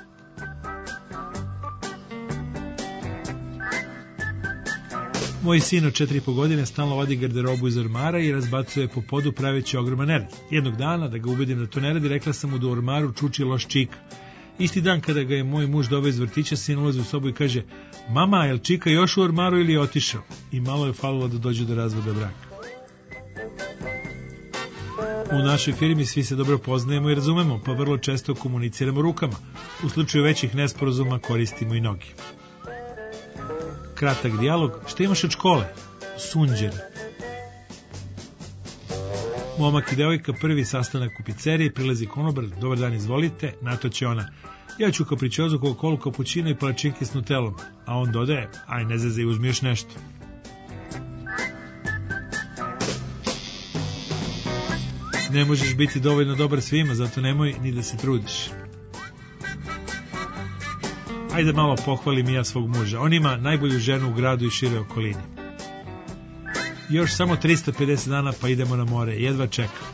Moj sin od četiri i po godine stalno vadi garderobu iz ormara i razbacuje po podu praveći ogroman nered. Jednog dana, da ga ubedim da to ne radi, rekla sam mu da u ormaru čuči loš čika. Isti dan kada ga je moj muž doveo iz vrtića, sin ulazi u sobu i kaže: mama, je li čika još u ormaru ili je otišao? I malo je falilo da dođe do razvoda braka. U našoj firmi svi se dobro poznajemo i razumemo, pa vrlo često komuniciramo rukama. U slučaju većih nesporazuma koristimo i noge. Kratak dijalog: šta imaš od škole? Sunđer. Momak i devojka, prvi sastanak u pizzeriji, prilazi konobar, dobar dan, izvolite, na to će ona: ja ću kapričozu, Coca-Colu, kapućino i palačinke s nutelom, a on dodaje: aj ne zezaj, uzmi još nešto. Ne možeš biti dovoljno dobar svima, zato nemoj ni da se trudiš. Ajde malo pohvalim i ja svog muža, on ima najbolju ženu u gradu i šire okolini. Još samo trista pedeset dana pa idemo na more, jedva čekam.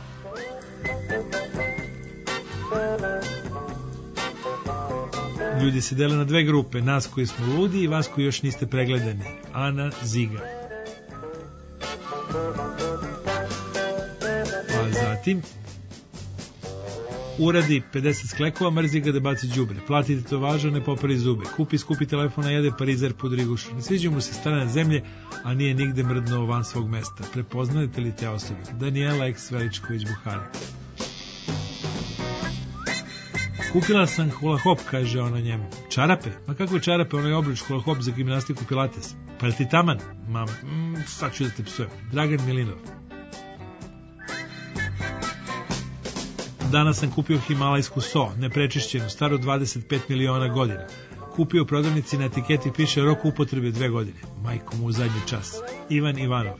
Ljudi se dele na dve grupe, nas koji smo ludi i vas koji još niste pregledani. Ana Ziga. A zatim uradi pedeset sklekova, mrzi ga da baci đubre. Platite to važno, ne popari zube. Kupi skupi telefona, jede parizer po drigušu. Ne sviđa mu se strana zemlje, a nije nigde mrdnuo van svog mesta. Prepoznajete li te osobe? Daniela X. Veličković Buhari. Kupila sam hula hop, kaže ona njemu. Čarape? Ma kakve čarape? Onaj obruč hula hop za gimnastiku pilates. Pa je ti taman? Mam, mm, sad ću da te psujem. Dragan Milinov. Danas sam kupio himalajsku so, neprečišćenu, staru dvadeset pet miliona godina. Kupio u prodavnici, na etiketi piše rok upotrebe dve godine. Majko mu u zadnji čas. Ivan Ivanov.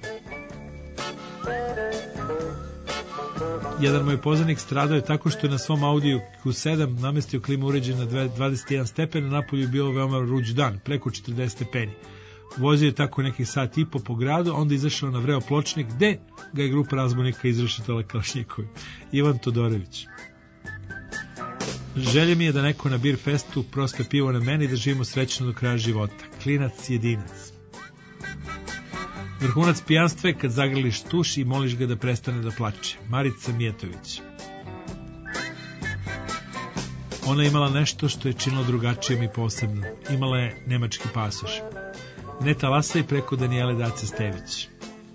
Jedan moj poznanik stradao je tako što je na svom Audiju Q sedam namestio klimu uređen na dvadeset jedan stepen, na napolju je bio veoma ruđ dan, preko četrdeset stepeni. Vozio je tako nekih sat i po po gradu, onda izašao na vreo pločnik, gde ga je grupa razbojnika izrešetala Kalašnjikovi. Ivan Todorović. Želje mi je da neko na Beer Festu prospe pivo na mene i da živimo srećno do kraja života. Klinac jedinac. Vrhunac pijanstva je kad zagrliš tuš i moliš ga da prestane da plače. Marica Mijetović. Ona je imala nešto što je činilo drugačijom i posebno. Imala je nemački pasoš. Ne talasaj preko Danijele Dace Stević.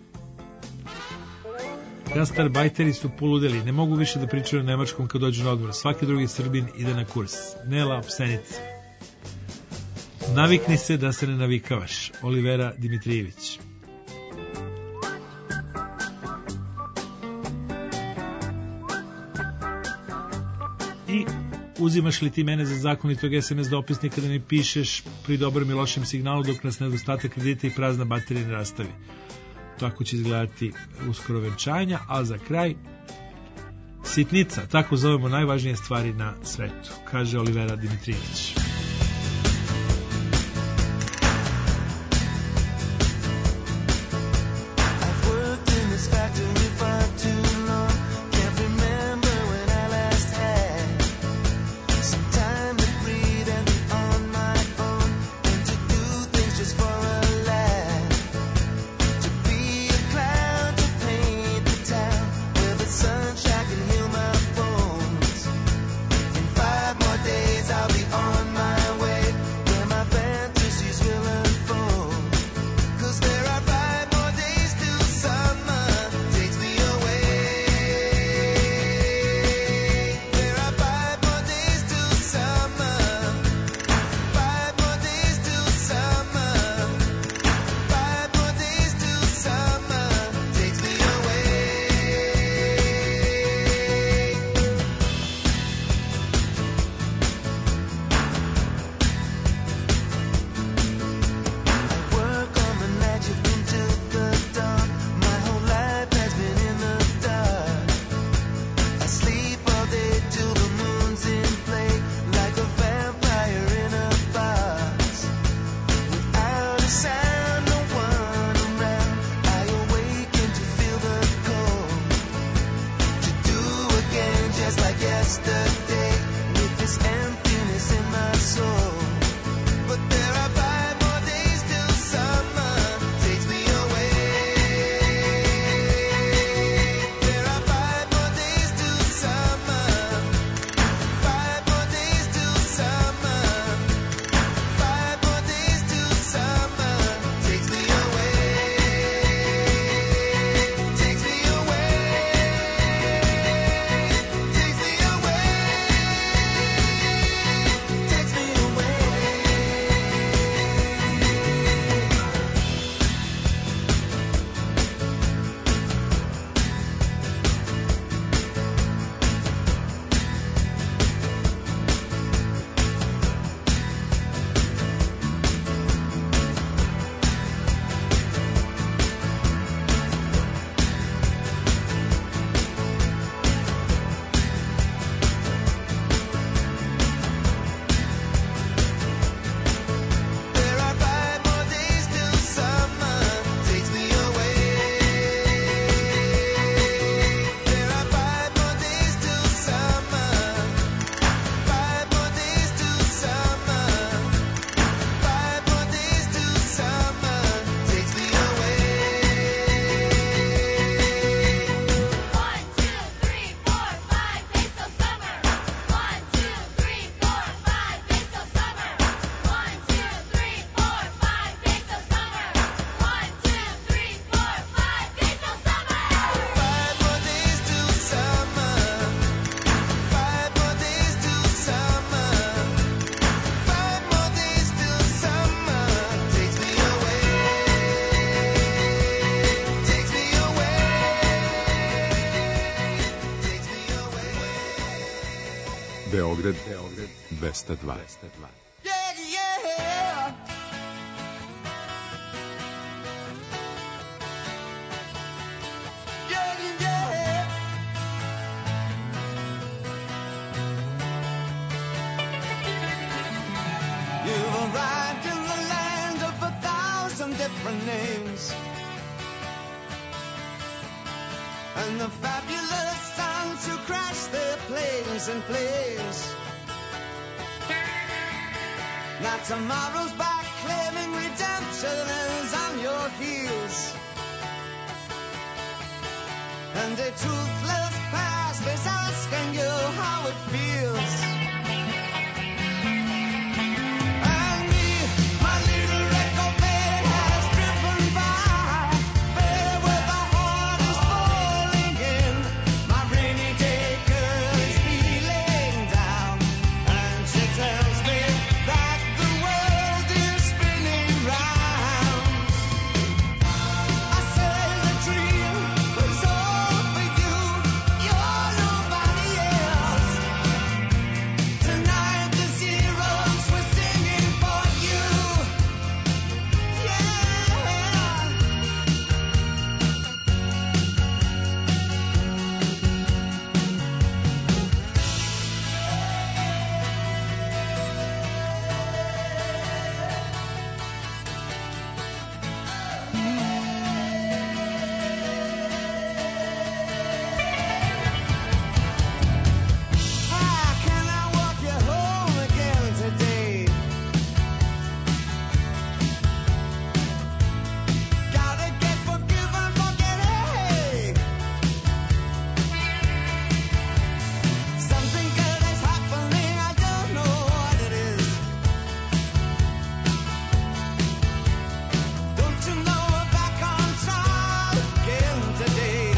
Gastarbajteri su poludeli, ne mogu više da pričaju na nemačkom kad dođu na odmor. Svaki drugi Srbin ide na kurs. Nela Opsenica. Navikni se da se ne navikavaš. Olivera Dimitrijević. I uzimaš li ti mene za zakonitog es em es dopisnika da mi pišeš pri dobrom i lošem signalu dok nas nedostatak kredita i prazna baterija ne rastavi. Tako će izgledati uskoro venčanja, a za kraj sitnica, tako zovemo najvažnije stvari na svetu, kaže Olivera Dimitrijević. On Beograd dvesta dva. Yeah, yeah. Yeah, yeah. You've arrived in the land of a thousand different names, and the fabulous sons who crash their planes and planes. Now tomorrow's back claiming redemption is on your heels, and a toothless past is asking you how it feels. And me, my little red Corvette has driven by, there where the heart is falling in. My rainy day girl is feeling down, and she tells me that the world is spinning round. I say the dream was all for you, you're nobody else. Tonight the zeros were singing for you. Yeah. How can I walk you home again today? Gotta get forgiven for getting. Something good is happening, I don't know what it is. Don't you know we're back on trial again today?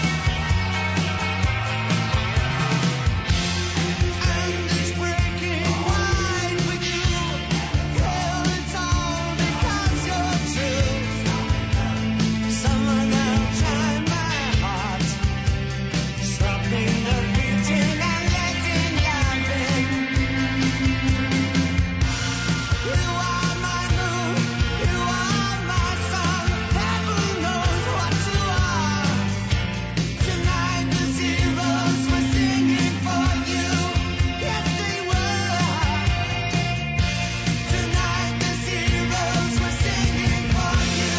And it's breaking wide with you. Hell, it's all because you're true. Someone outshine my heart, stopping the beating and letting life in. You are my moon, you are my sun. Heaven knows what you are. Tonight the zeros were singing for you. Yes, they were. Tonight the zeros were singing for you.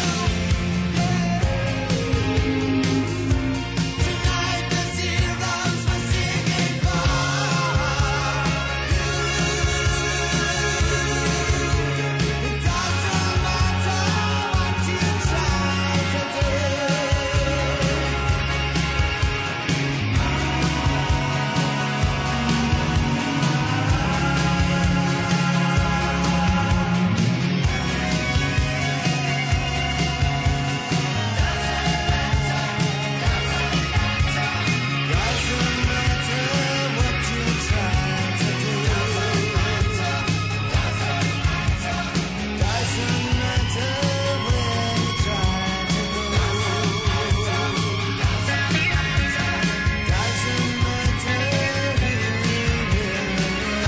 Tonight the zeros were singing for you. It doesn't matter what you try to do. Doesn't matter what you try to do. Doesn't matter where you try to go. Doesn't matter who you really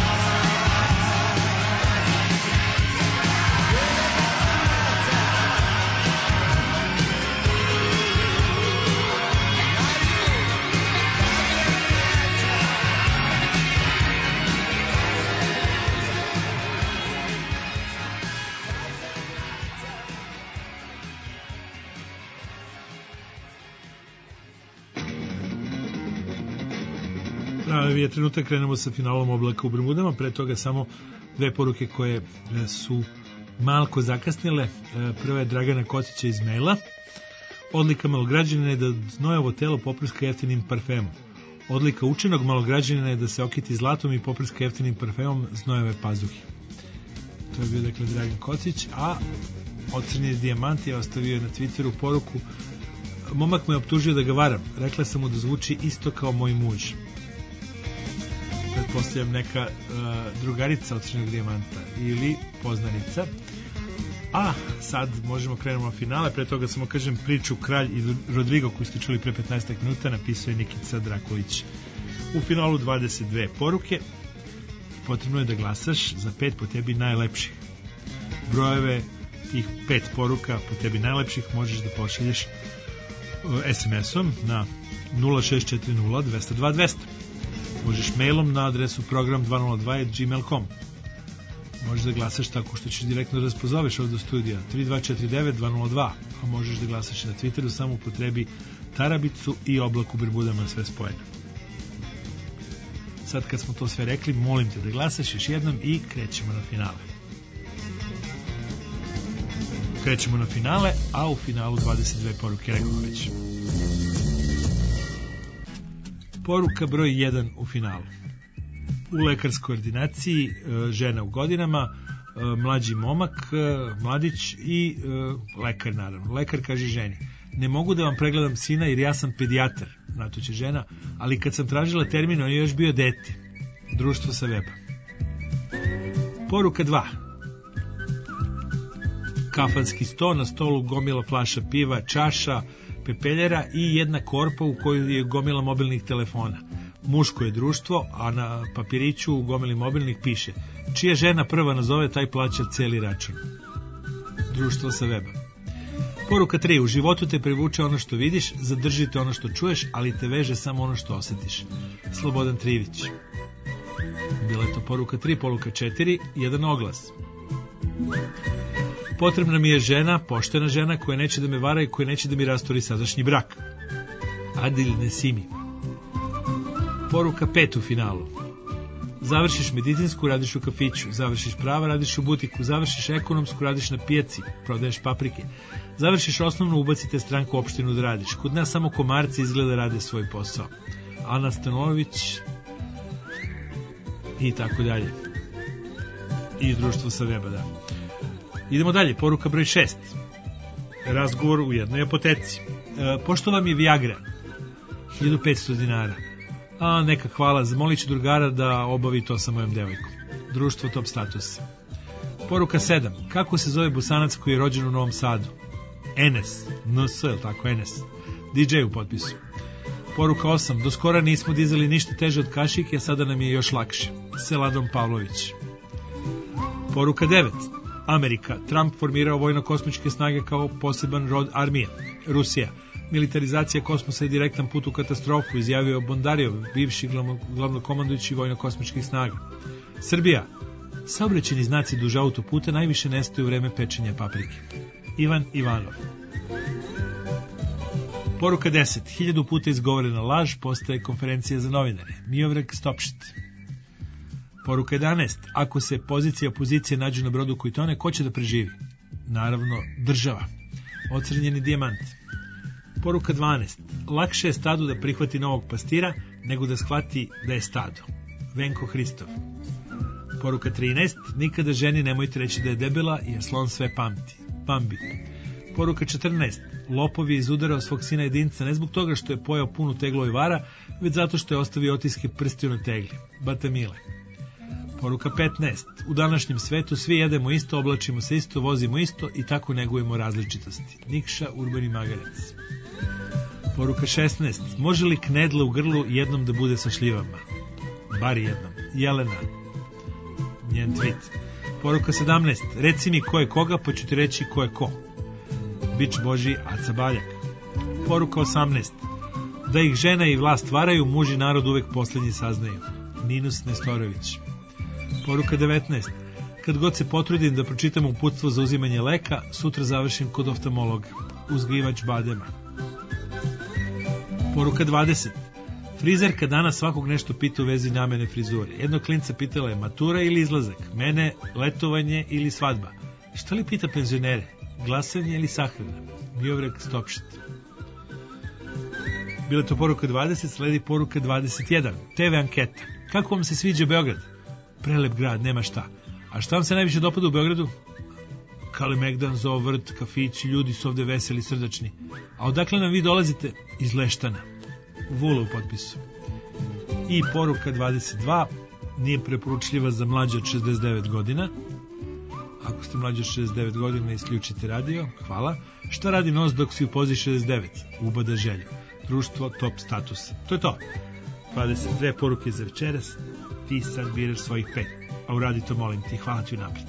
Pravi je trenutak, krenemo sa finalom Oblaka u Bermudama, pre toga samo dve poruke koje e, su malko zakasnile. E, Prva je Dragana Kocića iz maila. Odlika malograđanina je da znojevo telo poprska jeftinim parfemom. Odlika učenog malograđanina je da se okiti zlatom i poprska jeftinim parfemom znojeve pazuhi. To je bio dakle Dragan Kocić, a Ocrnjeni dijamant je ostavio na Twitteru poruku: momak me optužio da ga varam, rekla sam mu da zvuči isto kao moj muž. Pretpostavljam neka uh, drugarica od Crnog dijamanta ili poznanica. A sad možemo krenemo na finale. Pre toga samo kažem priču Kralj i Rodrigo koju ste čuli pre petnaest minuta napisao je Nikica Drakulić. U finalu dvadeset dve poruke. potrebno je da glasaš za pet po tebi najlepših. Brojeve tih pet poruka po tebi najlepših možeš da pošalješ es em esom na nula šest četiri nula dva zero dva dva zero zero. Možeš mailom na adresu program dva nula dva at gmail dot com. Možeš da glasaš tako što ćeš direktno da raspozoveš ovdje do studija tri dva četiri devet dva nula dva, a možeš da glasaš na Twitteru samo u potrebi Tarabicu i Oblak u Berbudama, sve spojeno. Sad kad smo to sve rekli, molim te da glasaš još jednom i krećemo na finale. Krećemo na finale, a u finalu dvadeset dve poruke, rekao već. Poruka broj jedan u finalu. U lekarskoj ordinaciji žena u godinama, mlađi momak, mladić i lekar naravno. Lekar kaže ženi: ne mogu da vam pregledam sina jer ja sam pedijatar, na to će žena, ali kad sam tražila termin on je još bio dete. Društvo sa weba. Poruka dva. Kafanski sto, na stolu gomila flaša piva, čaša, pepeljera i jedna korpa u kojoj je gomila mobilnih telefona. Muško je društvo, a na papiriću u gomili mobilnih piše: čija žena prva nazove, taj plaća celi račun. Društvo sa weba. Poruka tri. U životu te privuče ono što vidiš, zadržite ono što čuješ, ali te veže samo ono što osjetiš. Slobodan Trivić. Bila je to poruka tri. Poruka četiri. Jedan oglas. Potrebna mi je žena, poštena žena, koja neće da me vara i koja neće da mi rasturi sadašnji brak. Adil Nesimi. Poruka pet u finalu. Završiš medicinsku, radiš u kafiću. Završiš prava, radiš u butiku. Završiš ekonomsku, radiš na pijaci, prodaješ paprike. Završiš osnovnu, ubacite stranku u opštinu da radiš. Kod nas samo komarci izgleda rade svoj posao. Ana Stanović i tako dalje. I društvo sa weba, da. Idemo dalje, poruka broj šest. Razgovor u jednoj apoteci. E, pošto vam je Viagra? hiljadu petsto dinara. A, neka hvala, zamolit ću drugara da obavi to sa mojom devojkom. Društvo top status. Poruka sedam. Kako se zove Bosanac koji je rođen u Novom Sadu? Enes. N S, tako, Enes. D J u potpisu. Poruka osam. Do skora nismo dizali ništa teže od kašike, a sada nam je još lakše. Seladom Pavlović. Poruka devet. Amerika. Trump formirao vojno-kosmičke snage kao poseban rod armije. Rusija. Militarizacija kosmosa je direktan put u katastrofu, izjavio Bondarijov, bivši glavnokomandujući vojno-kosmičkih snaga. Srbija. Saobraćajni znaci duž autoputa najviše nestaju u vreme pečenja paprike. Ivan Ivanov. Poruka deset. Hiljadu puta izgovorena laž postaje konferencija za novinare. Miovrek Stopšit. Poruka jedanaest. Ako se pozicija i opozicije nađu na brodu koji tone, ko će da preživi? Naravno, država. Ocrnjeni dijamant. Poruka dvanaest. Lakše je stadu da prihvati novog pastira nego da shvati da je stado. Venko Hristov. Poruka trinaest. Nikada ženi nemojte reći da je debela jer slon sve pamti. Bambi. Poruka četrnaest. Lopov je izudarao svog sina jedinca ne zbog toga što je pojao punu teglo ivara, već zato što je ostavio otiske prstiju na tegli. Batamile. Poruka petnaest. U današnjem svetu svi jedemo isto, oblačimo se isto, vozimo isto i tako negujemo različitosti. Nikša Urbani Magarec. Poruka šesnaest. Može li knedla u grlu jednom da bude sa šljivama? Bar jednom. Jelena. Njen tweet. Poruka sedamnaest. Reci mi ko je koga, pa ću ti reći ko je ko. Bič Boži Aca Baljak. Poruka osamnaest. Da ih žena i vlast varaju, muž i narod uvek posljednji saznaju. Ninus Nestorović. Poruka devetnaest. Kad god se potrudim da pročitam uputstvo za uzimanje leka, sutra završim kod oftalmologa. Uzgajivač badema. Poruka dvadeset. Frizerka danas svakog nešto pita u vezi namene frizure. Jednog klinca pitala je matura ili izlazak, mene letovanje ili svadba. Šta li pita penzionere? Glasanje ili sahrana? Miovrek Stopšit. Bila to poruka dvadeset, sledi poruka dvadeset jedan. T V anketa. Kako vam se sviđa Beograd? Prelep grad, nema šta. A šta vam se najviše dopada u Beogradu? Kalemegdan, zoo, vrt, kafić, ljudi su ovde veseli, srdačni. A odakle nam vi dolazite? Iz Leštana. Vula u potpisu. I poruka dvadeset dva. Nije preporučljiva za mlađe od šezdeset devet godina. Ako ste mlađi od šezdeset devet godina, isključite radio. Hvala. Šta radi nos dok si u pozi šezdeset devet? Ubada želju. Društvo top statusa. To je to. dvadeset dve poruke za večeras. ti sad biraš svojih pet. A uradi to, molim ti, hvala ti unapred.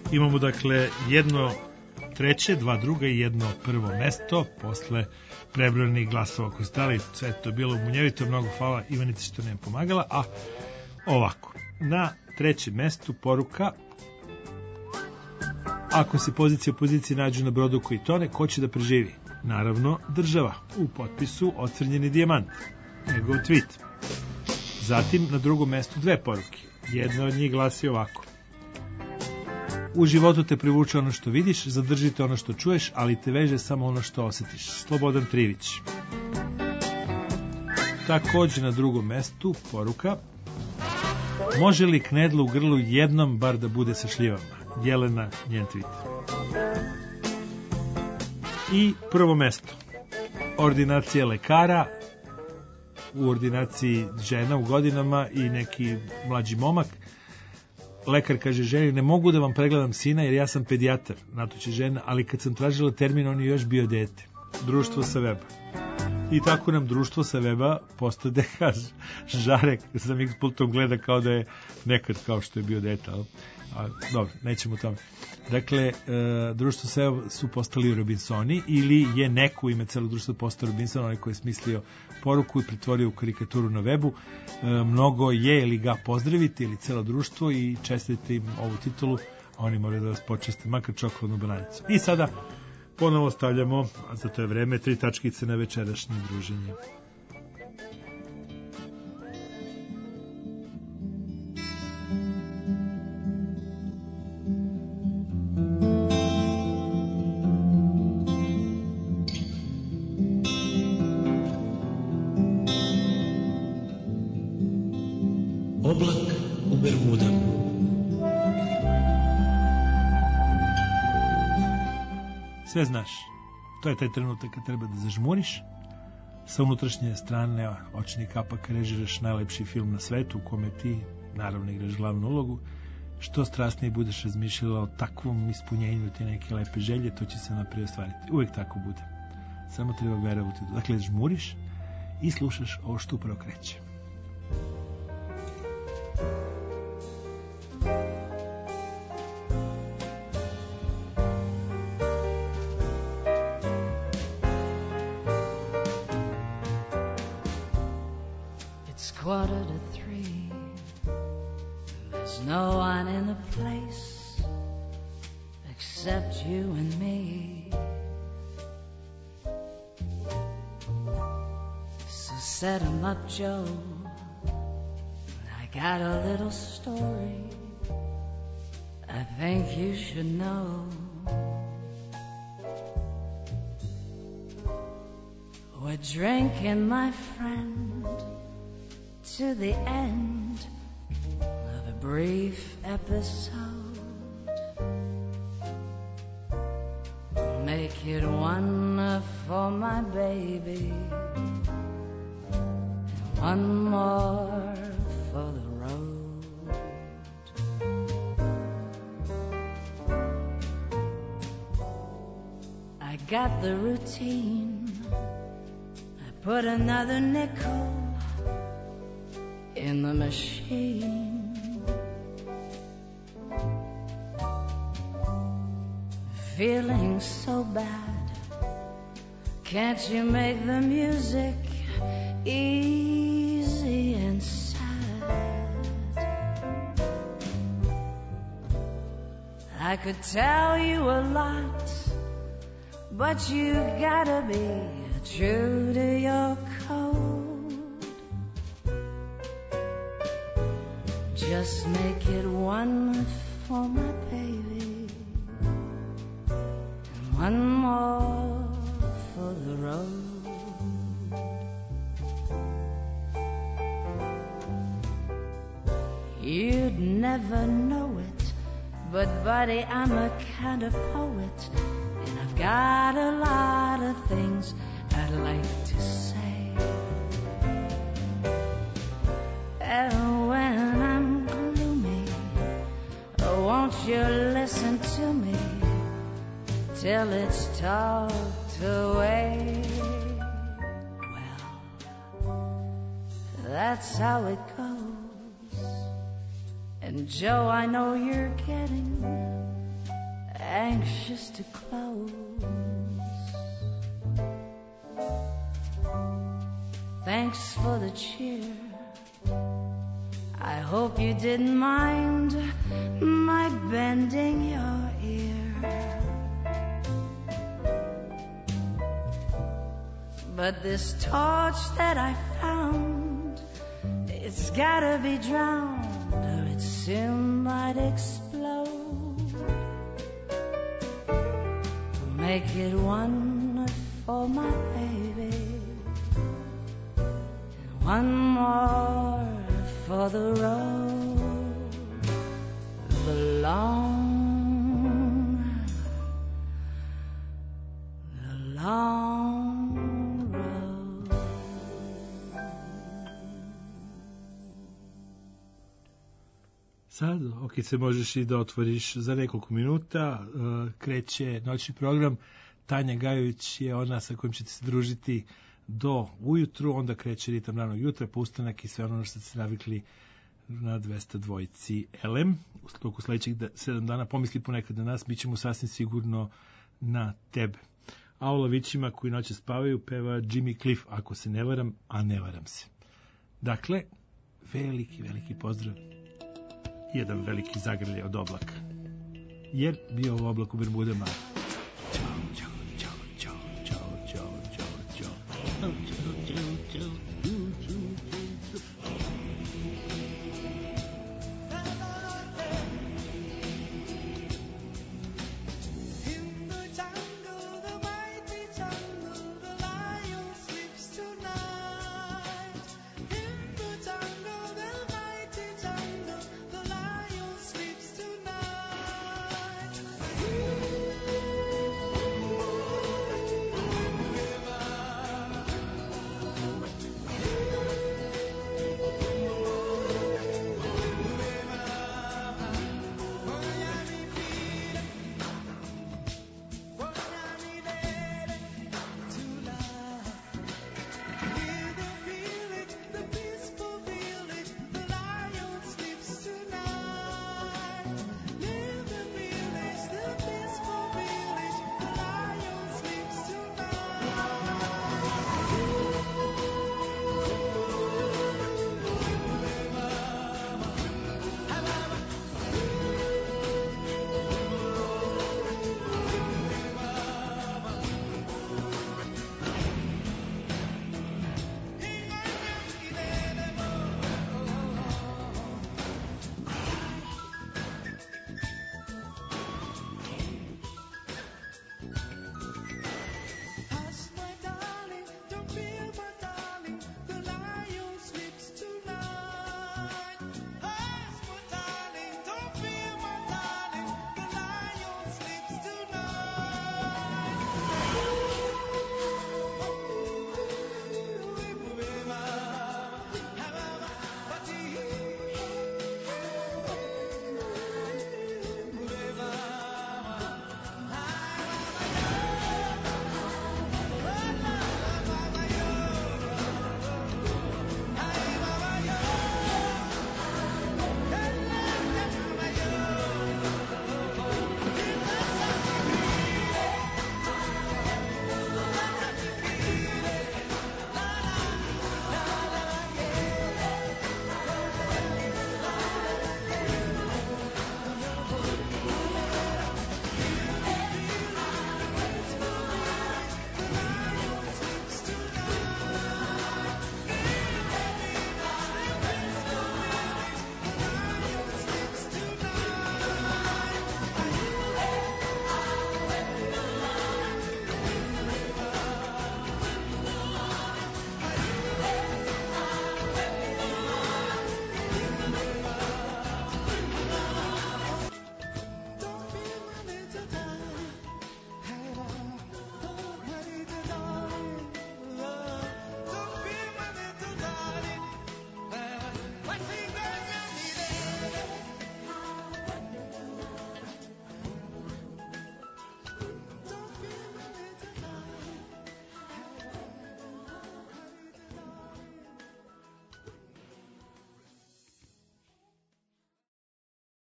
Imamo dakle jedno treće, dva druga i jedno prvo mesto posle prebrojenih glasova koji stali. Sve to je bilo munjevito, mnogo hvala Ivanici što nam je pomagala. A ovako, na trećem mestu poruka: ako se pozicija opozicije nađu na brodu koji tone, ko će da preživi? Naravno, država. U potpisu ocrnjeni dijamant. Njegov tweet. Zatim na drugom mestu dve poruke. Jedna od njih glasi ovako: u životu te privuče ono što vidiš, zadržite ono što čuješ, ali te veže samo ono što osjetiš. Slobodan Trivić. Također na drugom mestu poruka: može li knedlu u grlu jednom bar da bude sa šljivama? Jelena, njen tweet. I prvo mesto: ordinacija lekara, u ordinaciji žena u godinama i neki mlađi momak. Lekar kaže ženi: ne mogu da vam pregledam sina jer ja sam pedijatar. Na to će žena: ali kad sam tražila termin on je još bio dete. Društvo sa weba. I tako nam društvo sa weba postade, Žarek sa Mixpultom gleda kao da je nekad kao što je bio dete. Ali, a, dobro, nećemo tome. Dakle, e, društvo sa weba su postali Robinsoni, ili je neko u ime celog društva postao Robinson, onaj koji je smislio poruku i pretvorio u karikaturu na webu. E, mnogo je ili ga pozdravite ili celo društvo i čestite im ovu titulu, a oni moraju da vas počeste makar čokoladnu bananicu. I sada ponovo stavljamo, a za to je vreme, tri tačkice na večerašnje druženje. Oblak u Bermudama. Sve znaš, to je taj trenutak kad treba da zažmuriš, sa unutrašnje strane očni kapak režiraš najlepši film na svetu u kome ti, naravno, igraš glavnu ulogu. Što strasnije budeš razmišljala o takvom ispunjenju te neke lepe želje, to će se naprijed ostvariti. Uvijek tako bude. Samo treba verovati. Dakle, žmuriš i slušaš ovo što upravo kreće. Quarter to three. There's no one in the place except you and me. So set 'em up, Joe. I got a little story I think you should know. We're drinking, my friend, to the end of a brief episode. Make it one for my baby and one more for the road. I got the routine. I put another nickel in the machine. Feeling so bad, can't you make the music easy and sad? I could tell you a lot, but you gotta be true to your code. Just make it one for my baby and one more for the road. You'd never know it, but buddy, I'm a kind of poet, and I've got a lot of things I'd like to say. And when I'm gloomy, oh, won't you listen to me till it's talked away? Well, that's how it goes. And Joe, I know you're getting anxious to close. Thanks for the cheer. I hope you didn't mind my bending your ear. But this torch that I found, it's gotta be drowned or it soon might explode. Make it one for my baby, and one more for the road, the long, the long road. Sad, ok, se možeš i da otvoriš za nekoliko minuta, kreće noćni program. Tanja Gajović je ona sa kojim ćete se družiti do ujutru, onda kreće ritam ranog jutra, pa ustanak i sve ono što ste se navikli na dvesta dvojici L M. U toku sledećeg sedam dana pomisli ponekad na nas, bit ćemo sasvim sigurno na tebe. A o lavićima koji noće spavaju peva Jimmy Cliff, ako se ne varam, a ne varam se. Dakle, veliki, veliki pozdrav. Jedan veliki zagrljaj od oblaka. Jer bio ovo oblak u Bermudama